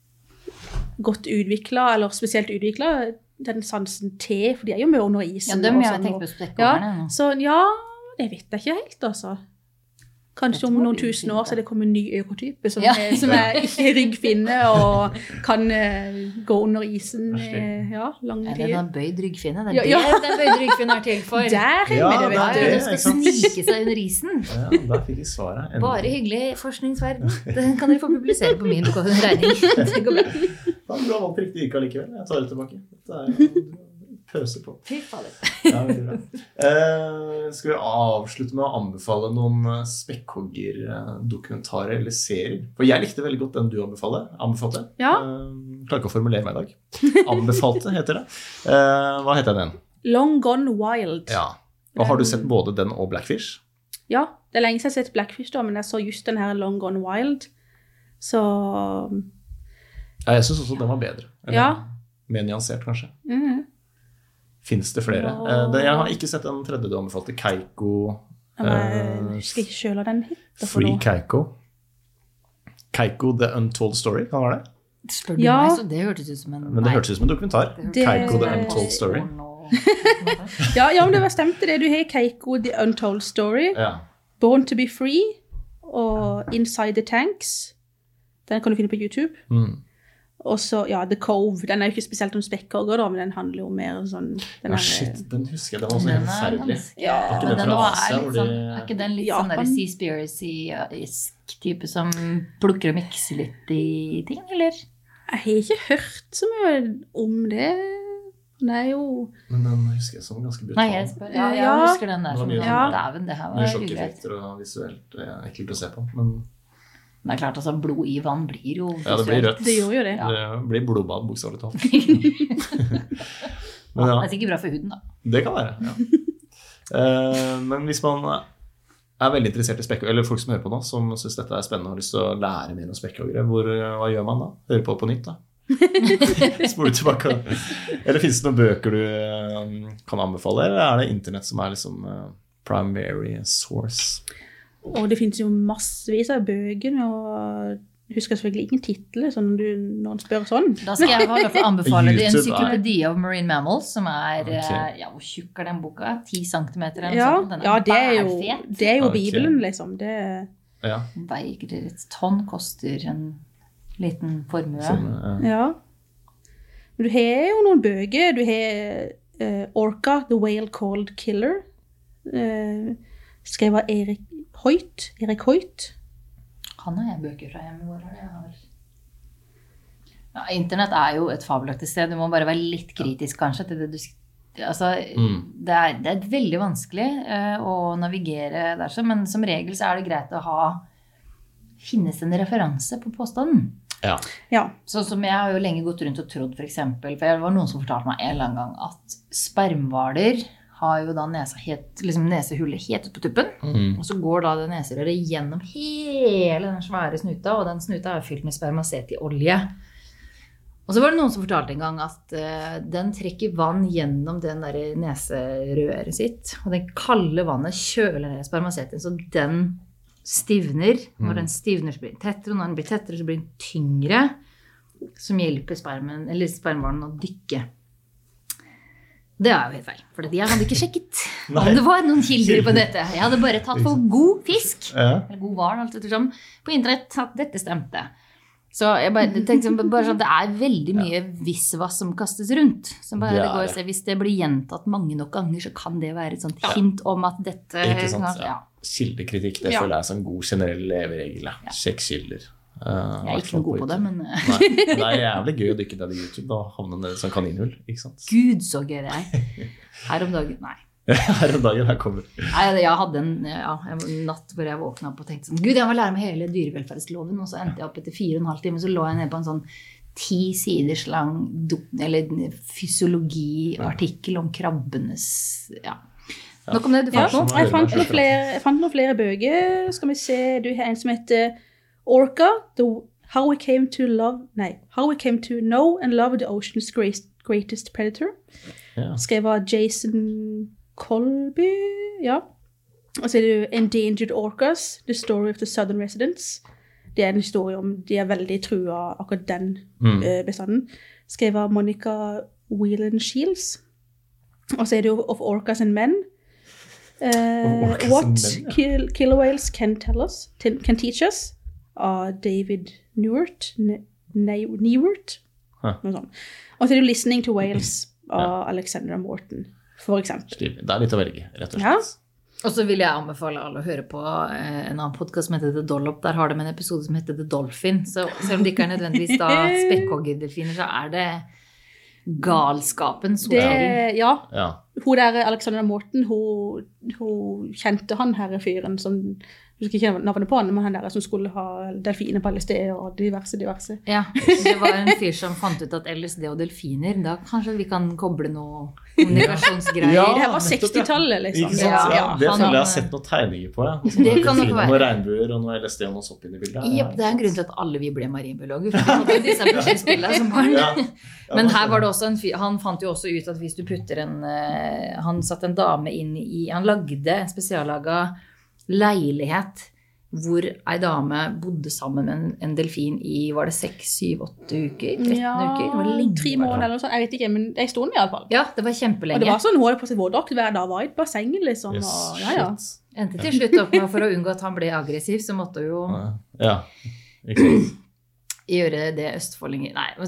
[SPEAKER 2] godt utviklet, eller spesielt utviklet den sansen til, for de er jo med under isen.
[SPEAKER 4] Ja, dem jeg tenker på spekkhogerne.
[SPEAKER 2] Ja, så ja, det vet jeg ikke helt, altså. Kanskje om noen tusen år så er det kommet en ny økotype som, ja. er, som er ikke ryggfinne og kan uh, gå under isen uh, ja, lange tid.
[SPEAKER 4] Er det en bøyd ryggfinne? Det er ja, det ja. den bøyde ryggfinne er til for.
[SPEAKER 2] Der er
[SPEAKER 3] ja,
[SPEAKER 2] det, vet du.
[SPEAKER 4] Den skal snike seg under isen.
[SPEAKER 3] Ja, der fikk jeg svaret.
[SPEAKER 4] Bare hyggelig forskningsverden. Den kan dere få publisere på min regning. Det går bra.
[SPEAKER 3] Da du har valgt riktig yrke likevel. Jeg tar det tilbake. Det er jo pøse på.
[SPEAKER 4] Fy fader.
[SPEAKER 3] Ja, veldig bra. Eh, skal vi avslutte med å anbefale noen spekkhogger-dokumentarer eller serier? For jeg likte veldig godt den du anbefalte. anbefalte. Ja. Eh, klarer ikke å formulere meg i dag. Anbefalte heter det. Eh, hva heter den?
[SPEAKER 2] Long Gone Wild.
[SPEAKER 3] Ja. Og har du sett både den og Blackfish?
[SPEAKER 2] Ja, det er lenge siden jeg har sett Blackfish da, men jeg så just den her Long Gone Wild. Så...
[SPEAKER 3] Ja, jeg synes også den var bedre. Eller,
[SPEAKER 2] ja.
[SPEAKER 3] Mer nyansert, kanskje.
[SPEAKER 2] Mhm.
[SPEAKER 3] Finnes det flere? Ja. Uh, det, jeg har ikke sett den tredje du anbefalte, Keiko.
[SPEAKER 2] Jeg husker ikke selv hva den heter.
[SPEAKER 3] Free Keiko. Keiko, The Untold Story, kan det være det?
[SPEAKER 4] Spør du ja. meg, så det hørtes ut som en...
[SPEAKER 3] Men det hørtes ut som en dokumentar. Det... Keiko, The Untold Story.
[SPEAKER 2] ja, ja, men det var stemte det. Du har Keiko, The Untold Story,
[SPEAKER 3] ja.
[SPEAKER 2] Born to be Free, og Inside the Tanks. Den kan du finne på YouTube.
[SPEAKER 3] Mm.
[SPEAKER 2] Og så, ja, The Cove, den er jo ikke spesielt om spekkhogger da, men den handler jo mer sånn... Den
[SPEAKER 3] ja, shit, den husker jeg, den var så helt forferdelig.
[SPEAKER 4] Ja, men den var er litt sånn, er ikke den litt ja, sånn der Seaspiracy-isk type som plukker og mikser litt i ting, eller?
[SPEAKER 2] Jeg har ikke hørt så mye om det. Den er jo...
[SPEAKER 3] Men den husker jeg som ganske brutal.
[SPEAKER 4] Nei, jeg spør, ja, jeg husker den der som ja. Dæven, det her var
[SPEAKER 3] hyggelig. Mye sjokkeffekter og visuelt, det er ekkelt å se på, men...
[SPEAKER 4] Det er klart, altså, blod i vann blir jo...
[SPEAKER 3] Ja, det blir rødt.
[SPEAKER 2] Det gjør jo det.
[SPEAKER 3] Ja. Det blir blodbad, bokstavlig talt.
[SPEAKER 4] Men, ja. Det er sikkert bra for huden, da.
[SPEAKER 3] Det kan være, ja. uh, men hvis man er veldig interessert i spekkhogger, eller folk som hører på nå, som synes dette er spennende og har lyst til å lære mer om spekkhoggere, hva gjør man da? Hører på på nytt, da? Spole tilbake. Eller finnes det noen bøker du um, kan anbefale, eller er det internett som er liksom uh, primary source?
[SPEAKER 2] Og det finnes jo massevis av bøker, og jeg husker selvfølgelig ingen titler sånn når, du, når han spør sånn.
[SPEAKER 4] Da skal jeg i hvert fall anbefale det Encyclopedia of Marine Mammals, som er, okay. ja, hvor tjukk er den boka? ti centimeter eller
[SPEAKER 2] ja,
[SPEAKER 4] noe sånt. Den er
[SPEAKER 2] ja, det er jo,
[SPEAKER 4] fet.
[SPEAKER 2] Det er jo
[SPEAKER 3] okay.
[SPEAKER 2] Bibelen, liksom. Det
[SPEAKER 3] ja.
[SPEAKER 4] Veier et tonn, koster en liten formue.
[SPEAKER 3] Sånn, ja.
[SPEAKER 2] ja. Men du har jo noen bøker. Du har uh, Orca, The Whale Called Killer. Uh, skrevet av Erik Hoyt, Erik Hoyt.
[SPEAKER 4] Han har jeg bøker fra hjemme. Hvor er det jeg har? Ja, internett er jo et fabelaktig sted. Du må bare være litt kritisk kanskje til det du... Altså, mm. det, er, det er veldig vanskelig uh, å navigere der, men som regel så er det greit å ha... Finnes en referanse på påstanden?
[SPEAKER 3] Ja.
[SPEAKER 2] Ja.
[SPEAKER 4] Sånn som jeg har jo lenge gått rundt og trodd for eksempel, for det var noen som fortalte meg en eller annen gang at spermhvaler har jo da nesa helt, liksom nesehullet helt ut på tuppen,
[SPEAKER 3] Mm.
[SPEAKER 4] og så går da det neserøret gjennom hele den svære snuta, og den snuta er fylt med spermaceti-olje. Og så var det noen som fortalte en gang at uh, den trekker vann gjennom den der neserøret sitt, og den kalde vannet kjøler ned spermacetien, så den stivner. Når den stivner så blir den tettere, og når den blir tettere så blir den tyngre, som hjelper spermen, eller spermhvalen å dykke. Det er jo helt feil, for jeg hadde ikke sjekket om det var noen kilder på dette. Jeg hadde bare tatt for god fisk,
[SPEAKER 3] Ja.
[SPEAKER 4] eller god hval, alt ettersom, på internett at dette stemte. Så jeg bare tenkte bare sånn, det er veldig mye visvas som kastes rundt. Så bare
[SPEAKER 3] Det
[SPEAKER 4] det
[SPEAKER 3] er
[SPEAKER 4] går
[SPEAKER 3] det.
[SPEAKER 4] å se, hvis det blir gjentatt mange nok ganger, så kan det være et sånt hint om at dette...
[SPEAKER 3] Ikke sant?
[SPEAKER 4] Ja.
[SPEAKER 3] Ja. Kildekritikk, det
[SPEAKER 2] Ja.
[SPEAKER 3] føler jeg er en god generell leveregel. Ja. Sjekk kilder. Uh,
[SPEAKER 4] Jeg er ikke noe god på det, men
[SPEAKER 3] Nei, det er jævlig gøy å dykke ned i YouTube da, havne ned i sånn kaninhull, ikke sant?
[SPEAKER 4] Gud så gøy det er. Her om dagen, nei.
[SPEAKER 3] Her en dag, her kommer.
[SPEAKER 4] Nei, jeg hadde en, ja, en natt hvor jeg våkna opp og tenkte sånn, Gud, jeg må lære meg hele dyrevelferdsloven, og så endte jeg opp etter fire og en halv time, så lå jeg ned på en sånn ti siders lang do, eller fysiologiartikkel om krabbenes, ja. Nok om det, du
[SPEAKER 2] Ja,
[SPEAKER 4] fant noe?
[SPEAKER 2] jeg fant, noen flere, jeg fant noen flere bøker. Skal vi se, du har en som heter Orca, the, How We Came to Love, nei, How We Came to Know and Love the Ocean's Greatest, greatest Predator.
[SPEAKER 3] Ja.
[SPEAKER 2] Skrevet av Jason Colby, ja. Og så er det Endangered Orcas, The Story of the Southern Residents. Det er en historie om, de er veldig trua akkurat den
[SPEAKER 3] Mm.
[SPEAKER 2] eh, bestanden. Skrevet av Monica Whelan Shields. Og så er det jo Of Orcas and Men. Eh,
[SPEAKER 3] Orcas and
[SPEAKER 2] What
[SPEAKER 3] Men, ja.
[SPEAKER 2] kill, Killer Whales Can Tell Us, ten, Can Teach Us, av David Newert, ne, ne, Newert,
[SPEAKER 3] Huh.
[SPEAKER 2] noe sånt. Og så er det jo Listening to Whales av Alexandra Morton, for eksempel.
[SPEAKER 3] Stilig. Det er litt å velge, rett og
[SPEAKER 2] Ja.
[SPEAKER 3] slett.
[SPEAKER 4] Og så vil jeg anbefale alle å høre på eh, en annen podcast som heter The Dollop. Der har de en episode som heter The Dolphin. Så selv om det ikke er nødvendigvis da spekkhoggerdelfiner, så er det galskapen så
[SPEAKER 2] Det,
[SPEAKER 4] egen.
[SPEAKER 2] ja,
[SPEAKER 3] Ja.
[SPEAKER 2] hun der Alexandra Morton, hun, hun kjente han her fyren som, jeg husker ikke navnet på han, men han der som skulle ha delfiner på L S D og diverse, diverse.
[SPEAKER 4] Ja, det var en fyr som fant ut at L S D og delfiner, da kanskje vi kan koble noe kommunikasjonsgreier.
[SPEAKER 3] Ja.
[SPEAKER 2] Det her var
[SPEAKER 3] nettopp, ja.
[SPEAKER 2] sekstitallet, liksom.
[SPEAKER 3] Ikke sant? Ja,
[SPEAKER 4] Ja,
[SPEAKER 3] det
[SPEAKER 4] han-
[SPEAKER 3] føler jeg har sett noen tegninger på, ja.
[SPEAKER 4] Det kan nok være.
[SPEAKER 3] Noen regnbuer og noe L S D og noe sopp inn i bildet.
[SPEAKER 4] Jep, det er en grunn til at alle vi ble marinbiologer, for vi hadde disse puslespillene som barn.
[SPEAKER 3] Ja. Ja,
[SPEAKER 4] Men her var det også en fyr, han fant jo også ut at hvis du putter en, eh, han satt en dame inn i, han lagde en spesiallaget leilighet, hvor ei dame bodde sammen med en, en delfin i, var det seks, syv, åtte uker? tretten
[SPEAKER 2] Ja,
[SPEAKER 4] uker? Det var lenge.
[SPEAKER 2] tre måneder eller noe sånt, jeg vet ikke, men det stod i alle fall.
[SPEAKER 4] Ja, det var
[SPEAKER 2] Og det
[SPEAKER 4] kjempelenge.
[SPEAKER 2] var sånn, hun hadde på seg vårdrakt hver dag, var i et basseng, liksom.
[SPEAKER 3] Yes,
[SPEAKER 2] Og, ja, ja.
[SPEAKER 3] shit.
[SPEAKER 4] Endte til slutt opp med, for å unngå at han ble aggressiv, så måtte hun jo
[SPEAKER 3] Ja, ikke sant.
[SPEAKER 4] gjøre det østfoldinger. Nei, men-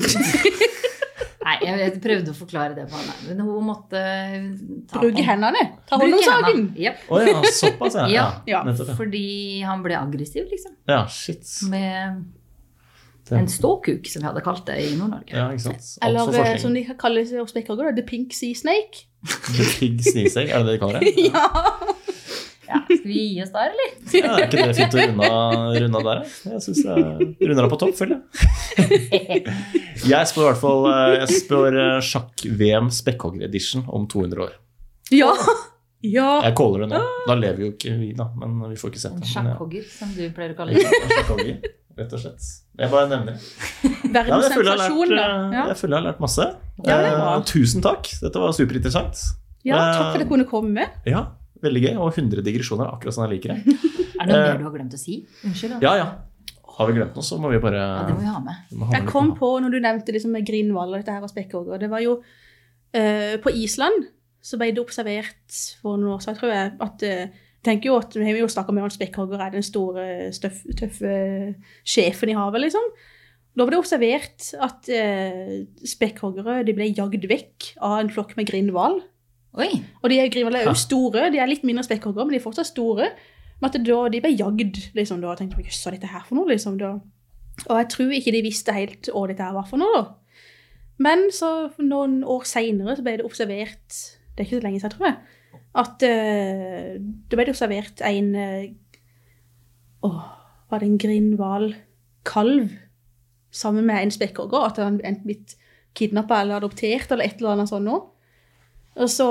[SPEAKER 4] Nei, jeg vet- prøvde å forklare det på han. Men hun måtte ta
[SPEAKER 2] Bruke
[SPEAKER 4] på-
[SPEAKER 2] hendene, ta hånd om
[SPEAKER 4] Bruke
[SPEAKER 2] saken.
[SPEAKER 4] hendene. Jep.
[SPEAKER 3] Å ja, såpass, ja.
[SPEAKER 4] Ja.
[SPEAKER 2] Ja.
[SPEAKER 3] Nettopp, ja.
[SPEAKER 4] Fordi han ble aggressiv, liksom.
[SPEAKER 3] Ja, shit.
[SPEAKER 4] Med
[SPEAKER 3] Det-
[SPEAKER 4] en ståkuk, som vi hadde kalt det i Nord-Norge.
[SPEAKER 3] Ja, ikke sant.
[SPEAKER 2] Eller
[SPEAKER 3] Altfor
[SPEAKER 2] eh,
[SPEAKER 3] forskning.
[SPEAKER 2] som de kaller seg hos spekkhogger, The Pink Sea Snake.
[SPEAKER 3] The Pig snisegg, er det det de kaller det?
[SPEAKER 2] Ja.
[SPEAKER 4] Ja, skal vi gi oss der, eller?
[SPEAKER 3] Ja, er ikke det fint å runde av, runde av der? Jeg synes jeg runder av på topp, føler jeg. Jeg spør i hvert fall eh, jeg spør eh, sjakk-V M Spekkhogger-edition om to hundre år.
[SPEAKER 2] Ja. Ja.
[SPEAKER 3] Jeg caller det nå. Da lever jo ikke vi, da, men vi får ikke sett
[SPEAKER 4] En
[SPEAKER 3] det. Men ja.
[SPEAKER 4] sjakkhogger, som du pleier å kalle det.
[SPEAKER 3] Sjakkhogger, rett og slett. Jeg bare nevner det. Ja, men
[SPEAKER 2] Verdens
[SPEAKER 3] jeg føler jeg har
[SPEAKER 2] sensasjon,
[SPEAKER 3] lært,
[SPEAKER 2] da.
[SPEAKER 3] eh,
[SPEAKER 2] Ja.
[SPEAKER 3] jeg føler jeg har lært masse.
[SPEAKER 2] Ja, det er bra.
[SPEAKER 3] Eh, tusen takk. Dette var superinteressant.
[SPEAKER 2] Ja, takk for at jeg kunne komme.
[SPEAKER 3] Ja, veldig gøy. Og hundre digresjoner, akkurat som jeg liker det.
[SPEAKER 4] Er det noe mer du har glemt å si? Unnskyld. da.
[SPEAKER 3] Ja, ja. Har vi glemt noe, så må vi bare...
[SPEAKER 4] Ja, det må vi ha med.
[SPEAKER 3] vi må ha
[SPEAKER 2] Jeg
[SPEAKER 3] med
[SPEAKER 2] kom
[SPEAKER 3] litt
[SPEAKER 2] på, når du nevnte liksom med grindhval og dette her og spekkhogger, det var jo eh, på Island, så ble det observert for noen år siden, tror jeg, at eh, jeg tenker jo at vi har jo snakket med at spekkhogger er den store, støff, tøffe sjefen i havet, liksom. Da var det observert at eh, spekkhoggere, de ble jagd vekk av en flokk med grindhval.
[SPEAKER 4] Oi,
[SPEAKER 2] Og de grindhvaler er jo store, de er litt mindre spekkhoggere, men de er fortsatt store. Men at da de ble jagd, liksom, da tenkte jeg, hva er dette her for noe, liksom, da? Og jeg tror ikke de visste helt hva dette her var for noe, da. Men så for noen år senere så ble det observert, det er ikke så lenge siden, tror jeg, at uh, det ble det observert en, uh, åh, var det en grindhval kalv sammen med en spekkhogger, at han enten blitt kidnappet eller adoptert, eller et eller annet sånt nå. Og så,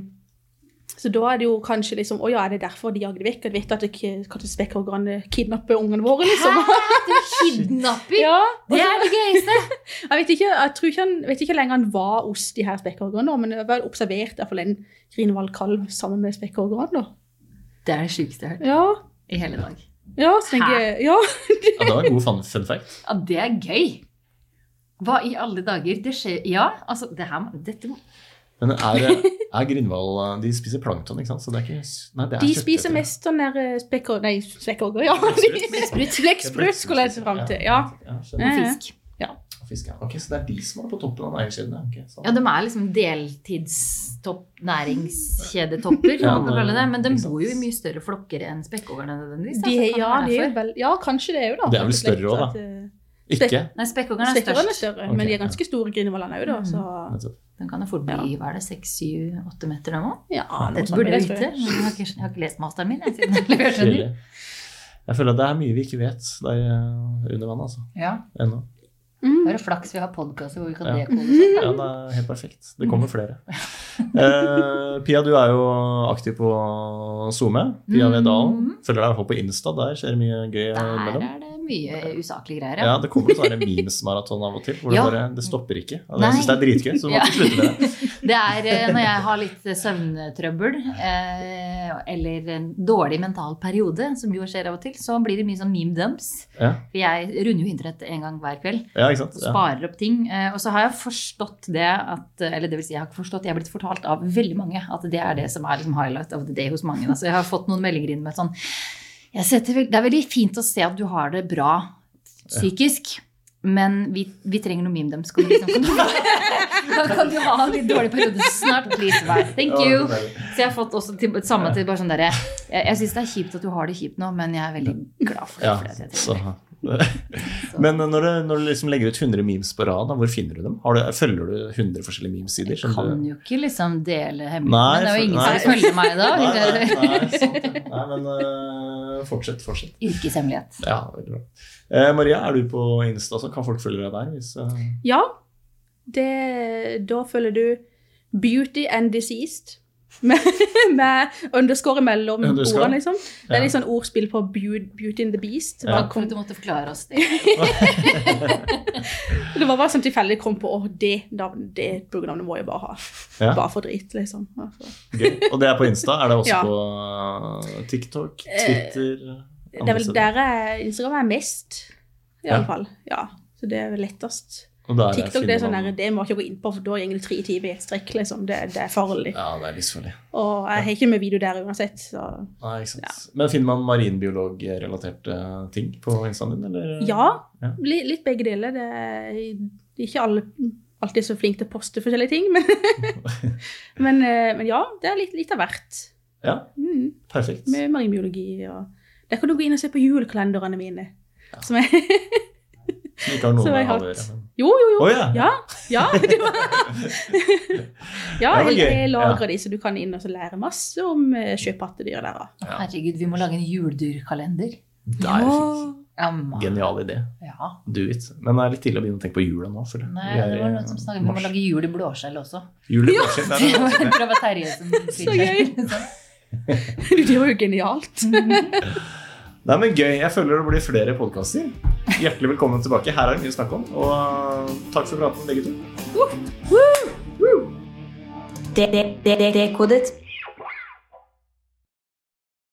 [SPEAKER 2] så da er det jo kanskje liksom, å ja, er det derfor de jager det vekk? Jeg vet at det kanskje spekkhoggerne kidnapper ungene våre, liksom.
[SPEAKER 4] Hæ? Du kidnapper?
[SPEAKER 2] Ja.
[SPEAKER 4] Det er det gøyeste.
[SPEAKER 2] Jeg vet ikke, jeg tror ikke han, vet ikke lenger han var hos de her spekkhoggerne, men jeg har observert i hvert fall en Grinvald kalv sammen med spekkhoggerne da.
[SPEAKER 4] Det er det sykeste jeg har hørt
[SPEAKER 2] Ja.
[SPEAKER 4] i hele dag.
[SPEAKER 2] Ja, så tenker jeg, ja.
[SPEAKER 3] Ja, det var en god fun, fun fact.
[SPEAKER 4] Ja, det er gøy. Hva i alle dager? Det skjer, ja, altså, det her, dette må...
[SPEAKER 3] Men er, er Grinvald, de spiser plankton, ikke sant? Så det er ikke, nei, det er
[SPEAKER 2] De
[SPEAKER 3] kjøtt,
[SPEAKER 2] spiser
[SPEAKER 3] det.
[SPEAKER 2] mest sånn der spekkhogger, nei, spekkhogger, ja.
[SPEAKER 4] Blekksprut.
[SPEAKER 2] Blekksprut skulle jeg se frem til, ja.
[SPEAKER 3] Ja,
[SPEAKER 2] Ja,
[SPEAKER 3] skjønner.
[SPEAKER 2] ja.
[SPEAKER 4] Fisk.
[SPEAKER 2] Ja.
[SPEAKER 3] Fisk, ja. Ok, så det er de som er på toppen av næringskjedene. Okay, sånn.
[SPEAKER 4] Ja, de er liksom deltidstopp, næringskjedetopper,
[SPEAKER 3] Ja,
[SPEAKER 4] man kan kalle det. Men de
[SPEAKER 3] ikke sant.
[SPEAKER 4] bor jo i mye større flokker enn spekkhoggerne nødvendigvis.
[SPEAKER 2] De,
[SPEAKER 4] da, så kan
[SPEAKER 2] ja,
[SPEAKER 4] det være
[SPEAKER 2] de er jo
[SPEAKER 4] derfor.
[SPEAKER 2] vel, ja, kanskje det er jo da.
[SPEAKER 3] Det er vel
[SPEAKER 2] rett og slett,
[SPEAKER 3] større også, da.
[SPEAKER 2] at, eh,
[SPEAKER 3] Ikke?
[SPEAKER 4] Nei, spekkhoggerne er
[SPEAKER 2] Spekkhogerne er
[SPEAKER 4] størst.
[SPEAKER 2] større,
[SPEAKER 3] Ok,
[SPEAKER 2] men de er
[SPEAKER 3] ja.
[SPEAKER 2] ganske store Grinvaldene også da, så
[SPEAKER 3] Nettopp.
[SPEAKER 4] Den kan jo fort bli, hva er det, seks, syv, åtte meter nå?
[SPEAKER 2] ja, noe
[SPEAKER 4] Dette
[SPEAKER 2] sånt,
[SPEAKER 4] burde
[SPEAKER 2] det
[SPEAKER 4] jeg
[SPEAKER 2] tror
[SPEAKER 4] vite,
[SPEAKER 2] jeg.
[SPEAKER 4] men jeg har ikke, jeg har ikke lest masteren min, jeg, siden jeg leverte den.
[SPEAKER 3] Skjellig. Jeg føler at det er mye vi ikke vet der eh, under vann, altså.
[SPEAKER 4] Ja,
[SPEAKER 3] Ennå.
[SPEAKER 2] Mm.
[SPEAKER 4] det er flaks vi har podcaster hvor vi kan
[SPEAKER 2] Ja.
[SPEAKER 4] dekode sånn.
[SPEAKER 3] Ja, det er helt perfekt. Det kommer flere. Eh, Pia, du er jo aktiv på Zoome. Pia Vedalen. Følger deg i hvert fall på Insta. Der skjer det mye gøy
[SPEAKER 4] Der
[SPEAKER 3] mellom.
[SPEAKER 4] er det mye usaklige greier,
[SPEAKER 3] Ja,
[SPEAKER 4] ja.
[SPEAKER 3] det kommer sånne memes-maraton av og til, hvor
[SPEAKER 4] Ja.
[SPEAKER 3] det bare, det stopper ikke. Og
[SPEAKER 4] Nei.
[SPEAKER 3] jeg synes det er dritgøy, så du må
[SPEAKER 4] Ja.
[SPEAKER 3] ikke slutte med det.
[SPEAKER 4] Det er eh, når jeg har litt søvntrøbbel, eh, eller en dårlig mental periode, som jo skjer av og til, så blir det mye sånn meme dumps.
[SPEAKER 3] Ja,
[SPEAKER 4] For jeg runder jo internett en gang hver kveld.
[SPEAKER 3] ja ikke sant?
[SPEAKER 4] Og
[SPEAKER 3] Ja.
[SPEAKER 4] sparer opp ting. Eh, Og så har jeg forstått det at, eller det vil si jeg har ikke forstått, jeg har blitt fortalt av veldig mange at det er det som er liksom highlight of the day hos mange. Altså jeg har fått noen meldinger inn med sånn, jeg setter, vel- det er veldig fint å se at du har det bra psykisk, men vi, vi trenger noe meme dem. Skal du liksom, kan, du, kan, kan du ha en litt dårlig periode snart, please, bye. Thank you.
[SPEAKER 3] Ja, det er deilig.
[SPEAKER 4] Så jeg har fått også til, samme til bare sånn der, jeg, jeg synes det er kjipt at du har det kjipt nå, men jeg er veldig glad for det.
[SPEAKER 3] Ja,
[SPEAKER 4] for at jeg
[SPEAKER 3] så.
[SPEAKER 4] trenger det.
[SPEAKER 3] Men når du, når du liksom legger ut hundre memes på rad, da, hvor finner du dem? Har du, følger du hundre forskjellige memesider?
[SPEAKER 4] Jeg
[SPEAKER 3] som
[SPEAKER 4] kan
[SPEAKER 3] du-
[SPEAKER 4] jo ikke liksom dele
[SPEAKER 3] Nei,
[SPEAKER 4] hemmeligheten. Det er jo ingen
[SPEAKER 3] nei.
[SPEAKER 4] som følger meg da.
[SPEAKER 3] Nei, nei, nei, sant, ja. nei, men uh, fortsett, fortsett.
[SPEAKER 4] Yrkeshemmelighet.
[SPEAKER 3] Ja, veldig bra. Eh, Maria, er du på Insta, så kan folk følge deg der? Hvis, uh...
[SPEAKER 2] Ja, det, da følger du Beauty and Deceased, med, med underscore mellom
[SPEAKER 3] Underscore?
[SPEAKER 2] ordene, liksom. Det er
[SPEAKER 3] Ja.
[SPEAKER 2] litt sånn ordspill på Beauty, Beauty and the Beast. Det
[SPEAKER 3] Ja.
[SPEAKER 2] bare
[SPEAKER 4] Kom,
[SPEAKER 2] kom,
[SPEAKER 4] du måtte forklare oss det.
[SPEAKER 2] det var bare sånn tilfeldig kom på, å, det, navn, det programmet må jeg bare ha.
[SPEAKER 3] Ja.
[SPEAKER 2] Bare for drit, liksom. Altså.
[SPEAKER 3] Gøy. Og det er på Insta? Er det også
[SPEAKER 2] Ja.
[SPEAKER 3] på uh, TikTok, Twitter?
[SPEAKER 2] Det er vel der er, Instagram er mest, i
[SPEAKER 3] Ja.
[SPEAKER 2] alle fall. Ja, så det er vel lettest.
[SPEAKER 3] Og der
[SPEAKER 2] TikTok, det er sånn
[SPEAKER 3] finner
[SPEAKER 2] der,
[SPEAKER 3] man-
[SPEAKER 2] det må jeg ikke gå inn på, for da går det tre timer i et strekk, liksom. Det, det er farlig.
[SPEAKER 3] Ja, det er livsfarlig.
[SPEAKER 2] Og jeg har ikke med video der uansett, så...
[SPEAKER 3] Nei, ikke sant. Men finner man marinbiolog-relaterte ting på Instaen din, eller?
[SPEAKER 2] Ja,
[SPEAKER 3] Ja.
[SPEAKER 2] li- litt begge deler. Det er det er ikke alle alltid så flink til å poste forskjellige ting, men, men, eh, men ja, det er litt, litt av hvert.
[SPEAKER 3] Ja,
[SPEAKER 2] Mm,
[SPEAKER 3] perfekt.
[SPEAKER 2] med marinbiologi. Og der kan du gå inn og se på julekalenderne mine.
[SPEAKER 3] Ja.
[SPEAKER 2] Som jeg,
[SPEAKER 3] Som ikke har noe
[SPEAKER 2] som
[SPEAKER 3] med
[SPEAKER 2] jeg har
[SPEAKER 3] havet å
[SPEAKER 2] hatt.
[SPEAKER 3] gjøre. men-
[SPEAKER 2] Jo, jo, jo.
[SPEAKER 3] Å ja.
[SPEAKER 2] Ja, ja. Det var, ja,
[SPEAKER 3] Det var
[SPEAKER 2] jeg,
[SPEAKER 3] gøy.
[SPEAKER 2] jeg lager de, så du kan inn og så lære masse om eh, sjøpattedyr der. da.
[SPEAKER 4] Herregud, vi må lage en juledyrkalender.
[SPEAKER 3] Det er fint.
[SPEAKER 4] Ja, man.
[SPEAKER 3] Genial idé.
[SPEAKER 4] Ja.
[SPEAKER 3] Do it. Men det er litt tidlig å begynne å tenke på jula nå. For
[SPEAKER 4] Nei,
[SPEAKER 3] vi er
[SPEAKER 4] det
[SPEAKER 3] i
[SPEAKER 4] var noen som snakket, vi må
[SPEAKER 3] mars.
[SPEAKER 4] lage jul i blåskjell også.
[SPEAKER 3] Jul i blåskjell, det er
[SPEAKER 4] Det
[SPEAKER 3] det.
[SPEAKER 4] var jeg tror det var Terje som
[SPEAKER 2] Så gøy. Det var jo genialt.
[SPEAKER 3] Nei, men gøy. Jeg føler det blir flere podcaster. Hjertelig velkommen tilbake. Her er det mye å snakke om. Og takk for praten, begge to.
[SPEAKER 6] Det- det- det- det- Dekodet.